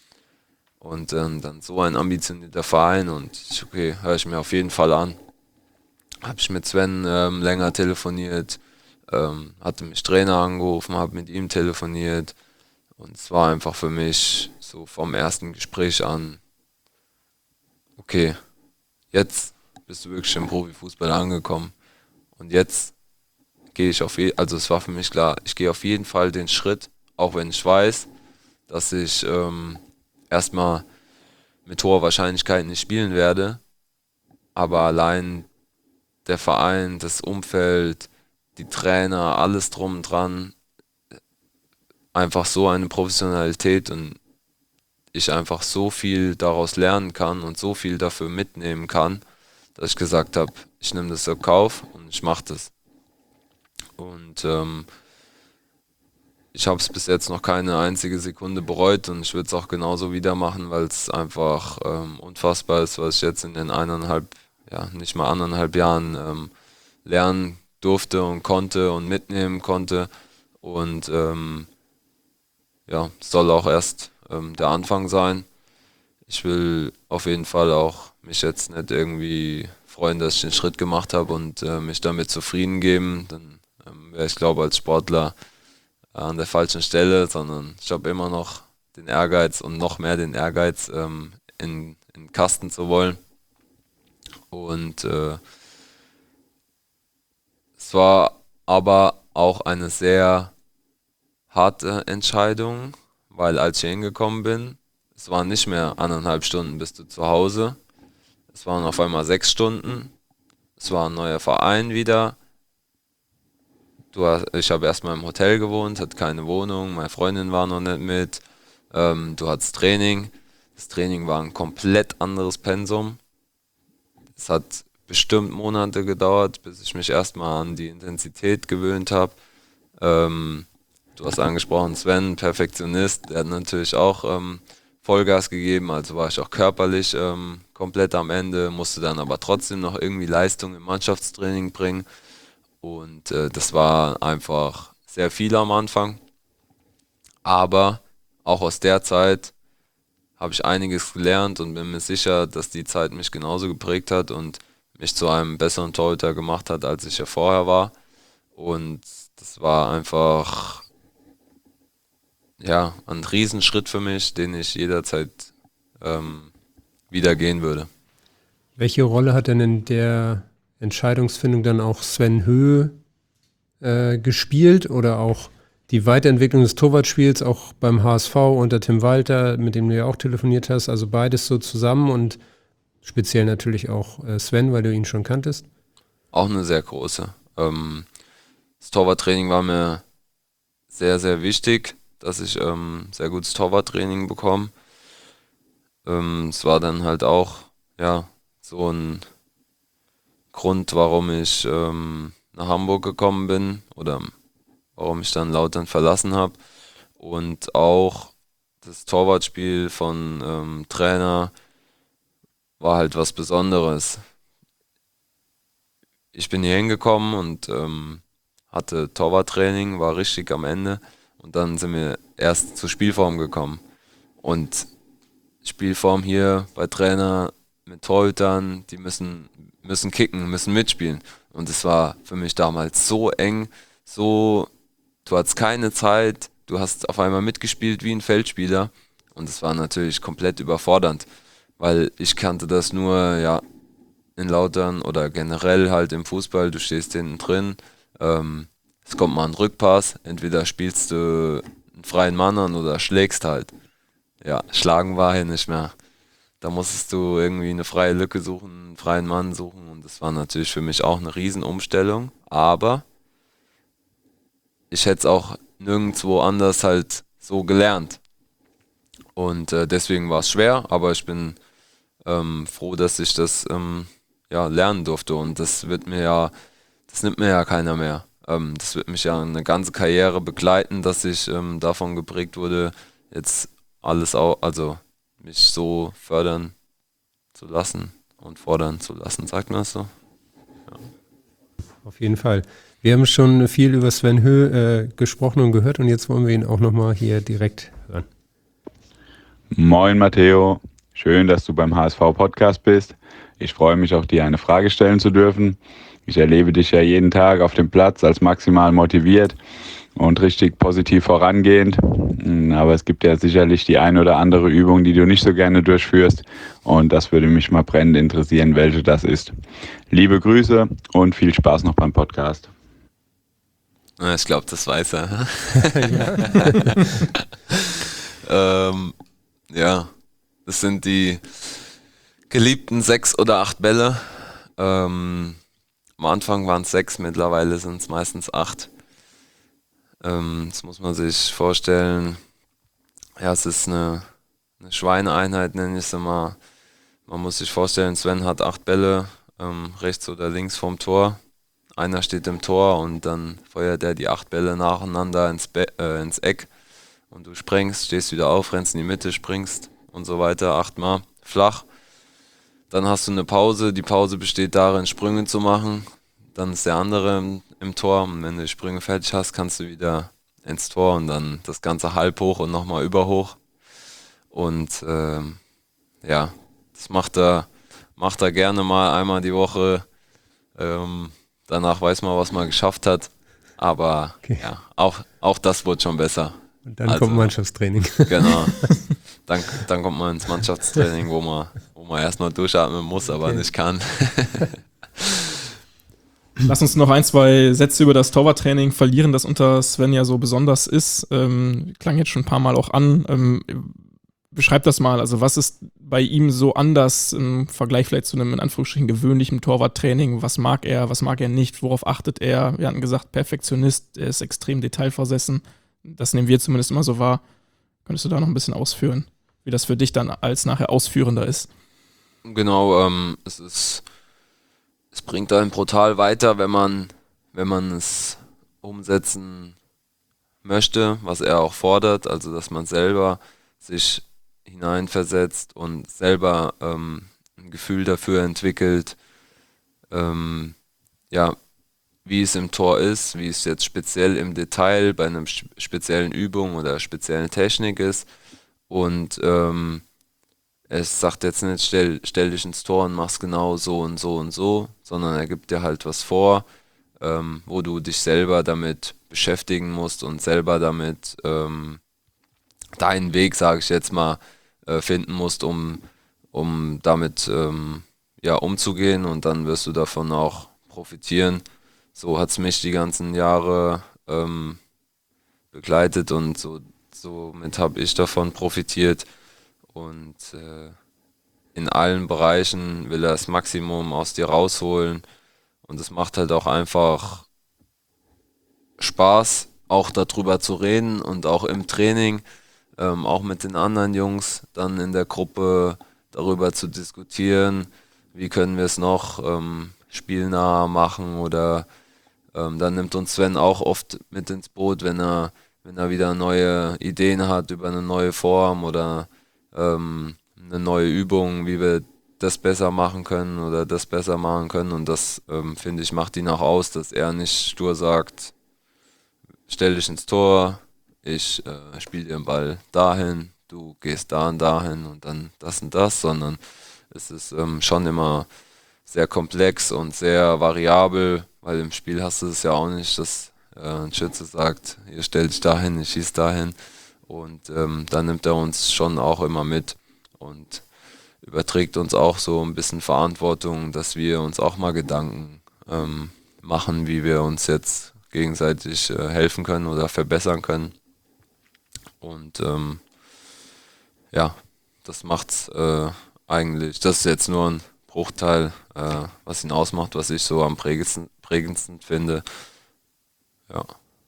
Und ähm, dann so ein ambitionierter Verein und ich, okay, höre ich mir auf jeden Fall an. Habe ich mit Sven ähm, länger telefoniert, ähm, hatte mich Trainer angerufen, habe mit ihm telefoniert und es war einfach für mich so vom ersten Gespräch an, okay, jetzt bist du wirklich im Profifußball angekommen und jetzt gehe ich auf jeden Fall, also es war für mich klar, ich gehe auf jeden Fall den Schritt, auch wenn ich weiß, dass ich ähm, erstmal mit hoher Wahrscheinlichkeit nicht spielen werde, aber allein der Verein, das Umfeld, die Trainer, alles drum und dran, einfach so eine Professionalität und ich einfach so viel daraus lernen kann und so viel dafür mitnehmen kann, dass ich gesagt habe, ich nehme das auf Kauf und ich mache das. Und ähm, ich habe es bis jetzt noch keine einzige Sekunde bereut und ich würde es auch genauso wieder machen, weil es einfach ähm, unfassbar ist, was ich jetzt in den eineinhalb, ja nicht mal anderthalb Jahren ähm, lernen durfte und konnte und mitnehmen konnte. Und ähm, ja, es soll auch erst ähm, der Anfang sein. Ich will auf jeden Fall auch mich jetzt nicht irgendwie freuen, dass ich den Schritt gemacht habe und äh, mich damit zufrieden geben. Dann ähm, wäre ich, glaube als Sportler äh, an der falschen Stelle, sondern ich habe immer noch den Ehrgeiz und noch mehr den Ehrgeiz, ähm, in, in den Kasten zu wollen. Und äh, es war aber auch eine sehr harte Entscheidung, weil als ich hier hingekommen bin, es waren nicht mehr anderthalb Stunden bist du zu Hause, es waren auf einmal sechs Stunden, es war ein neuer Verein wieder. Du hast, ich habe erstmal im Hotel gewohnt, hatte keine Wohnung, meine Freundin war noch nicht mit, ähm, du hattest Training, das Training war ein komplett anderes Pensum. Es hat bestimmt Monate gedauert, bis ich mich erstmal an die Intensität gewöhnt habe. Ähm, du hast angesprochen, Sven, Perfektionist, der hat natürlich auch ähm, Vollgas gegeben, also war ich auch körperlich ähm, komplett am Ende, musste dann aber trotzdem noch irgendwie Leistung im Mannschaftstraining bringen und äh, das war einfach sehr viel am Anfang, aber auch aus der Zeit habe ich einiges gelernt und bin mir sicher, dass die Zeit mich genauso geprägt hat und mich zu einem besseren Torhüter gemacht hat, als ich ja vorher war. Und das war einfach ja, ein Riesenschritt für mich, den ich jederzeit ähm, wieder gehen würde. Welche Rolle hat denn in der Entscheidungsfindung dann auch Sven Höhe äh, gespielt oder auch die Weiterentwicklung des Torwartspiels, auch beim H S V unter Tim Walter, mit dem du ja auch telefoniert hast, also beides so zusammen und speziell natürlich auch äh, Sven, weil du ihn schon kanntest? Auch eine sehr große. Ähm, das Torwarttraining war mir sehr, sehr wichtig, dass ich ähm, sehr gutes Torwarttraining bekomme. Ähm, es war dann halt auch ja, so ein Grund, warum ich ähm, nach Hamburg gekommen bin oder warum ich dann Lautern verlassen habe. Und auch das Torwartspiel von ähm, Trainer war halt was Besonderes. Ich bin hier hingekommen und ähm, hatte Torwarttraining, war richtig am Ende und dann sind wir erst zur Spielform gekommen. Und Spielform hier bei Trainer mit Torhütern, die müssen, müssen kicken, müssen mitspielen. Und es war für mich damals so eng, so, du hattest keine Zeit, du hast auf einmal mitgespielt wie ein Feldspieler und es war natürlich komplett überfordernd. weil ich kannte das nur, ja, in Lautern oder generell halt im Fußball, du stehst hinten drin, ähm, es kommt mal ein Rückpass, entweder spielst du einen freien Mann an oder schlägst halt. Ja, schlagen war hier nicht mehr. Da musstest du irgendwie eine freie Lücke suchen, einen freien Mann suchen und das war natürlich für mich auch eine Riesenumstellung, aber ich hätte es auch nirgendwo anders halt so gelernt und äh, deswegen war es schwer, aber ich bin ähm, froh, dass ich das ähm, ja, lernen durfte und das wird mir ja, das nimmt mir ja keiner mehr. Ähm, das wird mich ja eine ganze Karriere begleiten, dass ich ähm, davon geprägt wurde, jetzt alles auch, also mich so fördern zu lassen und fordern zu lassen, sagt man das so? Ja. Auf jeden Fall. Wir haben schon viel über Sven Höh äh, gesprochen und gehört und jetzt wollen wir ihn auch nochmal hier direkt hören. Moin Matteo, schön, dass du beim H S V-Podcast bist. Ich freue mich auch, dir eine Frage stellen zu dürfen. Ich erlebe dich ja jeden Tag auf dem Platz als maximal motiviert und richtig positiv vorangehend. Aber es gibt ja sicherlich die eine oder andere Übung, die du nicht so gerne durchführst. Und das würde mich mal brennend interessieren, welche das ist. Liebe Grüße und viel Spaß noch beim Podcast. Ich glaube, das weiß er. ähm, ja, das sind die geliebten sechs oder acht Bälle. Ähm, am Anfang waren es sechs, mittlerweile sind es meistens acht. Ähm, das muss man sich vorstellen. Ja, es ist eine, eine Schweineeinheit, nenne ich es immer. Man muss sich vorstellen, Sven hat acht Bälle, ähm, rechts oder links vom Tor. Einer steht im Tor und dann feuert er die acht Bälle nacheinander ins, Be- äh, ins Eck. Und du sprengst, stehst wieder auf, rennst in die Mitte, springst und so weiter, achtmal flach. Dann hast du eine Pause, die Pause besteht darin, Sprünge zu machen. Dann ist der andere im, im Tor und wenn du die Sprünge fertig hast, kannst du wieder ins Tor und dann das Ganze halb hoch und nochmal überhoch. Und ähm, ja, das macht er, macht er gerne mal einmal die Woche. Ähm, danach weiß man, was man geschafft hat. Aber okay. ja, auch, auch das wurde schon besser. Und dann also, kommt Mannschaftstraining. Genau. Dann, dann kommt man ins Mannschaftstraining, wo man, wo man erstmal durchatmen muss, aber okay. nicht kann. Lass uns noch ein, zwei Sätze über das Torwarttraining verlieren, das unter Sven ja so besonders ist. Ähm, klang jetzt schon ein paar Mal auch an. Ähm, beschreib das mal. Also was ist bei ihm so anders im Vergleich vielleicht zu einem in Anführungsstrichen gewöhnlichen Torwarttraining? Was mag er, was mag er nicht? Worauf achtet er? Wir hatten gesagt, Perfektionist, er ist extrem detailversessen. Das nehmen wir zumindest immer so wahr. Könntest du da noch ein bisschen ausführen, wie das für dich dann als nachher Ausführender ist? Genau, ähm, es ist, es bringt einen brutal weiter, wenn man, wenn man es umsetzen möchte, was er auch fordert, also dass man selber sich hineinversetzt und selber ähm, ein Gefühl dafür entwickelt, ähm, ja, wie es im Tor ist, wie es jetzt speziell im Detail bei einer speziellen Übung oder speziellen Technik ist. Und ähm, es sagt jetzt nicht, stell, stell dich ins Tor und mach's genau so und so und so, sondern er gibt dir halt was vor, ähm, wo du dich selber damit beschäftigen musst und selber damit ähm, deinen Weg, sage ich jetzt mal, äh, finden musst, um, um damit ähm, ja, umzugehen und dann wirst du davon auch profitieren. So hat es mich die ganzen Jahre ähm, begleitet und so, somit habe ich davon profitiert. Und äh, in allen Bereichen will er das Maximum aus dir rausholen. Und es macht halt auch einfach Spaß, auch darüber zu reden und auch im Training, ähm, auch mit den anderen Jungs dann in der Gruppe darüber zu diskutieren, wie können wir es noch ähm, spielnah machen oder Ähm, dann nimmt uns Sven auch oft mit ins Boot, wenn er, wenn er wieder neue Ideen hat über eine neue Form oder ähm, eine neue Übung, wie wir das besser machen können oder das besser machen können. Und das, ähm, finde ich, macht ihn auch aus, dass er nicht stur sagt, stell dich ins Tor, ich äh, spiele den Ball dahin, du gehst da und dahin und dann das und das, sondern es ist ähm, schon immer sehr komplex und sehr variabel, weil im Spiel hast du es ja auch nicht, dass äh, ein Schütze sagt, ihr stellt dich dahin, ich schieß dahin und ähm, dann nimmt er uns schon auch immer mit und überträgt uns auch so ein bisschen Verantwortung, dass wir uns auch mal Gedanken ähm, machen, wie wir uns jetzt gegenseitig äh, helfen können oder verbessern können. Und ähm, ja, das macht's äh, eigentlich, das ist jetzt nur ein Bruchteil, äh, was ihn ausmacht, was ich so am prägendsten, prägendsten finde. Ja.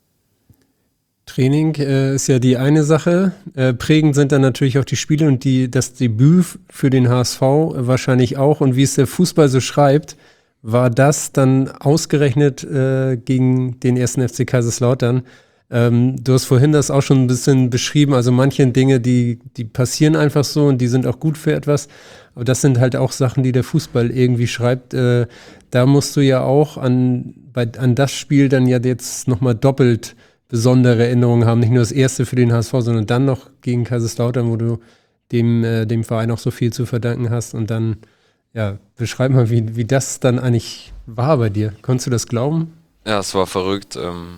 Training äh, ist ja die eine Sache. Äh, prägend sind dann natürlich auch die Spiele und die, das Debüt für den H S V wahrscheinlich auch. Und wie es der Fußball so schreibt, war das dann ausgerechnet äh, gegen den ersten F C Kaiserslautern. Ähm, du hast vorhin das auch schon ein bisschen beschrieben. Also manche Dinge, die, die passieren einfach so und die sind auch gut für etwas. Aber das sind halt auch Sachen, die der Fußball irgendwie schreibt. Äh, da musst du ja auch an, bei, an das Spiel dann ja jetzt nochmal doppelt besondere Erinnerungen haben. Nicht nur das erste für den H S V, sondern dann noch gegen Kaiserslautern, wo du dem, äh, dem Verein auch so viel zu verdanken hast. Und dann, ja, beschreib mal, wie, wie das dann eigentlich war bei dir. Konntest du das glauben? Ja, es war verrückt. Ähm,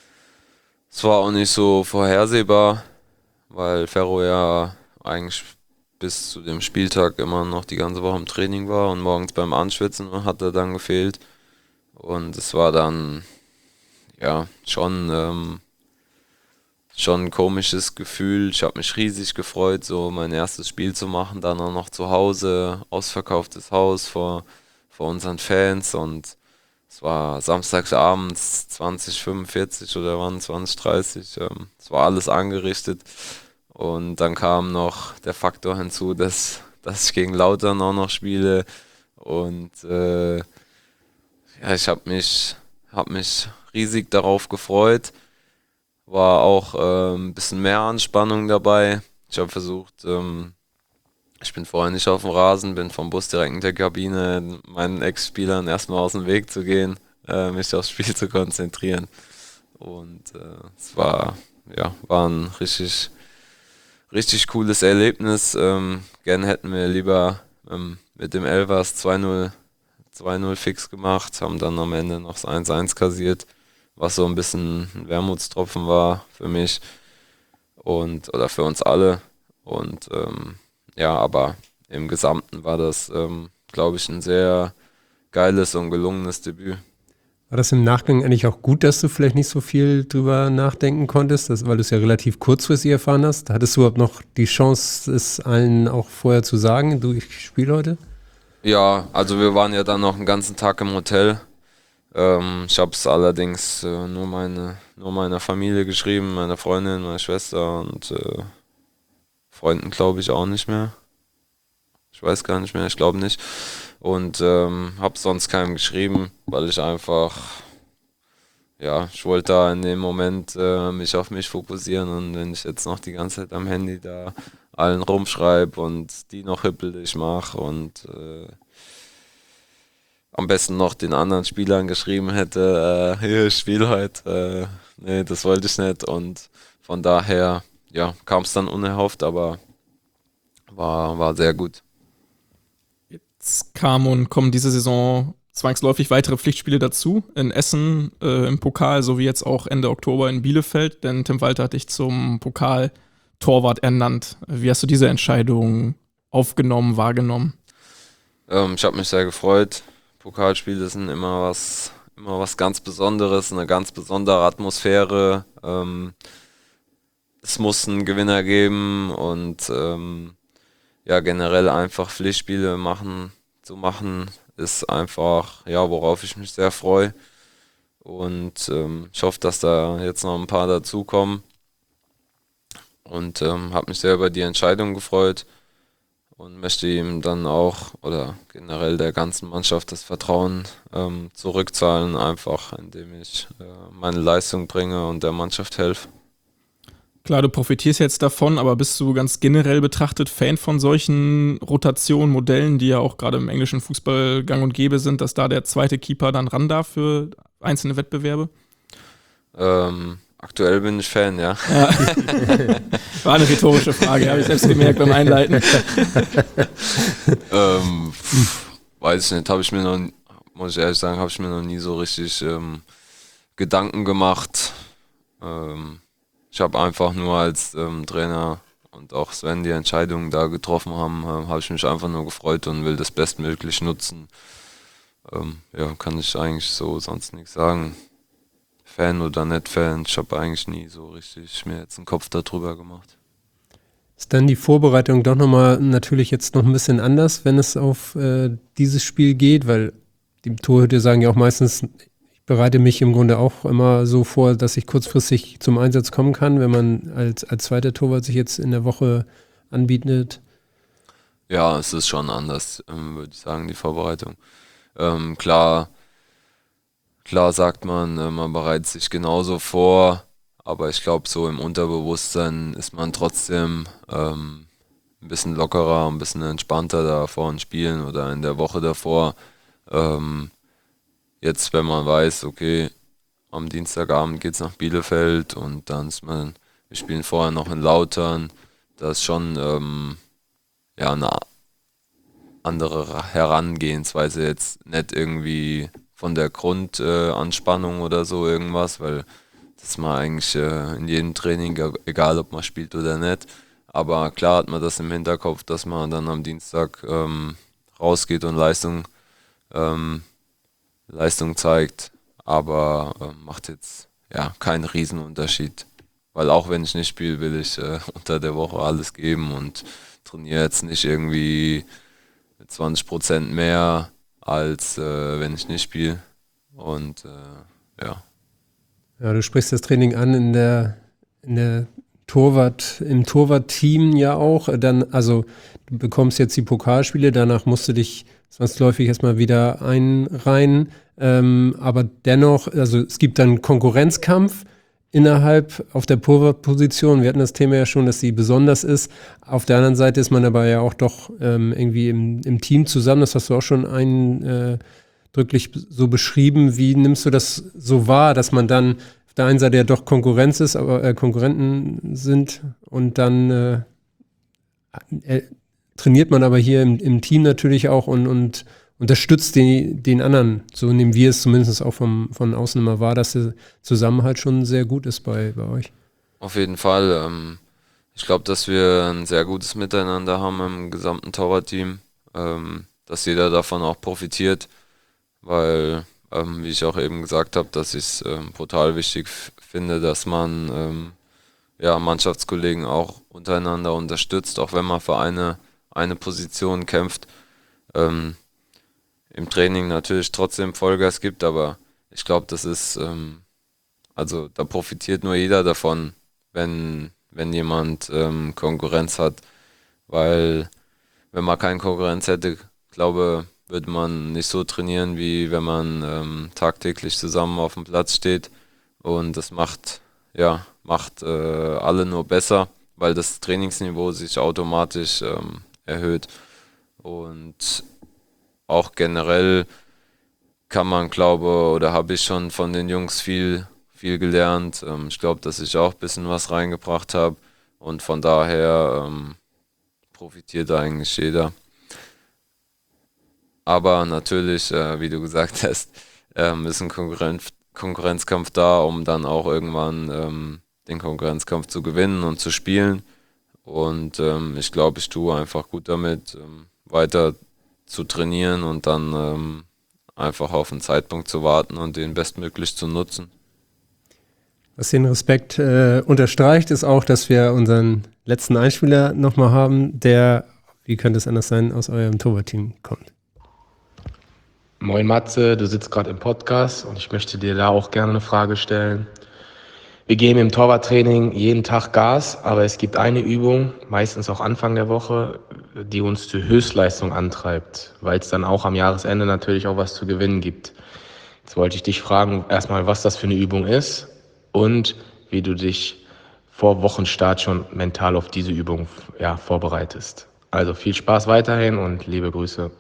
es war auch nicht so vorhersehbar, weil Ferro ja eigentlich bis zu dem Spieltag immer noch die ganze Woche im Training war und morgens beim Anschwitzen hat er dann gefehlt. Und es war dann ja schon, ähm, schon ein komisches Gefühl. Ich habe mich riesig gefreut, so mein erstes Spiel zu machen, dann auch noch zu Hause, ausverkauftes Haus vor, vor unseren Fans und es war samstagsabends zwanzig fünfundvierzig oder wann, zwanzig dreißig, ähm, es war alles angerichtet und dann kam noch der Faktor hinzu, dass, dass ich gegen Lautern auch noch spiele und äh, ja, ich habe mich, hab mich riesig darauf gefreut, war auch äh, ein bisschen mehr Anspannung dabei. Ich habe versucht, ähm, ich bin vorher nicht auf dem Rasen, bin vom Bus direkt in der Kabine, meinen Ex-Spielern erstmal aus dem Weg zu gehen, äh, mich aufs Spiel zu konzentrieren. Und äh, es war, ja, war ein richtig, richtig cooles Erlebnis. Ähm, gern hätten wir lieber ähm, mit dem Elvers zwei null fix gemacht, haben dann am Ende noch das eins eins kassiert, was so ein bisschen ein Wermutstropfen war für mich und oder für uns alle. Und ähm, ja, aber im Gesamten war das, ähm, glaube ich, ein sehr geiles und gelungenes Debüt. War das im Nachgang eigentlich auch gut, dass du vielleicht nicht so viel drüber nachdenken konntest, das, weil du es ja relativ kurzfristig erfahren hast? Hattest du überhaupt noch die Chance, es allen auch vorher zu sagen, du, ich spiele heute? Ja, also wir waren ja dann noch einen ganzen Tag im Hotel. Ähm, ich habe es allerdings äh, nur, meine, nur meiner Familie geschrieben, meiner Freundin, meiner Schwester und äh, Freunden glaube ich auch nicht mehr. Ich weiß gar nicht mehr, ich glaube nicht. Und ähm, habe sonst keinem geschrieben, weil ich einfach, ja, ich wollte da in dem Moment äh, mich auf mich fokussieren und wenn ich jetzt noch die ganze Zeit am Handy da allen rumschreibe und die noch hippelig mache und äh, am besten noch den anderen Spielern geschrieben hätte, äh, hier, ich spiele heute, äh, nee, das wollte ich nicht und von daher, ja, kam es dann unerhofft, aber war, war sehr gut. Jetzt kamen und kommen diese Saison zwangsläufig weitere Pflichtspiele dazu, in Essen, äh, im Pokal, sowie jetzt auch Ende Oktober in Bielefeld, denn Tim Walter hat dich zum Pokal-Torwart ernannt. Wie hast du diese Entscheidung aufgenommen, wahrgenommen? Ähm, ich habe mich sehr gefreut. Pokalspiele sind immer was, immer was ganz Besonderes, eine ganz besondere Atmosphäre. Ähm, es muss einen Gewinner geben und ähm, ja, generell einfach Pflichtspiele machen, zu machen, ist einfach, ja, worauf ich mich sehr freue. Und ähm, ich hoffe, dass da jetzt noch ein paar dazukommen. Und ähm, habe mich sehr über die Entscheidung gefreut und möchte ihm dann auch oder generell der ganzen Mannschaft das Vertrauen ähm, zurückzahlen, einfach indem ich äh, meine Leistung bringe und der Mannschaft helfe. Klar, du profitierst jetzt davon, aber bist du ganz generell betrachtet Fan von solchen Rotationen, Modellen, die ja auch gerade im englischen Fußball gang und gäbe sind, dass da der zweite Keeper dann ran darf für einzelne Wettbewerbe? Ähm, aktuell bin ich Fan, ja. ja. War eine rhetorische Frage, habe ich selbst gemerkt beim Einleiten. ähm, pff, weiß ich nicht, habe ich mir noch, muss ich ehrlich sagen, habe ich mir noch nie so richtig ähm, Gedanken gemacht. Ähm, Ich habe einfach nur als ähm, Trainer und auch Sven die Entscheidungen da getroffen haben, äh, habe ich mich einfach nur gefreut und will das bestmöglich nutzen. Ähm, ja, kann ich eigentlich so sonst nichts sagen. Fan oder nicht Fan, ich habe eigentlich nie so richtig mir jetzt einen Kopf darüber gemacht. Ist dann die Vorbereitung doch nochmal natürlich jetzt noch ein bisschen anders, wenn es auf äh, dieses Spiel geht, weil die Torhüter sagen ja auch meistens, ich bereite mich im Grunde auch immer so vor, dass ich kurzfristig zum Einsatz kommen kann, wenn man als, als zweiter Torwart sich jetzt in der Woche anbietet. Ja, es ist schon anders, ähm, würde ich sagen, die Vorbereitung. Ähm, klar, klar sagt man, äh, man bereitet sich genauso vor, aber ich glaube, so im Unterbewusstsein ist man trotzdem ähm, ein bisschen lockerer, ein bisschen entspannter da vor den Spielen oder in der Woche davor. Ähm, jetzt, wenn man weiß, okay, am Dienstagabend geht es nach Bielefeld und dann ist man, wir spielen vorher noch in Lautern, da ist schon ähm, ja, eine andere Herangehensweise, jetzt nicht irgendwie von der Grundanspannung äh, oder so irgendwas, weil das ist man eigentlich äh, in jedem Training, egal ob man spielt oder nicht. Aber klar hat man das im Hinterkopf, dass man dann am Dienstag ähm, rausgeht und Leistung, ähm, Leistung zeigt, aber äh, macht jetzt ja keinen Riesenunterschied. Weil auch wenn ich nicht spiele, will ich äh, unter der Woche alles geben und trainiere jetzt nicht irgendwie zwanzig Prozent mehr, als äh, wenn ich nicht spiele. Und äh, ja. Ja, du sprichst das Training an in der, in der Torwart, im Torwart-Team ja auch. Dann, also du bekommst jetzt die Pokalspiele, danach musst du dich zwangsläufig erstmal wieder einreihen. Ähm, aber dennoch, also es gibt dann Konkurrenzkampf innerhalb auf der Torwartposition. Wir hatten das Thema ja schon, dass sie besonders ist. Auf der anderen Seite ist man aber ja auch doch ähm, irgendwie im, im Team zusammen. Das hast du auch schon eindrücklich so beschrieben. Wie nimmst du das so wahr, dass man dann auf der einen Seite ja doch Konkurrenz ist, aber äh, Konkurrenten sind und dann äh, äh, trainiert man aber hier im, im Team natürlich auch und, und unterstützt den, den anderen. So nehmen wir es zumindest auch vom, von außen immer wahr, dass der Zusammenhalt schon sehr gut ist bei, bei euch. Auf jeden Fall. Ähm, ich glaube, dass wir ein sehr gutes Miteinander haben im gesamten Torwartteam, ähm, dass jeder davon auch profitiert, weil, ähm, wie ich auch eben gesagt habe, dass ich es ähm, brutal wichtig f- finde, dass man ähm, ja, Mannschaftskollegen auch untereinander unterstützt, auch wenn man für eine, eine Position kämpft. Ähm, im Training natürlich trotzdem Vollgas gibt, aber ich glaube, das ist, ähm, also da profitiert nur jeder davon, wenn, wenn jemand ähm, Konkurrenz hat, weil wenn man keine Konkurrenz hätte, glaube würde man nicht so trainieren, wie wenn man ähm, tagtäglich zusammen auf dem Platz steht und das macht, ja, macht äh, alle nur besser, weil das Trainingsniveau sich automatisch ähm, erhöht und auch generell kann man, glaube, oder habe ich schon von den Jungs viel, viel gelernt. Ähm, ich glaube, dass ich auch ein bisschen was reingebracht habe und von daher ähm, profitiert eigentlich jeder. Aber natürlich, äh, wie du gesagt hast, ähm, ist ein Konkurrenz, Konkurrenzkampf da, um dann auch irgendwann ähm, den Konkurrenzkampf zu gewinnen und zu spielen. Und ähm, ich glaube, ich tue einfach gut damit, ähm, weiter zu trainieren und dann ähm, einfach auf einen Zeitpunkt zu warten und den bestmöglich zu nutzen. Was den Respekt äh, unterstreicht, ist auch, dass wir unseren letzten Einspieler nochmal haben, der, wie könnte es anders sein, aus eurem Torwartteam kommt. Moin Matze, du sitzt gerade im Podcast und ich möchte dir da auch gerne eine Frage stellen. Wir geben im Torwarttraining jeden Tag Gas, aber es gibt eine Übung, meistens auch Anfang der Woche, die uns zur Höchstleistung antreibt, weil es dann auch am Jahresende natürlich auch was zu gewinnen gibt. Jetzt wollte ich dich fragen, erstmal, was das für eine Übung ist und wie du dich vor Wochenstart schon mental auf diese Übung ja, vorbereitest. Also viel Spaß weiterhin und liebe Grüße.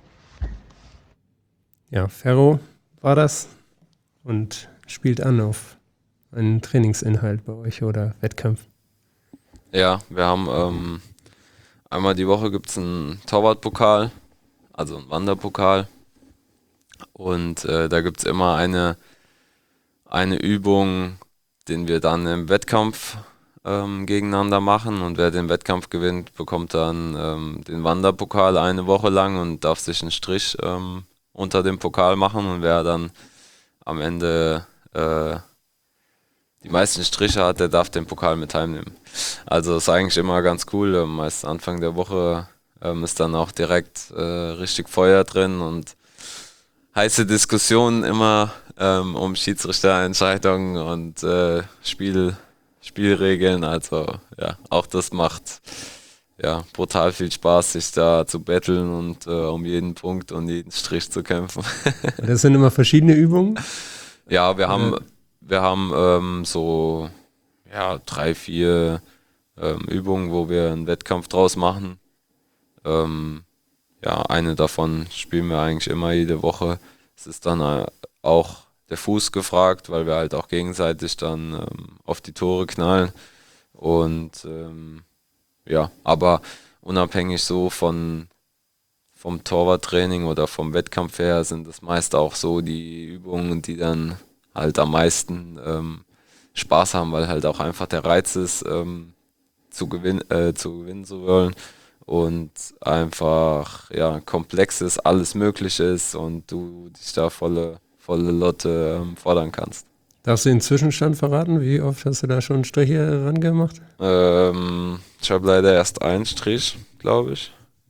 Ja, Ferro war das und spielt an auf einen Trainingsinhalt bei euch oder Wettkampf. Ja, wir haben ähm, einmal die Woche gibt es einen Torwartpokal, also einen Wanderpokal. Und äh, da gibt es immer eine, eine Übung, den wir dann im Wettkampf ähm, gegeneinander machen und wer den Wettkampf gewinnt, bekommt dann ähm, den Wanderpokal eine Woche lang und darf sich einen Strich ähm, unter dem Pokal machen und wer dann am Ende äh, die meisten Striche hat, der darf den Pokal mit heimnehmen. Also ist eigentlich immer ganz cool, ähm, meist Anfang der Woche ähm, ist dann auch direkt äh, richtig Feuer drin und heiße Diskussionen immer ähm, um Schiedsrichterentscheidungen und äh, Spiel Spielregeln, also ja, auch das macht ja brutal viel Spaß, sich da zu betteln und äh, um jeden Punkt und jeden Strich zu kämpfen. Das sind immer verschiedene Übungen? Ja, wir haben, wir haben ähm, so ja, drei, vier ähm, Übungen, wo wir einen Wettkampf draus machen. Ähm, ja, eine davon spielen wir eigentlich immer jede Woche. Es ist dann äh, auch der Fuß gefragt, weil wir halt auch gegenseitig dann ähm, auf die Tore knallen. Und ähm, ja, aber unabhängig so von vom Torwarttraining oder vom Wettkampf her sind es meist auch so die Übungen, die dann halt am meisten ähm, Spaß haben, weil halt auch einfach der Reiz ist, ähm, zu, gewinn, äh, zu gewinnen zu wollen und einfach ja komplex ist, alles möglich ist und du dich da volle volle Lotte ähm, fordern kannst. Darfst du den Zwischenstand verraten? Wie oft hast du da schon Striche ran gemacht? Ähm, ich habe leider erst einen Strich, glaube ich.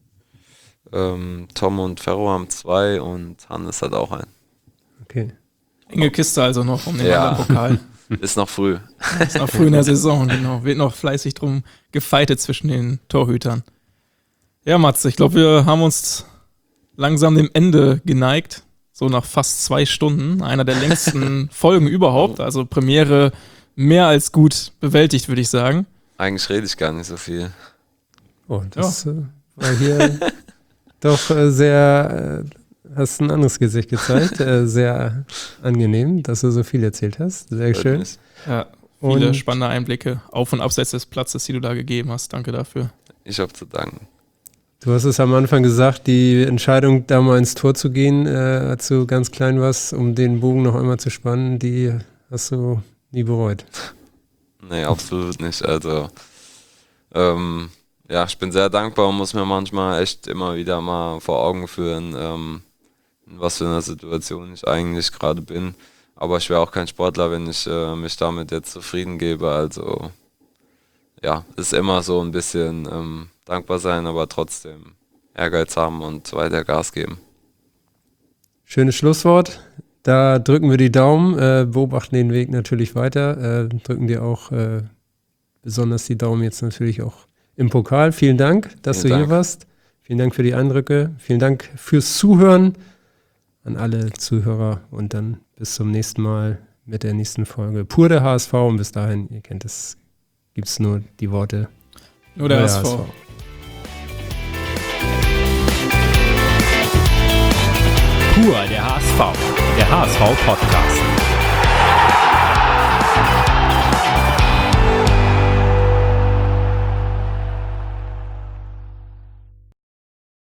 Ähm, Tom und Ferro haben zwei und Hannes hat auch einen. Okay. Enge Kiste also noch um den ja. Wanderpokal. Ist noch früh. Ist noch früh in der Saison, genau. Wird noch fleißig drum gefeitet zwischen den Torhütern. Ja, Matze, ich glaube, wir haben uns langsam dem Ende geneigt. So nach fast zwei Stunden. Einer der längsten Folgen überhaupt. Also Premiere mehr als gut bewältigt, würde ich sagen. Eigentlich rede ich gar nicht so viel. Oh, das ja. äh, war hier doch äh, sehr, äh, hast ein anderes Gesicht gezeigt. Äh, sehr angenehm, dass du so viel erzählt hast. Sehr schön. Ja, viele und spannende Einblicke auf und abseits des Platzes, die du da gegeben hast. Danke dafür. Ich habe zu danken. Du hast es am Anfang gesagt, die Entscheidung, da mal ins Tor zu gehen, äh, als du ganz klein warst, um den Bogen noch einmal zu spannen, die hast du nie bereut. Nee, absolut nicht. Also, ähm, ja, ich bin sehr dankbar und muss mir manchmal echt immer wieder mal vor Augen führen, ähm, in was für einer Situation ich eigentlich gerade bin. Aber ich wäre auch kein Sportler, wenn ich äh, mich damit jetzt zufrieden gebe. Also, ja, ist immer so ein bisschen ähm, dankbar sein, aber trotzdem Ehrgeiz haben und weiter Gas geben. Schönes Schlusswort. Da drücken wir die Daumen, äh, beobachten den Weg natürlich weiter, äh, drücken dir auch äh, besonders die Daumen jetzt natürlich auch im Pokal. Vielen Dank, dass Vielen du Dank. hier warst. Vielen Dank für die Eindrücke. Vielen Dank fürs Zuhören an alle Zuhörer und dann bis zum nächsten Mal mit der nächsten Folge. Pur der H S V und bis dahin, ihr kennt es, gibt es nur die Worte. Nur der, der H S V. H S V. Pur der H S V, der H S V Podcast.